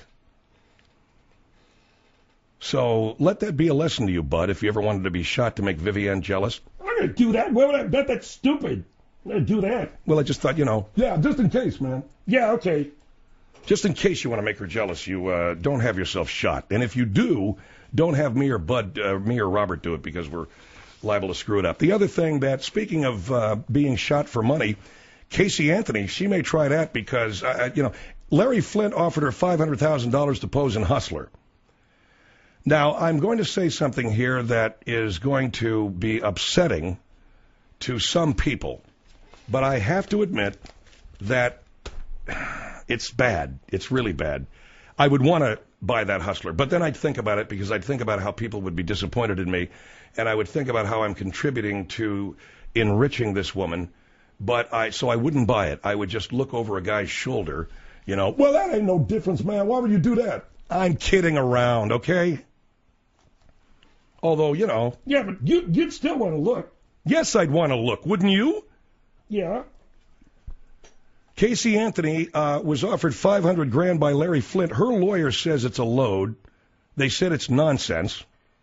So let that be a lesson to you, bud, if you ever wanted to be shot to make Vivienne jealous. I'm not going to do that. Why would I bet? That's stupid. I'm going to do that. Well, I just thought, you know. Yeah, just in case, man. Yeah, okay. Just in case you want to make her jealous, you don't have yourself shot. And if you do, don't have me or Robert do it because we're liable to screw it up. The other thing that, speaking of being shot for money, Casey Anthony, she may try that because, you know, Larry Flint offered her $500,000 to pose in Hustler. Now, I'm going to say something here that is going to be upsetting to some people, but I have to admit that it's bad. It's really bad. I would want to buy that Hustler. But then I'd think about it because I'd think about how people would be disappointed in me, and I would think about how I'm contributing to enriching this woman. So I wouldn't buy it. I would just look over a guy's shoulder, well, that ain't no difference, man. Why would you do that? I'm kidding around, okay? Although, Yeah, but you'd still want to look. Yes, I'd want to look. Wouldn't you? Yeah. Casey Anthony was offered $500,000 by Larry Flint. Her lawyer says it's a load. They said it's nonsense.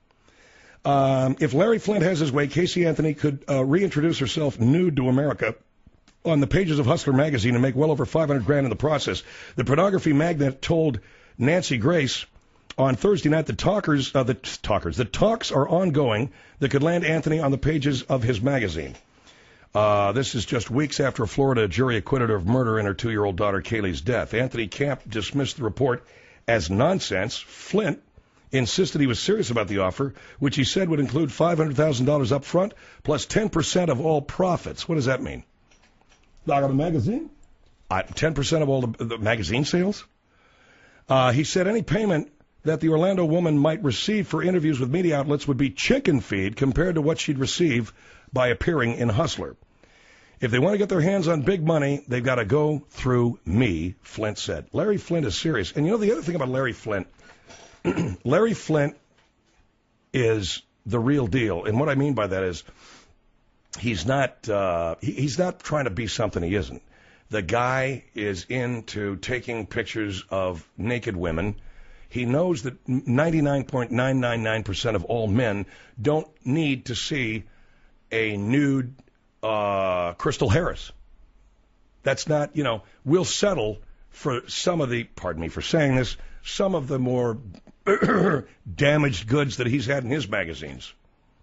If Larry Flint has his way, Casey Anthony could reintroduce herself nude to America on the pages of Hustler magazine and make well over $500,000 in the process. The pornography magnate told Nancy Grace on Thursday night the talks are ongoing that could land Anthony on the pages of his magazine. This is just weeks after a Florida jury acquitted her of murder in her 2-year-old daughter Kaylee's death. Anthony Camp dismissed the report as nonsense. Flint insisted he was serious about the offer, which he said would include $500,000 up front plus 10% of all profits. What does that mean? Like on the magazine? 10% of all the magazine sales? He said any payment that the Orlando woman might receive for interviews with media outlets would be chicken feed compared to what she'd receive by appearing in Hustler. If they want to get their hands on big money, they've got to go through me, Flint said. Larry Flint is serious. And the other thing about Larry Flint, Larry Flint is the real deal. And what I mean by that is he's not trying to be something he isn't. The guy is into taking pictures of naked women. He knows that 99.999% of all men don't need to see a nude Crystal Harris. That's not, we'll settle for some of the, pardon me for saying this, some of the more damaged goods that he's had in his magazines.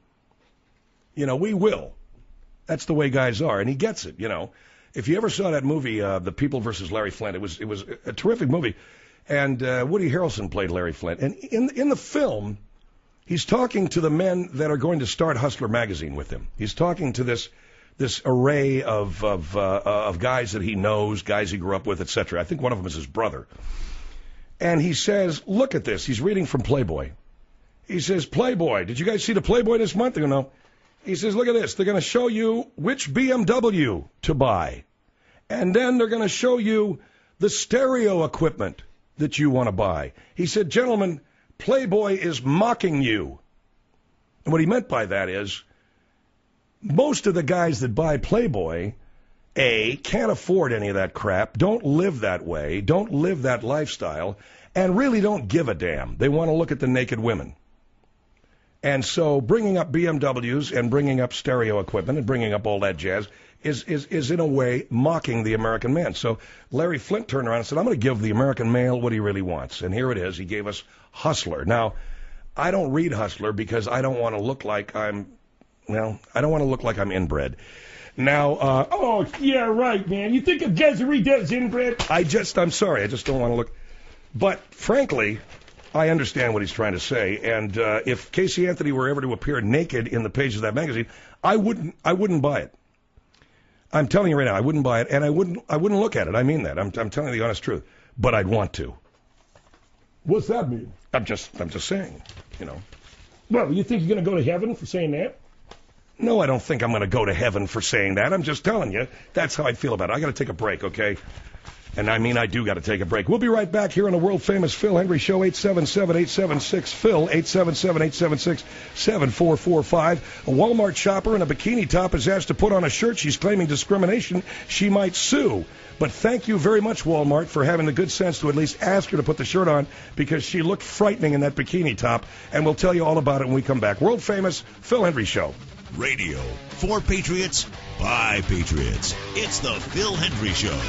We will. That's the way guys are, and he gets it, If you ever saw that movie, The People versus Larry Flint, it was a terrific movie. And Woody Harrelson played Larry Flint. And in the film, he's talking to the men that are going to start Hustler magazine with him. He's talking to this array of guys that he knows, guys he grew up with, etc. I think one of them is his brother. And he says, look at this. He's reading from Playboy. He says, Playboy, did you guys see the Playboy this month? They go, no. He says, look at this. They're going to show you which BMW to buy. And then they're going to show you the stereo equipment that you want to buy. He said, gentlemen, Playboy is mocking you. And what he meant by that is most of the guys that buy Playboy, A, can't afford any of that crap, don't live that way, don't live that lifestyle, and really don't give a damn. They want to look at the naked women. And so bringing up BMWs and bringing up stereo equipment and bringing up all that jazz is in a way mocking the American man. So Larry Flint turned around and said, I'm going to give the American male what he really wants. And here it is. He gave us Hustler. Now, I don't read Hustler because I don't want to look like I'm inbred. Now, oh, yeah, right, man. You think a guys who read that is inbred? I'm sorry. I just don't want to look. But frankly, I understand what he's trying to say. And if Casey Anthony were ever to appear naked in the pages of that magazine, I wouldn't buy it. I'm telling you right now, I wouldn't buy it, and I wouldn't look at it. I mean that. I'm telling you the honest truth. But I'd want to. What's that mean? I'm just saying, Well, you think you're going to go to heaven for saying that? No, I don't think I'm going to go to heaven for saying that. I'm just telling you. That's how I feel about it. I got to take a break, okay? And I mean, I do got to take a break. We'll be right back here on the world-famous Phil Hendry Show, 877-876-PHIL, 877-876-7445. A Walmart shopper in a bikini top is asked to put on a shirt. She's claiming discrimination. She might sue. But thank you very much, Walmart, for having the good sense to at least ask her to put the shirt on because she looked frightening in that bikini top. And we'll tell you all about it when we come back. World-famous Phil Hendry Show. Radio for Patriots by Patriots. It's the Phil Hendry Show.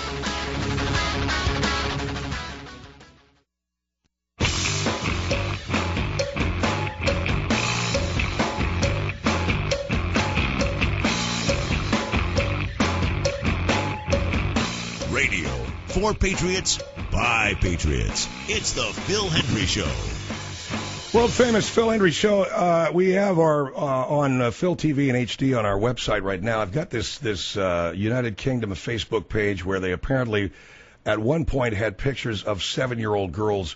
Radio for Patriots by Patriots. It's the Phil Hendry Show. World famous Phil Hendry Show. We have our on Phil TV and HD on our website right now. I've got this United Kingdom Facebook page where they apparently at one point had pictures of 7-year-old girls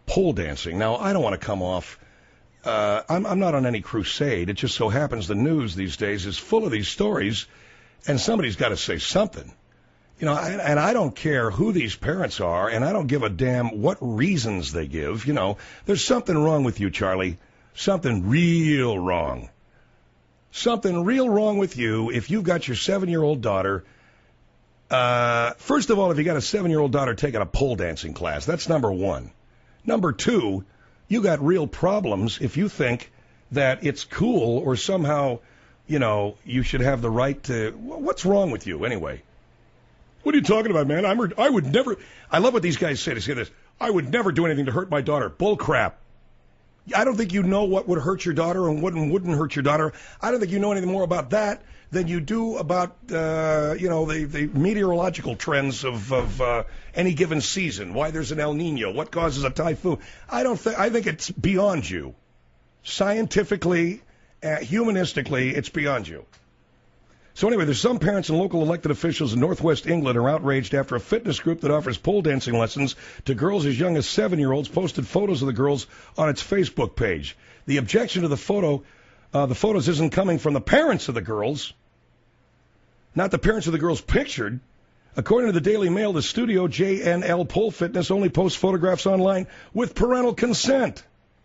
pole dancing. Now, I don't want to come off. I'm not on any crusade. It just so happens the news these days is full of these stories, and somebody's got to say something. You know, and I don't care who these parents are, and I don't give a damn what reasons they give. You know, there's something wrong with you, Charlie. Something real wrong. Something real wrong with you if you've got your 7-year-old daughter. First of all, if you got a 7-year-old daughter taking a pole dancing class, that's number one. Number two, you got real problems if you think that it's cool or somehow, you know, you should have the right to. What's wrong with you anyway? What are you talking about, man? I would never. I love what these guys say. They say this. I would never do anything to hurt my daughter. Bull crap. I don't think you know what would hurt your daughter and what wouldn't hurt your daughter. I don't think you know anything more about that than you do about, you know, the meteorological trends of any given season. Why there's an El Nino, what causes a typhoon. I think it's beyond you. Scientifically, humanistically, it's beyond you. So anyway, there's some parents and local elected officials in Northwest England are outraged after a fitness group that offers pole dancing lessons to girls as young as 7-year-olds posted photos of the girls on its Facebook page. The objection to the photos isn't coming from the parents of the girls, not the parents of the girls pictured. According to the Daily Mail, the studio JNL Pole Fitness only posts photographs online with parental consent.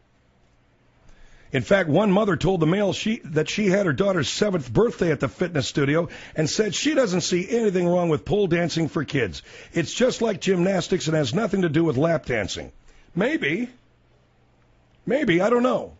In fact, one mother told the Mail that she had her daughter's 7th birthday at the fitness studio and said she doesn't see anything wrong with pole dancing for kids. It's just like gymnastics and has nothing to do with lap dancing. Maybe, I don't know.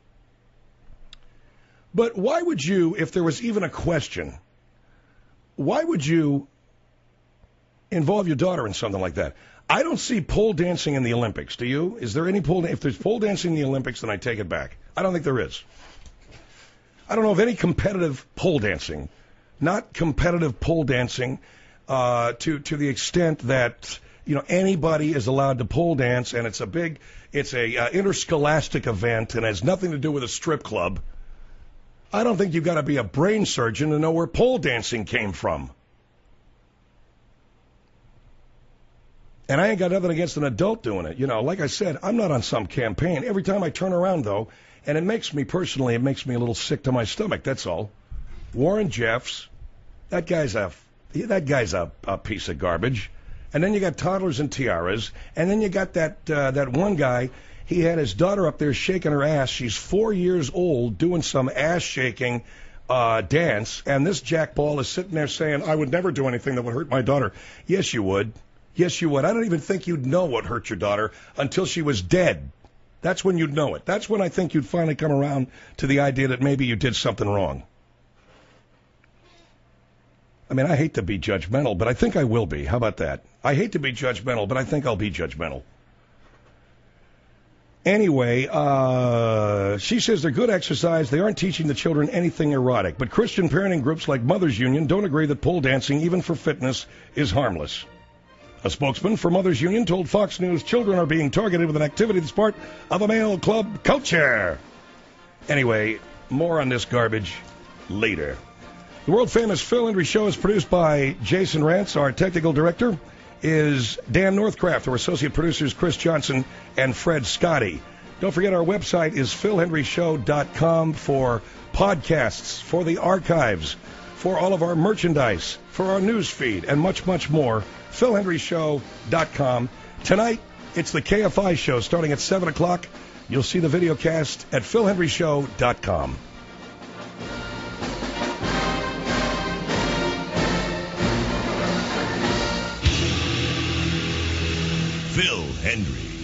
But why would you, if there was even a question, why would you involve your daughter in something like that? I don't see pole dancing in the Olympics. Do you? Is there any pole? If there's pole dancing in the Olympics, then I take it back. I don't think there is. I don't know of any competitive pole dancing, not competitive pole dancing to the extent that, you know, anybody is allowed to pole dance, and it's a interscholastic event and has nothing to do with a strip club. I don't think you've got to be a brain surgeon to know where pole dancing came from. And I ain't got nothing against an adult doing it. You know, like I said, I'm not on some campaign. Every time I turn around, though, and it makes me a little sick to my stomach, that's all. Warren Jeffs, that guy's a piece of garbage. And then you got toddlers and tiaras. And then you got that one guy, he had his daughter up there shaking her ass. She's 4 years old doing some ass-shaking dance. And this jackball is sitting there saying, I would never do anything that would hurt my daughter. Yes, you would. Yes, you would. I don't even think you'd know what hurt your daughter until she was dead. That's when you'd know it. That's when I think you'd finally come around to the idea that maybe you did something wrong. I mean, I hate to be judgmental, but I think I will be. How about that? I hate to be judgmental, but I think I'll be judgmental. Anyway, she says they're good exercise. They aren't teaching the children anything erotic. But Christian parenting groups like Mothers Union don't agree that pole dancing, even for fitness, is harmless. A spokesman for Mothers Union told Fox News children are being targeted with an activity that's part of a male club culture. Anyway, more on this garbage later. The world-famous Phil Hendrie Show is produced by Jason Rantz. Our technical director is Dan Northcraft. Our associate producers, Chris Johnson and Fred Scotty. Don't forget our website is philhendryshow.com for podcasts, for the archives, for all of our merchandise, for our news feed, and much, much more. philhendryshow.com. Tonight, it's the KFI show starting at 7 o'clock. You'll see the video cast at philhendryshow.com. Phil Hendrie.